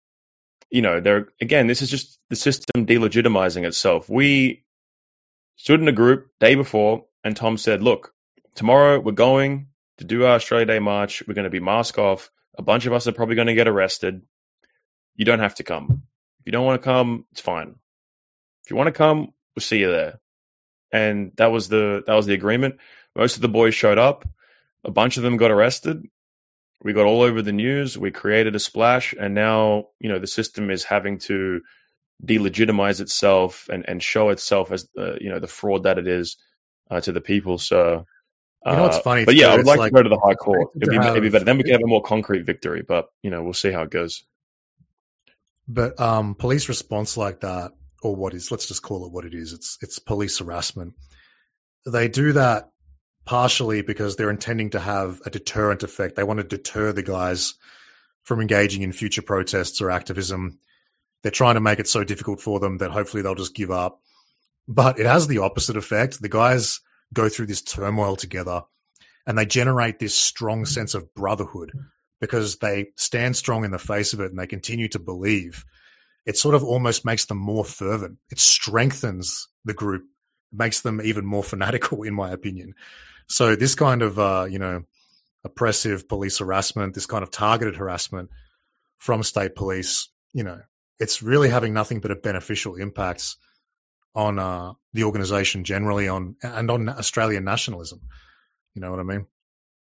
[SPEAKER 1] this is just the system delegitimizing itself. We stood in a group day before, and Tom said, look, tomorrow we're going to do our Australia Day march. We're going to be mask off. A bunch of us are probably going to get arrested. You don't have to come. If you don't want to come, it's fine. If you want to come, we'll see you there. And that was the agreement. Most of the boys showed up. A bunch of them got arrested. We got all over the news. We created a splash, and now the system is having to delegitimize itself and show itself as the fraud that it is to the people. So
[SPEAKER 2] what's funny?
[SPEAKER 1] But yeah, I would like to go to the High Court. It'd be better. Then we can have a more concrete victory. But we'll see how it goes.
[SPEAKER 2] But police response like that, or let's just call it what it is. It's police harassment. They do that partially because they're intending to have a deterrent effect. They want to deter the guys from engaging in future protests or activism. They're trying to make it so difficult for them that hopefully they'll just give up. But it has the opposite effect. The guys go through this turmoil together, and they generate this strong sense of brotherhood because they stand strong in the face of it and they continue to believe. It sort of almost makes them more fervent. It strengthens the group, makes them even more fanatical, in my opinion. So this kind of, oppressive police harassment, this kind of targeted harassment from state police, it's really having nothing but a beneficial impacts on the organisation generally on Australian nationalism. You know what I mean?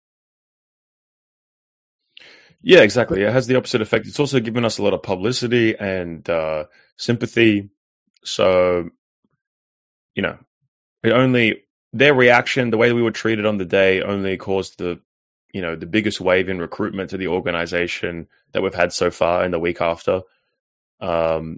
[SPEAKER 1] Yeah, exactly. It has the opposite effect. It's also given us a lot of publicity and sympathy. So, their reaction, the way we were treated on the day, only caused the biggest wave in recruitment to the organization that we've had so far in the week after. So,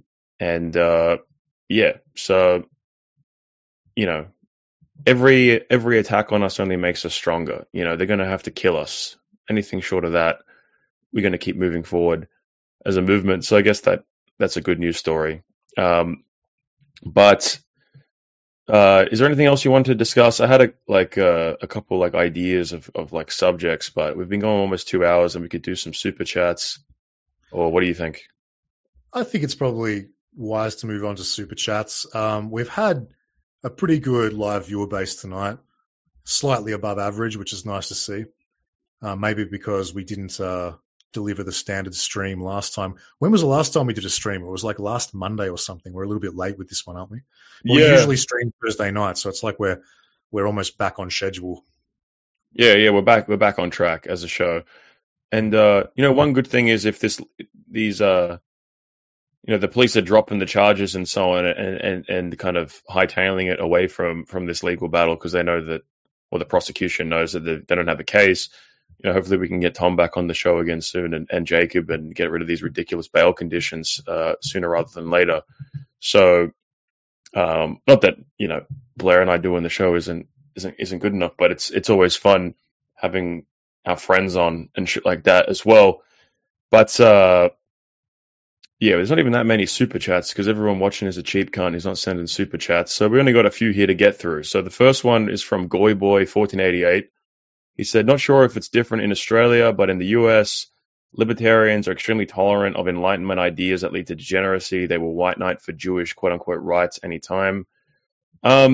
[SPEAKER 1] every attack on us only makes us stronger. They're going to have to kill us. Anything short of that, we're going to keep moving forward as a movement. So I guess that's a good news story. But Is there anything else you want to discuss? I had a couple like ideas of like subjects, but we've been going almost 2 hours, and we could do some super chats. Or what do you think?
[SPEAKER 2] I think it's probably wise to move on to super chats. We've had a pretty good live viewer base tonight, slightly above average, which is nice to see. Maybe because we didn't deliver the standard stream last time. When was the last time we did a stream? It was like last Monday or something. We're a little bit late with this one, aren't we? Well,
[SPEAKER 1] Yeah.
[SPEAKER 2] We usually stream Thursday night, so it's like we're almost back on schedule.
[SPEAKER 1] Yeah, we're back on track as a show. And one good thing is if the police are dropping the charges and so on, and kind of hightailing it away from this legal battle because they know that, or the prosecution knows that they don't have a case. Hopefully we can get Tom back on the show again soon, and Jacob, and get rid of these ridiculous bail conditions sooner rather than later. So, not that Blair and I doing the show isn't good enough, but it's always fun having our friends on and shit like that as well. But there's not even that many super chats because everyone watching is a cheap cunt. He's not sending super chats, so we only got a few here to get through. So the first one is from Goyboy 1488. He said, not sure if it's different in Australia, but in the US, libertarians are extremely tolerant of Enlightenment ideas that lead to degeneracy. They will white knight for Jewish quote-unquote rights anytime. Well,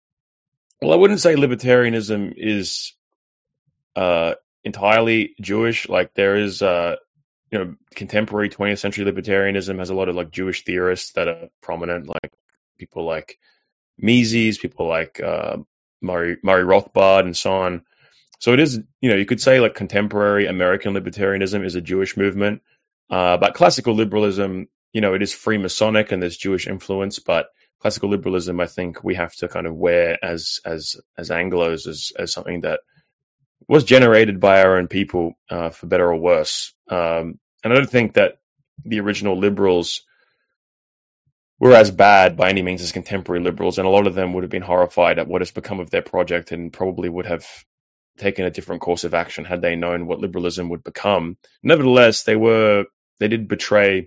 [SPEAKER 1] I wouldn't say libertarianism is entirely Jewish. Like there is, contemporary 20th century libertarianism has a lot of like Jewish theorists that are prominent, like people like Mises, people like Murray Rothbard and so on. So it is, you could say like contemporary American libertarianism is a Jewish movement, but classical liberalism, it is Freemasonic and there's Jewish influence, but classical liberalism, I think we have to kind of wear as Anglos as something that was generated by our own people, for better or worse. And I don't think that the original liberals were as bad by any means as contemporary liberals, and a lot of them would have been horrified at what has become of their project and probably would have taken a different course of action had they known what liberalism would become. Nevertheless, they did betray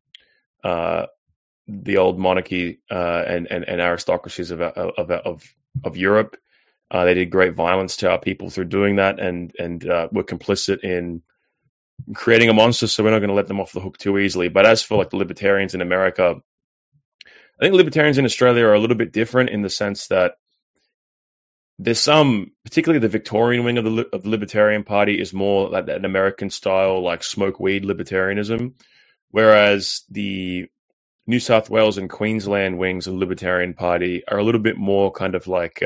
[SPEAKER 1] the old monarchy and aristocracies of Europe. They did great violence to our people through doing that, and were complicit in creating a monster. So we're not going to let them off the hook too easily. But as for like the libertarians in America, I think libertarians in Australia are a little bit different in the sense that there's some, particularly the Victorian wing of the Libertarian Party is more like an American style, like smoke weed libertarianism, whereas the New South Wales and Queensland wings of the Libertarian Party are a little bit more kind of like,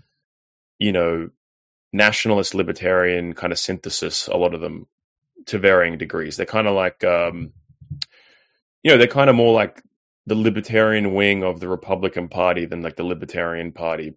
[SPEAKER 1] nationalist libertarian kind of synthesis, a lot of them to varying degrees. They're kind of like, they're kind of more like the Libertarian wing of the Republican Party than like the Libertarian Party.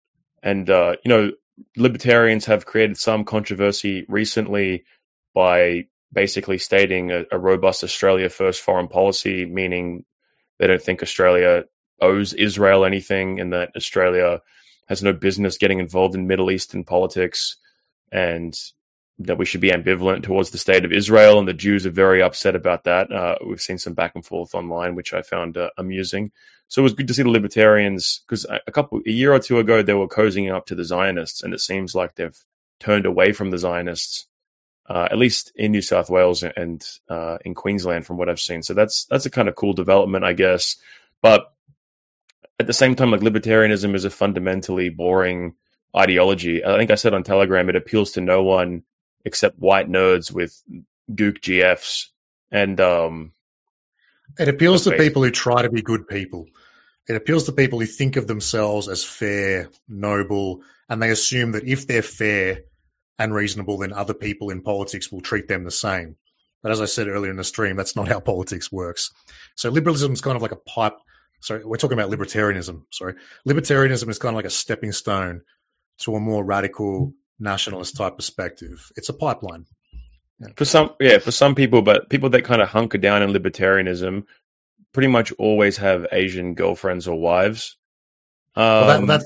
[SPEAKER 1] Libertarians have created some controversy recently by basically stating a robust Australia first foreign policy, meaning they don't think Australia owes Israel anything and that Australia has no business getting involved in Middle Eastern politics, and that we should be ambivalent towards the state of Israel. And the Jews are very upset about that. We've seen some back and forth online, which I found amusing. So it was good to see the libertarians, because a year or two ago, they were cozying up to the Zionists, and it seems like they've turned away from the Zionists, at least in New South Wales and in Queensland, from what I've seen. So that's a kind of cool development, I guess. But at the same time, like libertarianism is a fundamentally boring ideology. I think I said on Telegram, it appeals to no one except white nerds with gook GFs. And
[SPEAKER 2] it appeals to people who try to be good people. It appeals to people who think of themselves as fair, noble, and they assume that if they're fair and reasonable, then other people in politics will treat them the same. But as I said earlier in the stream, that's not how politics works. So liberalism is kind of like a pipe. Sorry, we're talking about libertarianism. Sorry. Libertarianism is kind of like a stepping stone to a more radical nationalist type perspective. It's a pipeline.
[SPEAKER 1] Yeah. For some people, but people that kind of hunker down in libertarianism pretty much always have Asian girlfriends or wives.
[SPEAKER 2] That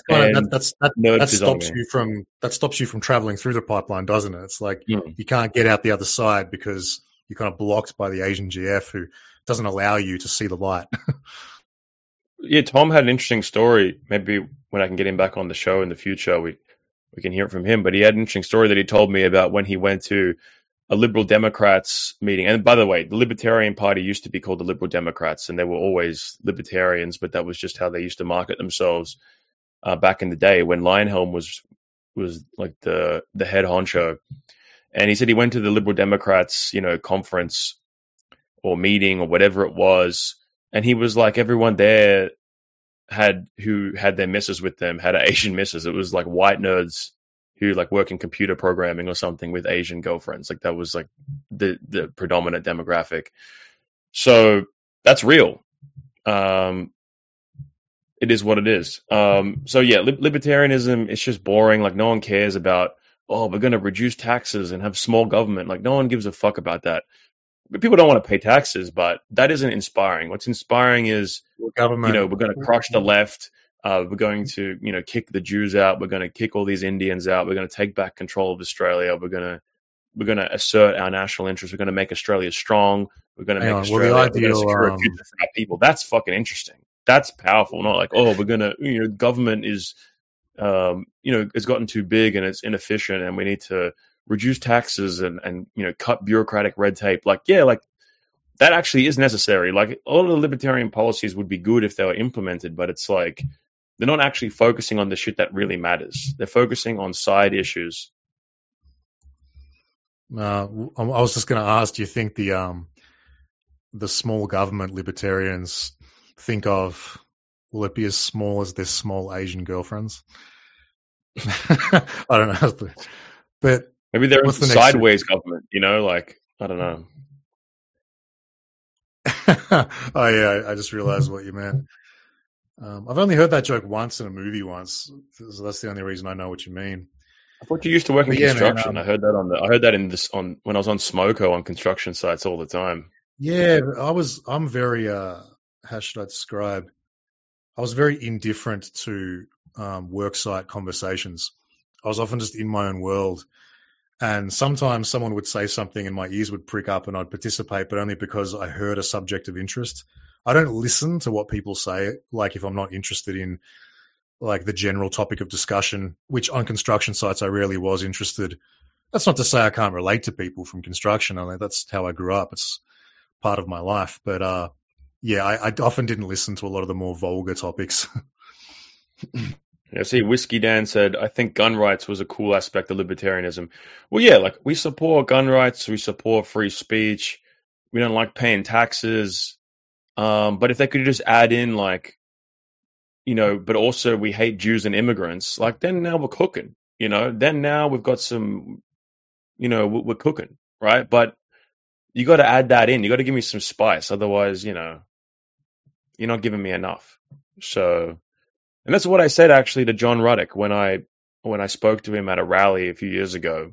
[SPEAKER 2] stops you from traveling through the pipeline, doesn't it? It's like you can't get out the other side because you're kind of blocked by the Asian GF who doesn't allow you to see the light.
[SPEAKER 1] Yeah, Tom had an interesting story. Maybe when I can get him back on the show in the future, we can hear it from him. But he had an interesting story that he told me about when he went to a Liberal Democrats meeting. And by the way, the Libertarian Party used to be called the Liberal Democrats, and they were always libertarians, but that was just how they used to market themselves back in the day when Lionhelm was like the head honcho. And he said he went to the Liberal Democrats, conference or meeting or whatever it was, and he was like, everyone there who had their misses with them had Asian misses. It was like white nerds who like work in computer programming or something with Asian girlfriends. Like that was like the predominant demographic. So that's real. It is what it is. So yeah, libertarianism, it's just boring. Like no one cares about, we're going to reduce taxes and have small government. Like no one gives a fuck about that. People don't want to pay taxes, but that isn't inspiring. What's inspiring is,
[SPEAKER 2] government.
[SPEAKER 1] We're going to crush the left. We're going to, kick the Jews out. We're going to kick all these Indians out. We're going to take back control of Australia. We're going to assert our national interests. We're going to make Australia strong. We're going to make Australia we're going to secure a future for our people. That's fucking interesting. That's powerful. Not like, we're going to, government is, it's gotten too big and it's inefficient and we need to reduce taxes and cut bureaucratic red tape. Like, yeah, like that actually is necessary. Like all of the libertarian policies would be good if they were implemented, but it's like they're not actually focusing on the shit that really matters. They're focusing on side issues.
[SPEAKER 2] I was just going to ask, do you think the small government libertarians think of, will it be as small as their small Asian girlfriends? I don't know. But
[SPEAKER 1] maybe they're in the sideways government, like, I don't know.
[SPEAKER 2] Oh yeah, I just realized what you meant. I've only heard that joke once in a movie once, so that's the only reason I know what you mean.
[SPEAKER 1] I thought you used to work in construction. Man, I heard that when I was on Smoko on construction sites all the time.
[SPEAKER 2] Yeah, I'm very how should I describe? I was very indifferent to worksite conversations. I was often just in my own world. And sometimes someone would say something and my ears would prick up and I'd participate, but only because I heard a subject of interest. I don't listen to what people say, like if I'm not interested in like the general topic of discussion, which on construction sites I rarely was interested. That's not to say I can't relate to people from construction. I mean, that's how I grew up. It's part of my life. But I often didn't listen to a lot of the more vulgar topics.
[SPEAKER 1] Yeah, see, Whiskey Dan said, I think gun rights was a cool aspect of libertarianism. Well, yeah, like we support gun rights, we support free speech, we don't like paying taxes. But if they could just add in like, but also we hate Jews and immigrants, like then now we're cooking, then now we've got some, we're cooking, right? But you got to add that in. You got to give me some spice. Otherwise, you're not giving me enough. So. And that's what I said actually to John Ruddock when I spoke to him at a rally a few years ago.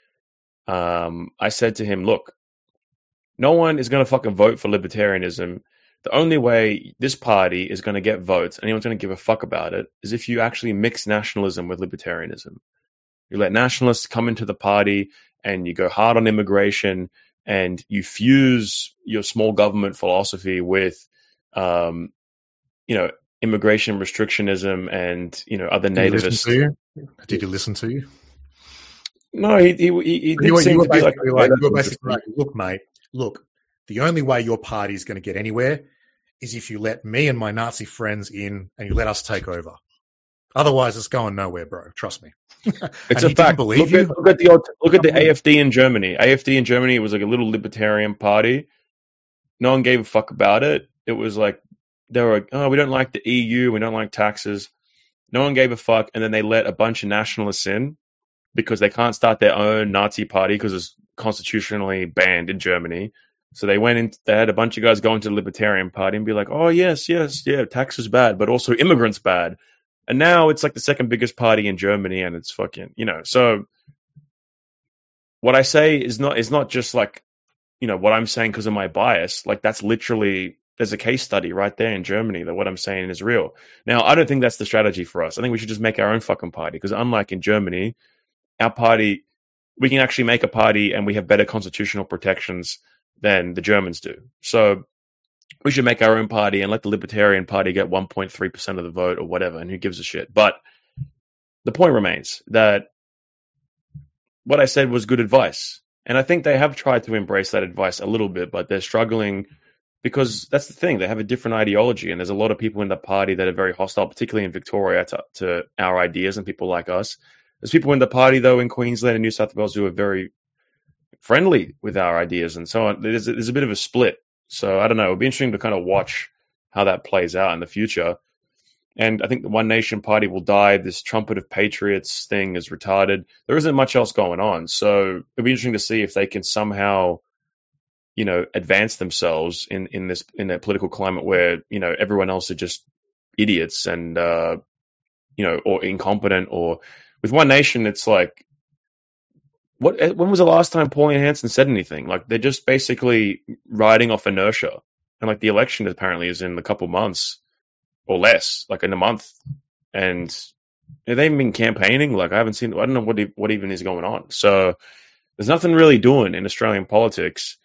[SPEAKER 1] I said to him, look, no one is going to fucking vote for libertarianism. The only way this party is going to get votes, anyone's going to give a fuck about it, is if you actually mix nationalism with libertarianism. You let nationalists come into the party and you go hard on immigration and you fuse your small government philosophy with, immigration restrictionism and other nativists.
[SPEAKER 2] Did he listen to you?
[SPEAKER 1] No, he did seem to be like,
[SPEAKER 2] look, mate, the only way your party is going to get anywhere is if you let me and my Nazi friends in and you let us take over. Otherwise, it's going nowhere, bro. Trust me.
[SPEAKER 1] It's a fact. Look at the AfD in Germany. AfD in Germany was like a little libertarian party. No one gave a fuck about it. It was like, they were, we don't like the EU, we don't like taxes. No one gave a fuck, and then they let a bunch of nationalists in because they can't start their own Nazi party because it's constitutionally banned in Germany. So they went in, they had a bunch of guys go into the Libertarian Party and be like, oh, yes, tax is bad, but also immigrants bad. And now it's like the second biggest party in Germany, and it's fucking, So what I say is not just like, what I'm saying because of my bias. Like that's literally... There's a case study right there in Germany that what I'm saying is real. Now, I don't think that's the strategy for us. I think we should just make our own fucking party because unlike in Germany, our party, we can actually make a party and we have better constitutional protections than the Germans do. So we should make our own party and let the Libertarian Party get 1.3% of the vote or whatever, and who gives a shit. But the point remains that what I said was good advice. And I think they have tried to embrace that advice a little bit, but they're struggling because that's the thing. They have a different ideology, and there's a lot of people in the party that are very hostile, particularly in Victoria, to our ideas and people like us. There's people in the party, though, in Queensland and New South Wales who are very friendly with our ideas and so on. There's a bit of a split. So I don't know. It'll be interesting to kind of watch how that plays out in the future. And I think the One Nation Party will die. This Trumpet of Patriots thing is retarded. There isn't much else going on. So it'll be interesting to see if they can somehow, advance themselves in a political climate where, everyone else are just idiots and, or incompetent. Or with One Nation, it's like, when was the last time Pauline Hanson said anything? Like, they're just basically riding off inertia. And like the election apparently is in a couple months. Or less, like in a month, and they've been campaigning. Like I don't know what even is going on. So there's nothing really doing in Australian politics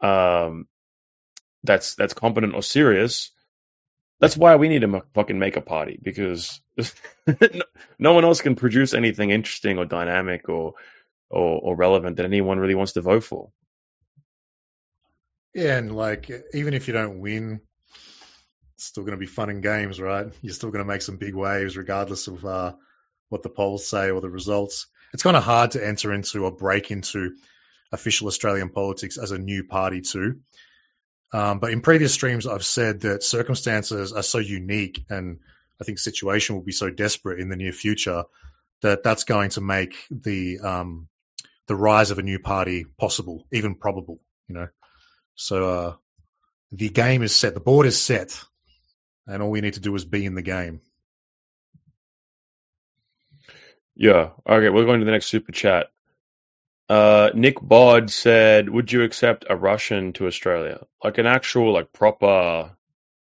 [SPEAKER 1] that's competent or serious. That's why we need to fucking make a party, because no one else can produce anything interesting or dynamic or relevant that anyone really wants to vote for.
[SPEAKER 2] Yeah, and like even if you don't win, it's still going to be fun and games, right? You're still going to make some big waves regardless of what the polls say or the results. It's kind of hard to enter into or break into official Australian politics as a new party too. But in previous streams, I've said that circumstances are so unique, and I think the situation will be so desperate in the near future that that's going to make the rise of a new party possible, even probable. So the game is set, the board is set. And all we need to do is be in the game.
[SPEAKER 1] Yeah. Okay, we're going to the next super chat. Nick Bod said, would you accept a Russian to Australia? Like an actual, like proper,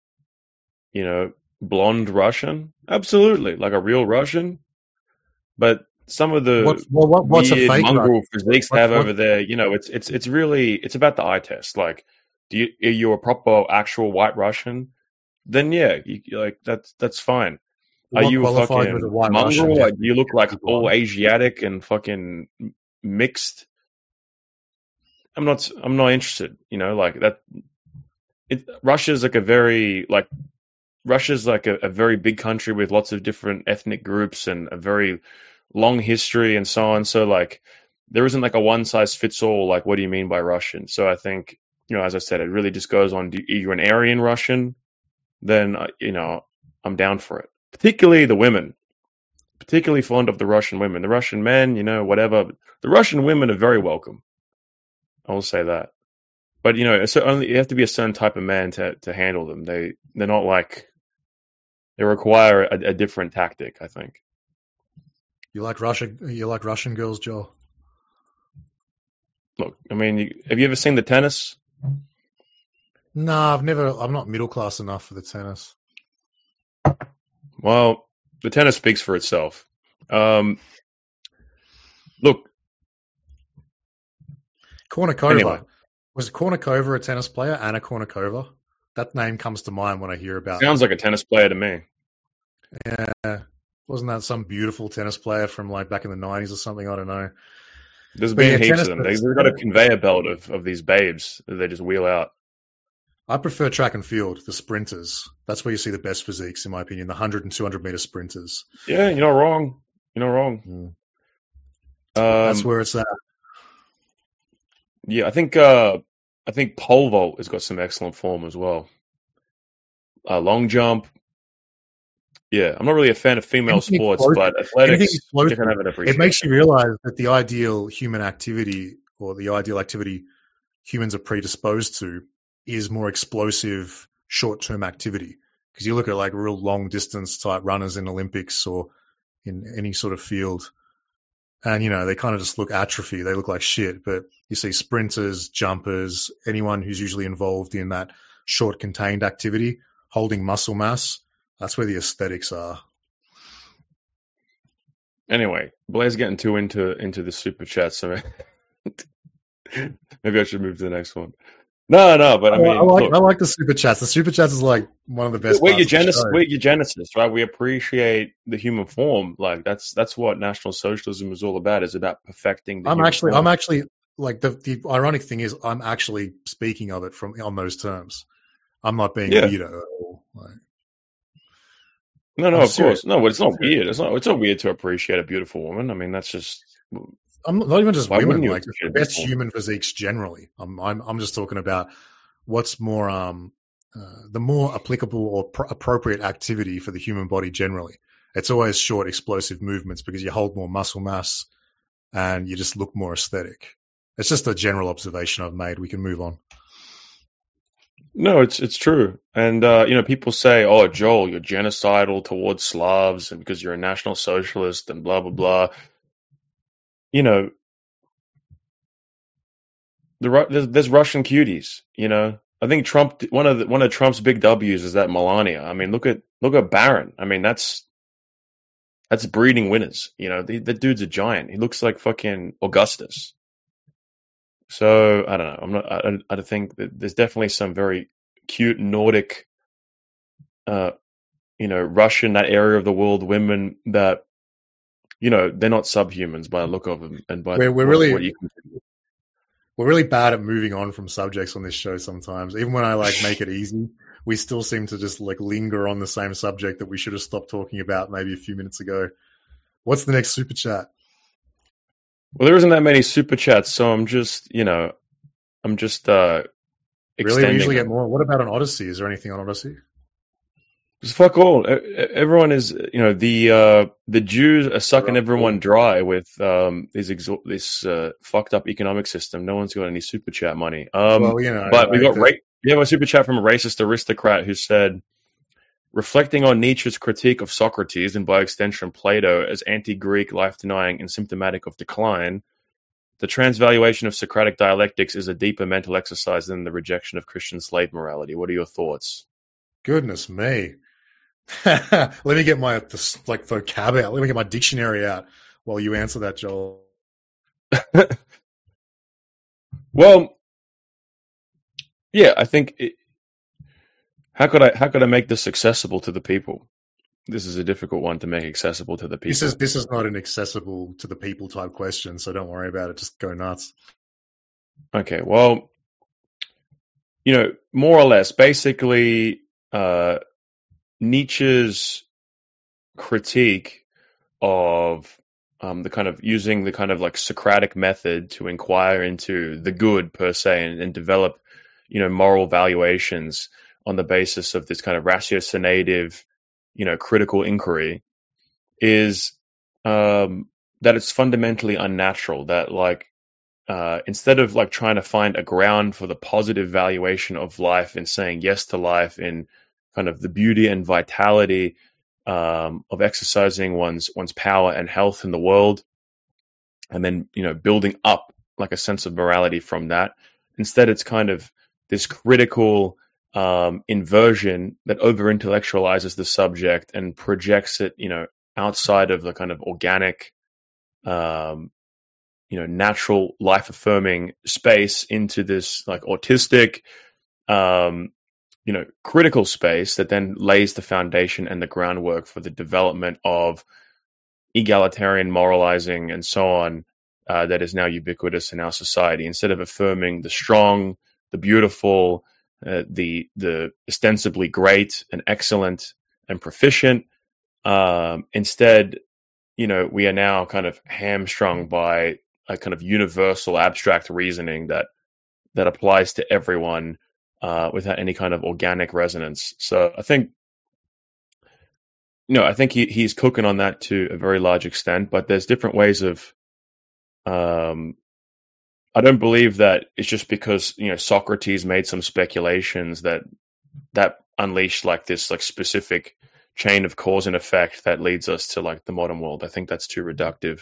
[SPEAKER 1] blonde Russian? Absolutely. Like a real Russian. But some of the
[SPEAKER 2] what's
[SPEAKER 1] weird
[SPEAKER 2] a fake
[SPEAKER 1] mongrel physiques they have over there, it's really, it's about the eye test. Like, are you a proper, actual white Russian? Then yeah, that's fine. Are you a fucking mongrel? Do you look like all Asiatic and fucking mixed? I'm not interested. Like that. Russia's like a very big country with lots of different ethnic groups and a very long history and so on. So like, there isn't like a one size fits all. Like, what do you mean by Russian? So I think, as I said, it really just goes on. Are you an Aryan Russian? Then, I'm down for it. Particularly the women. Particularly fond of the Russian women. The Russian men, whatever. The Russian women are very welcome. I will say that. But, you have to be a certain type of man to handle them. They're not like, they require a different tactic, I think.
[SPEAKER 2] You like Russian girls, Joel?
[SPEAKER 1] Look, have you ever seen the tennis?
[SPEAKER 2] No, I'm not middle class enough for the tennis.
[SPEAKER 1] Well, the tennis speaks for itself. Look.
[SPEAKER 2] Kournikova.
[SPEAKER 1] Anyway.
[SPEAKER 2] Was Kournikova a tennis player? Anna Kournikova? That name comes to mind when I hear about
[SPEAKER 1] Sounds like a tennis player to me.
[SPEAKER 2] Yeah. Wasn't that some beautiful tennis player from like back in the 90s or something? I don't know.
[SPEAKER 1] There's been heaps of them. They've got a conveyor belt of these babes that they just wheel out.
[SPEAKER 2] I prefer track and field, the sprinters. That's where you see the best physiques, in my opinion, the 100 and 200 meter sprinters.
[SPEAKER 1] Yeah, you're not wrong.
[SPEAKER 2] That's where it's at.
[SPEAKER 1] Yeah, I think pole vault has got some excellent form as well. Long jump. Yeah, I'm not really a fan of female sports, but athletics, you can have an appreciation.
[SPEAKER 2] It makes you realize that the ideal human activity, or the ideal activity humans are predisposed to, is more explosive short-term activity. Because you look at like real long-distance type runners in Olympics or in any sort of field, and they kind of just look atrophy. They look like shit. But you see sprinters, jumpers, anyone who's usually involved in that short contained activity, holding muscle mass, that's where the aesthetics are.
[SPEAKER 1] Anyway, Blair's getting too into the super chat, so maybe I should move to the next one. No, but I mean, look,
[SPEAKER 2] I like the super chats. The super chats is like one of the best
[SPEAKER 1] we're
[SPEAKER 2] parts of the show.
[SPEAKER 1] eugenicists, right? We appreciate the human form. Like that's what National Socialism is all about. Is about perfecting the human form.
[SPEAKER 2] I'm actually like the ironic thing is I'm actually speaking of it on those terms. I'm not being weirdo at all. Like,
[SPEAKER 1] no, of course. No, but it's not weird. It's not weird to appreciate a beautiful woman. I mean, that's just.
[SPEAKER 2] I'm not even just women, like the best human physiques generally. I'm just talking about what's more the more applicable or appropriate activity for the human body generally. It's always short, explosive movements because you hold more muscle mass and you just look more aesthetic. It's just a general observation I've made. We can move on.
[SPEAKER 1] No, it's true. And, people say, oh, Joel, you're genocidal towards Slavs and because you're a National Socialist and blah, blah, blah. There's Russian cuties, I think Trump, one of Trump's big W's is that Melania. I mean, look at Barron. I mean, that's breeding winners. The dude's a giant. He looks like fucking Augustus. So I don't know. I think that there's definitely some very cute Nordic, Russian, that area of the world, women that, they're not subhumans by the look of them and by what you can do.
[SPEAKER 2] We're really bad at moving on from subjects on this show sometimes. Even when I make it easy, we still seem to just linger on the same subject that we should have stopped talking about maybe a few minutes ago. What's the next super chat?
[SPEAKER 1] Well, there isn't that many super chats, so I'm just
[SPEAKER 2] Really? We usually get more. What about on Odyssey? Is there anything on Odyssey?
[SPEAKER 1] Just fuck all. Everyone is, the Jews are sucking everyone dry with this fucked up economic system. No one's got any super chat money. But we got a super chat from a racist aristocrat who said, reflecting on Nietzsche's critique of Socrates and by extension Plato as anti-Greek, life-denying and symptomatic of decline, the transvaluation of Socratic dialectics is a deeper mental exercise than the rejection of Christian slave morality. What are your thoughts?
[SPEAKER 2] Goodness me. Let me get my vocab out. Let me get my dictionary out while you answer that, Joel.
[SPEAKER 1] Well, yeah, I think how could I make this accessible to the people? This is a difficult one to make accessible to the people.
[SPEAKER 2] This is not an accessible to the people type question, so don't worry about it. Just go nuts.
[SPEAKER 1] Okay, well, more or less, basically, Nietzsche's critique of the kind of using the kind of Socratic method to inquire into the good per se and develop, moral valuations on the basis of this kind of ratiocinative, critical inquiry is that it's fundamentally unnatural. That instead of trying to find a ground for the positive valuation of life and saying yes to life in kind of the beauty and vitality of exercising one's power and health in the world, and then building up a sense of morality from that. Instead, it's kind of this critical inversion that over-intellectualizes the subject and projects it, outside of the kind of organic, natural life-affirming space into this autistic, critical space that then lays the foundation and the groundwork for the development of egalitarian moralizing and so on that is now ubiquitous in our society. Instead of affirming the strong, the beautiful, the ostensibly great and excellent and proficient, instead, we are now kind of hamstrung by a kind of universal abstract reasoning that applies to everyone without any kind of organic resonance. So I think, he's cooking on that to a very large extent, but there's different ways of, I don't believe that it's just because, Socrates made some speculations that unleashed this specific chain of cause and effect that leads us to the modern world. I think that's too reductive.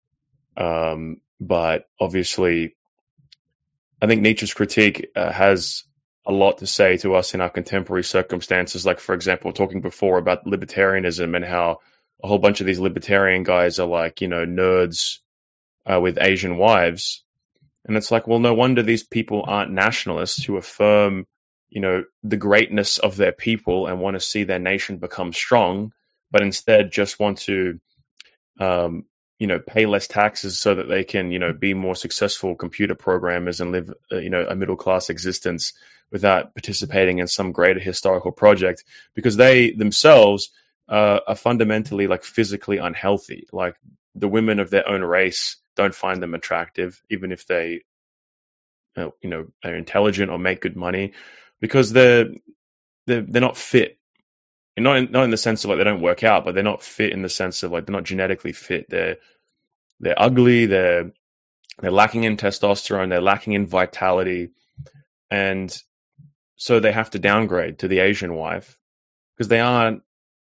[SPEAKER 1] But obviously I think Nietzsche's critique has a lot to say to us in our contemporary circumstances. Like, for example, talking before about libertarianism and how a whole bunch of these libertarian guys are nerds with Asian wives. And it's like, well, no wonder these people aren't nationalists who affirm, the greatness of their people and want to see their nation become strong, but instead just want to, pay less taxes so that they can, be more successful computer programmers and live, a middle class existence without participating in some greater historical project, because they themselves are fundamentally like physically unhealthy. Like the women of their own race don't find them attractive, even if they, are intelligent or make good money, because they're not fit. And not in the sense of like they don't work out, but they're not fit in the sense of like they're not genetically fit. They're ugly. They're lacking in testosterone. They're lacking in vitality, and so they have to downgrade to the Asian wife because they aren't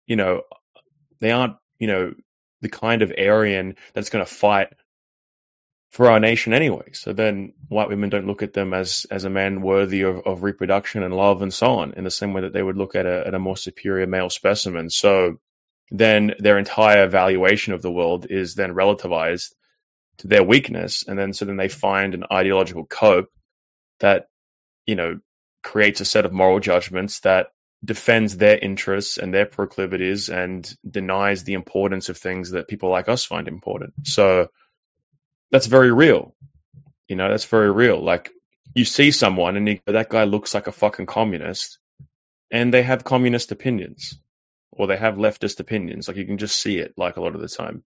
[SPEAKER 1] the kind of Aryan that's going to fight for our nation anyway. So then white women don't look at them as a man worthy of reproduction and love and so on, in the same way that they would look at a more superior male specimen. So then their entire valuation of the world is then relativized to their weakness. And then they find an ideological cope that, creates a set of moral judgments that defends their interests and their proclivities and denies the importance of things that people like us find important. So that's very real. That's very real. Like you see someone and you go, that guy looks like a fucking communist, and they have communist opinions or they have leftist opinions. Like you can just see it like a lot of the time.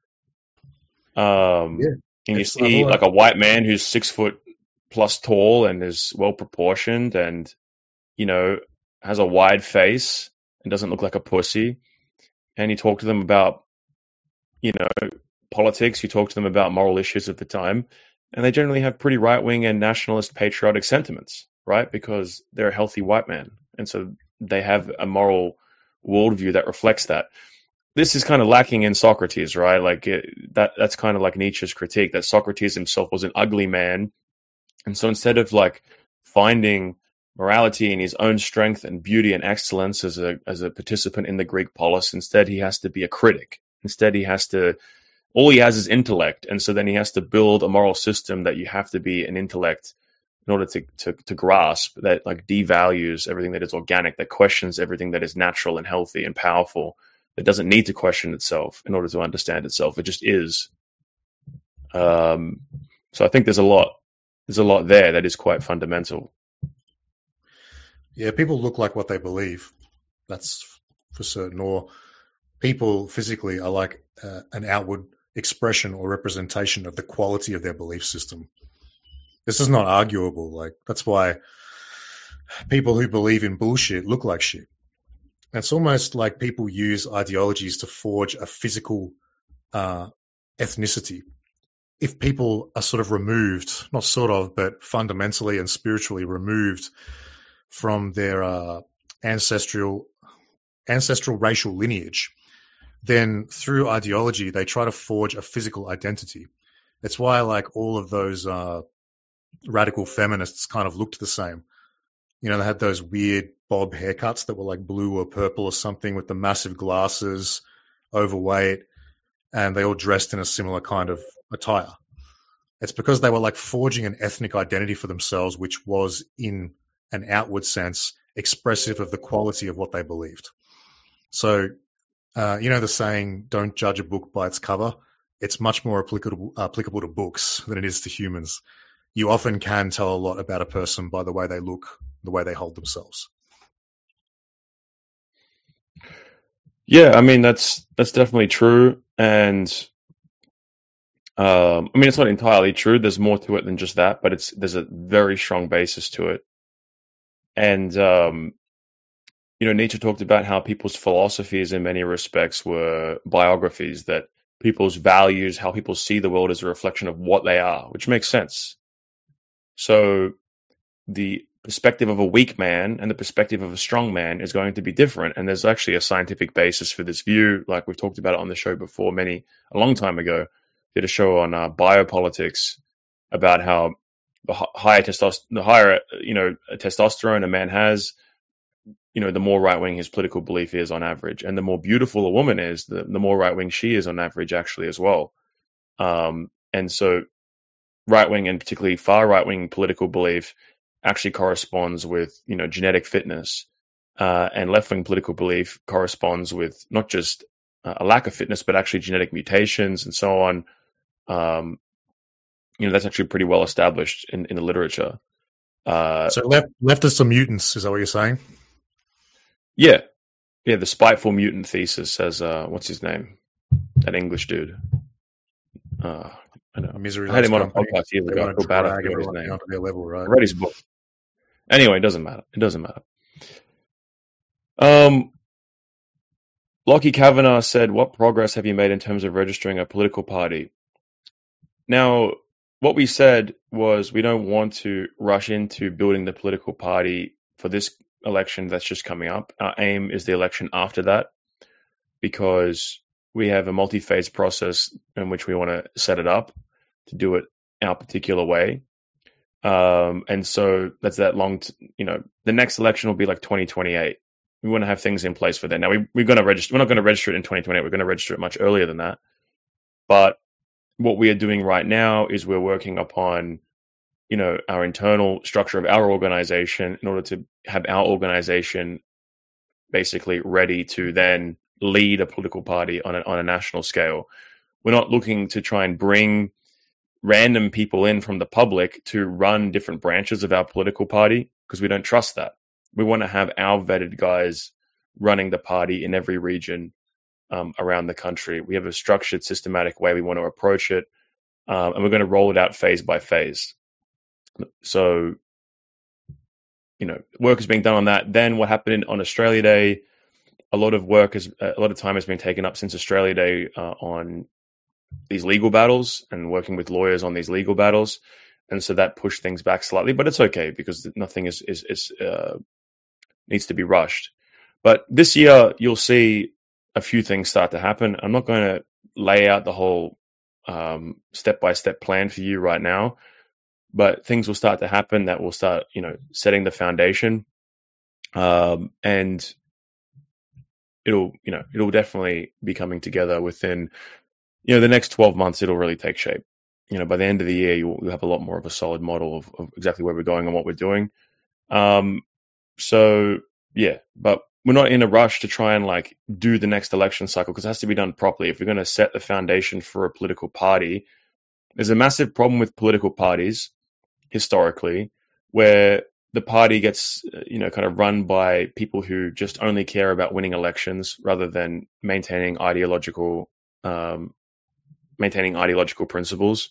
[SPEAKER 1] And you see like a white man who's 6 foot plus tall and is well proportioned and, has a wide face and doesn't look like a pussy. And you talk to them about, politics, you talk to them about moral issues at the time, and they generally have pretty right-wing and nationalist patriotic sentiments, right? Because they're a healthy white man. And so they have a moral worldview that reflects that. This is kind of lacking in Socrates, right? Like that's kind of like Nietzsche's critique, that Socrates himself was an ugly man. And so instead of like finding morality in his own strength and beauty and excellence as a participant in the Greek polis, instead he has to be a critic. Instead all he has is intellect. And so then he has to build a moral system that you have to be an intellect in order to grasp, that like devalues everything that is organic, that questions everything that is natural and healthy and powerful, that doesn't need to question itself in order to understand itself. It just is. So I think there's a lot there that is quite fundamental.
[SPEAKER 2] Yeah, people look like what they believe. That's for certain. Or people physically are like an outward expression or representation of the quality of their belief system. This is not arguable. Like that's why people who believe in bullshit look like shit. It's almost like people use ideologies to forge a physical ethnicity. If people are sort of removed, not sort of, but fundamentally and spiritually removed from their ancestral racial lineage, then through ideology, they try to forge a physical identity. It's why like all of those radical feminists kind of looked the same. They had those weird bob haircuts that were like blue or purple or something with the massive glasses, overweight, and they all dressed in a similar kind of attire. It's because they were like forging an ethnic identity for themselves, which was in an outward sense expressive of the quality of what they believed. So, the saying, don't judge a book by its cover. It's much more applicable to books than it is to humans. You often can tell a lot about a person by the way they look, the way they hold themselves.
[SPEAKER 1] Yeah, I mean, that's definitely true. And it's not entirely true. There's more to it than just that, but there's a very strong basis to it. And, Nietzsche talked about how people's philosophies in many respects were biographies, that people's values, how people see the world, is a reflection of what they are, which makes sense. So the perspective of a weak man and the perspective of a strong man is going to be different. And there's actually a scientific basis for this view. Like we've talked about it on the show before, a long time ago, did a show on biopolitics about how the higher testosterone a man has, the more right-wing his political belief is on average. And the more beautiful a woman is, the more right-wing she is on average actually as well. And so right-wing and particularly far right-wing political belief actually corresponds with, genetic fitness, and left-wing political belief corresponds with not just a lack of fitness, but actually genetic mutations and so on. That's actually pretty well established in the literature.
[SPEAKER 2] So leftists are mutants, is that what you're saying?
[SPEAKER 1] Yeah, the spiteful mutant thesis says, what's his name? That English dude. I know. I had him on a podcast years ago. I feel bad I forgot his name.
[SPEAKER 2] Level, right?
[SPEAKER 1] I read his book. Anyway, it doesn't matter. Lockie Kavanagh said, "What progress have you made in terms of registering a political party?" Now, what we said was we don't want to rush into building the political party for this election that's just coming up. Our aim is the election after that, because we have a multi-phase process in which we want to set it up to do it our particular way. And so that's that long, the next election will be like 2028. We want to have things in place for that. Now we're going to register. We're not going to register it in 2028. We're going to register it much earlier than that. But what we are doing right now is we're working upon, our internal structure of our organization in order to have our organization basically ready to then lead a political party on a national scale. We're not looking to try and bring random people in from the public to run different branches of our political party, because we don't trust that. We want to have our vetted guys running the party in every region around the country. We have a structured, systematic way we want to approach it, and we're going to roll it out phase by phase. So, work is being done on that. Then what happened on Australia Day? A lot of time has been taken up since Australia Day on these legal battles and working with lawyers on these legal battles, and so that pushed things back slightly. But it's okay, because nothing needs to be rushed. But this year, you'll see a few things start to happen. I'm not going to lay out the whole step-by-step plan for you right now, but things will start to happen that will start, setting the foundation, and it'll definitely be coming together within, the next 12 months. It'll really take shape. By the end of the year, you'll have a lot more of a solid model of exactly where we're going and what we're doing. So yeah, but we're not in a rush to try and do the next election cycle, because it has to be done properly. If we're going to set the foundation for a political party, there's a massive problem with political parties historically, where the party gets, kind of run by people who just only care about winning elections rather than maintaining ideological principles.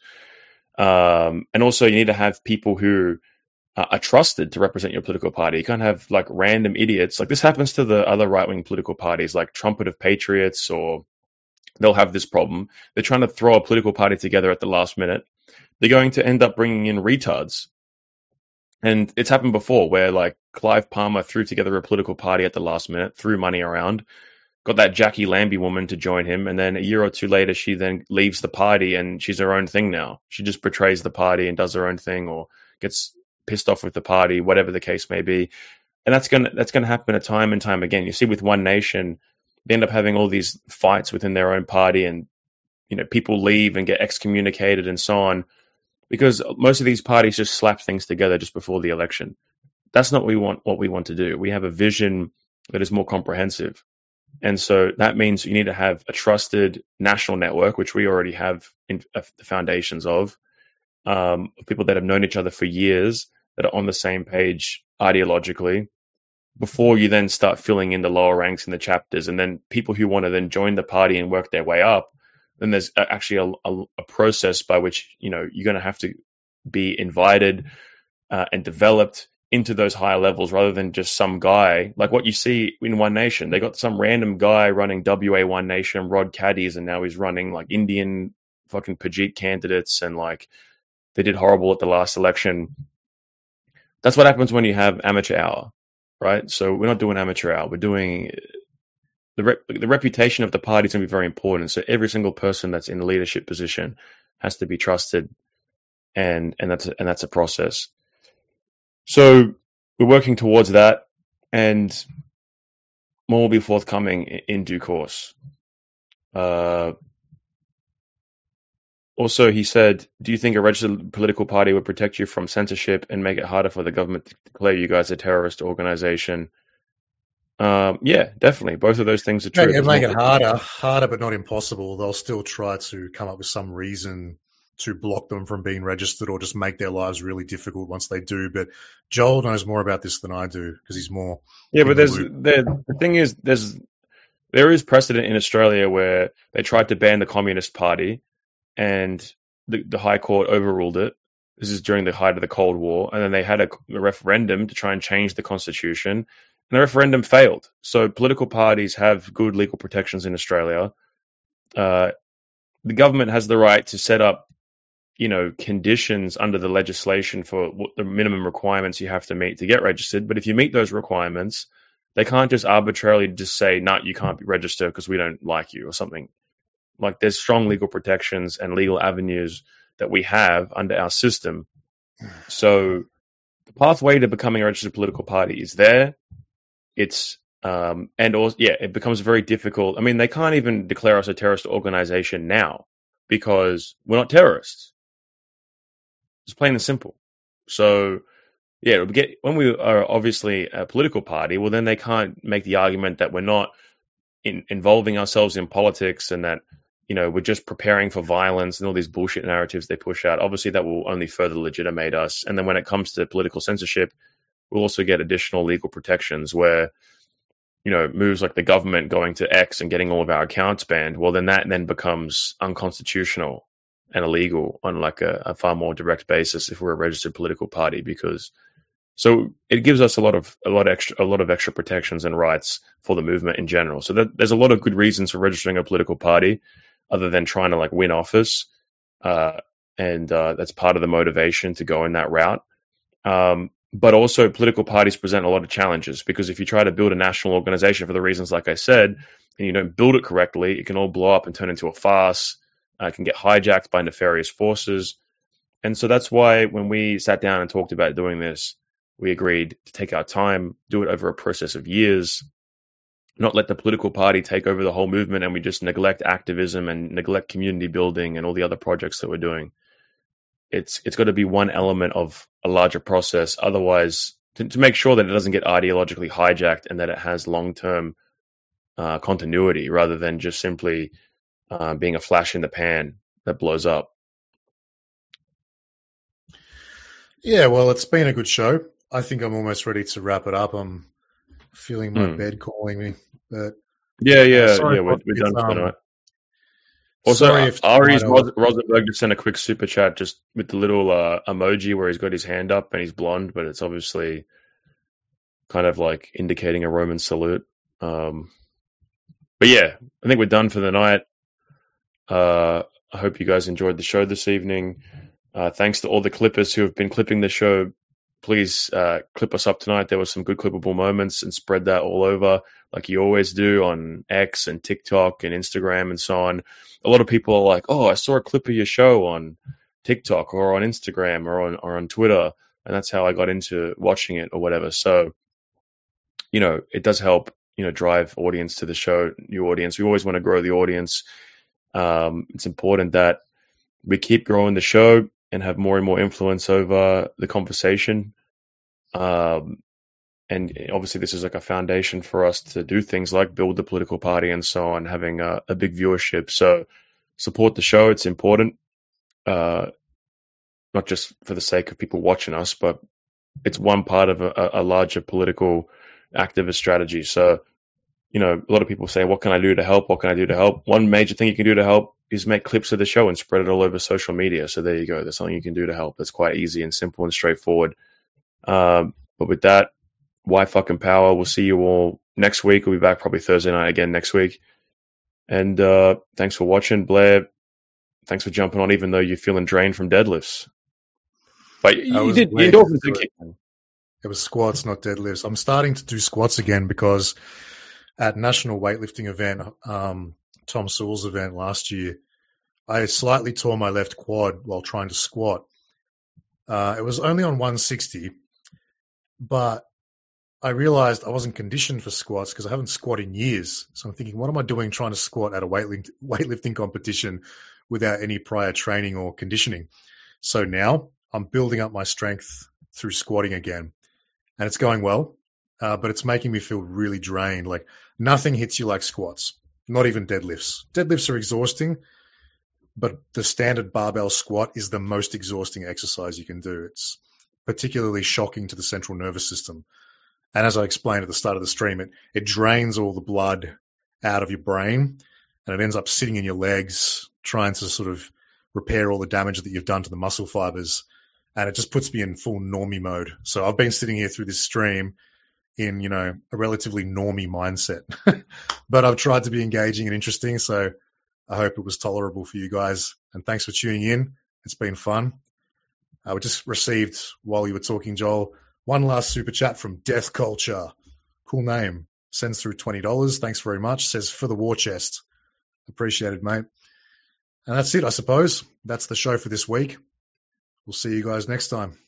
[SPEAKER 1] And also you need to have people who are trusted to represent your political party. You can't have random idiots. This happens to the other right-wing political parties, like Trumpet of Patriots, or they'll have this problem. They're trying to throw a political party together at the last minute. They're going to end up bringing in retards. And it's happened before, where Clive Palmer threw together a political party at the last minute, threw money around, got that Jackie Lambie woman to join him, and then a year or two later, she then leaves the party and she's her own thing now. She just betrays the party and does her own thing, or gets pissed off with the party, whatever the case may be. And that's gonna happen a time and time again. You see with One Nation, they end up having all these fights within their own party, and people leave and get excommunicated and so on, because most of these parties just slap things together just before the election. That's not what we want to do. We have a vision that is more comprehensive. And so that means you need to have a trusted national network, which we already have in the foundations of people that have known each other for years, that are on the same page ideologically, before you then start filling in the lower ranks in the chapters. And then people who want to then join the party and work their way up, then there's actually a process by which, you're going to have to be invited and developed into those higher levels, rather than just some guy, like what you see in One Nation. They got some random guy running WA One Nation, Rod Caddies, and now he's running Indian fucking Pajit candidates, and they did horrible at the last election. That's what happens when you have amateur hour, right? So we're not doing amateur hour. We're doing the reputation of the party is going to be very important. So every single person that's in a leadership position has to be trusted, and that's a process. So we're working towards that, and more will be forthcoming in due course. Also, he said, do you think a registered political party would protect you from censorship and make it harder for the government to declare you guys a terrorist organization? Yeah, definitely. Both of those things are true.
[SPEAKER 2] It'd make it harder, but not impossible. They'll still try to come up with some reason to block them from being registered or just make their lives really difficult once they do. But Joel knows more about this than I do because he's more.
[SPEAKER 1] Yeah, but the thing is, there is precedent in Australia where they tried to ban the Communist Party and the High Court overruled it. This is during the height of the Cold War. And then they had a referendum to try and change the constitution. And the referendum failed. So political parties have good legal protections in Australia. The government has the right to set up, conditions under the legislation for what the minimum requirements you have to meet to get registered. But if you meet those requirements, they can't just arbitrarily just say, no, you can't be registered because we don't like you or something. Like there's strong legal protections and legal avenues that we have under our system. So the pathway to becoming a registered political party is there. It's and also, it becomes very difficult. I mean, they can't even declare us a terrorist organization now because we're not terrorists. It's plain and simple. So, when we are obviously a political party, well, then they can't make the argument that we're not involving ourselves in politics and that, we're just preparing for violence and all these bullshit narratives they push out. Obviously, that will only further legitimate us. And then when it comes to political censorship, we'll also get additional legal protections where, moves like the government going to X and getting all of our accounts banned, well, then that becomes unconstitutional and illegal on like a far more direct basis if we're a registered political party, because so it gives us a lot of extra protections and rights for the movement in general. So there's a lot of good reasons for registering a political party other than trying to like win office. And that's part of the motivation to go in that route. But also political parties present a lot of challenges because if you try to build a national organization for the reasons like I said, and you don't build it correctly, it can all blow up and turn into a farce. It can get hijacked by nefarious forces. And so that's why when we sat down and talked about doing this, we agreed to take our time, do it over a process of years, not let the political party take over the whole movement and we just neglect activism and neglect community building and all the other projects that we're doing. It's got to be one element of a larger process. Otherwise, to make sure that it doesn't get ideologically hijacked and that it has long-term continuity rather than just simply being a flash in the pan that blows up.
[SPEAKER 2] Yeah, well, it's been a good show. I think I'm almost ready to wrap it up. I'm feeling my bed calling me. But
[SPEAKER 1] we're done for tonight. Also, Ari's Rosenberg just sent a quick super chat just with the little emoji where he's got his hand up and he's blonde, but it's obviously kind of like indicating a Roman salute. But yeah, I think we're done for the night. I hope you guys enjoyed the show this evening. Thanks to all the clippers who have been clipping the show. Please clip us up tonight. There were some good clippable moments and spread that all over like you always do on X and TikTok and Instagram and so on. A lot of people are like, oh, I saw a clip of your show on TikTok or on Instagram or on Twitter. And that's how I got into watching it or whatever. So, it does help, drive audience to the show, new audience. We always want to grow the audience. It's important that we keep growing the show and have more and more influence over the conversation. And obviously this is like a foundation for us to do things like build the political party and so on, having a big viewership. So support the show. It's important, not just for the sake of people watching us, but it's one part of a larger political activist strategy. So, a lot of people say, what can I do to help? What can I do to help? One major thing you can do to help is make clips of the show and spread it all over social media. So there you go. That's something you can do to help. That's quite easy and simple and straightforward. But with that, why fucking power? We'll see you all next week. We'll be back probably Thursday night again next week. And thanks for watching. Blair, thanks for jumping on even though you're feeling drained from deadlifts. But the endorphins did kick in.
[SPEAKER 2] It was squats, not deadlifts. I'm starting to do squats again because at National Weightlifting event, Tom Sewell's event last year, I slightly tore my left quad while trying to squat. It was only on 160, but I realized I wasn't conditioned for squats because I haven't squatted in years. So I'm thinking, what am I doing trying to squat at a weightlifting competition without any prior training or conditioning. So now I'm building up my strength through squatting again, and it's going well, but it's making me feel really drained. Like nothing hits you like squats, not even deadlifts. Deadlifts are exhausting, but the standard barbell squat is the most exhausting exercise you can do. It's particularly shocking to the central nervous system. And as I explained at the start of the stream, it drains all the blood out of your brain, and it ends up sitting in your legs, trying to sort of repair all the damage that you've done to the muscle fibers. And it just puts me in full normie mode. So I've been sitting here through this stream in, a relatively normie mindset. But I've tried to be engaging and interesting, so I hope it was tolerable for you guys. And thanks for tuning in. It's been fun. We just received, while you were talking, Joel, one last super chat from Death Culture. Cool name. Sends through $20. Thanks very much. Says, for the war chest. Appreciated, mate. And that's it, I suppose. That's the show for this week. We'll see you guys next time.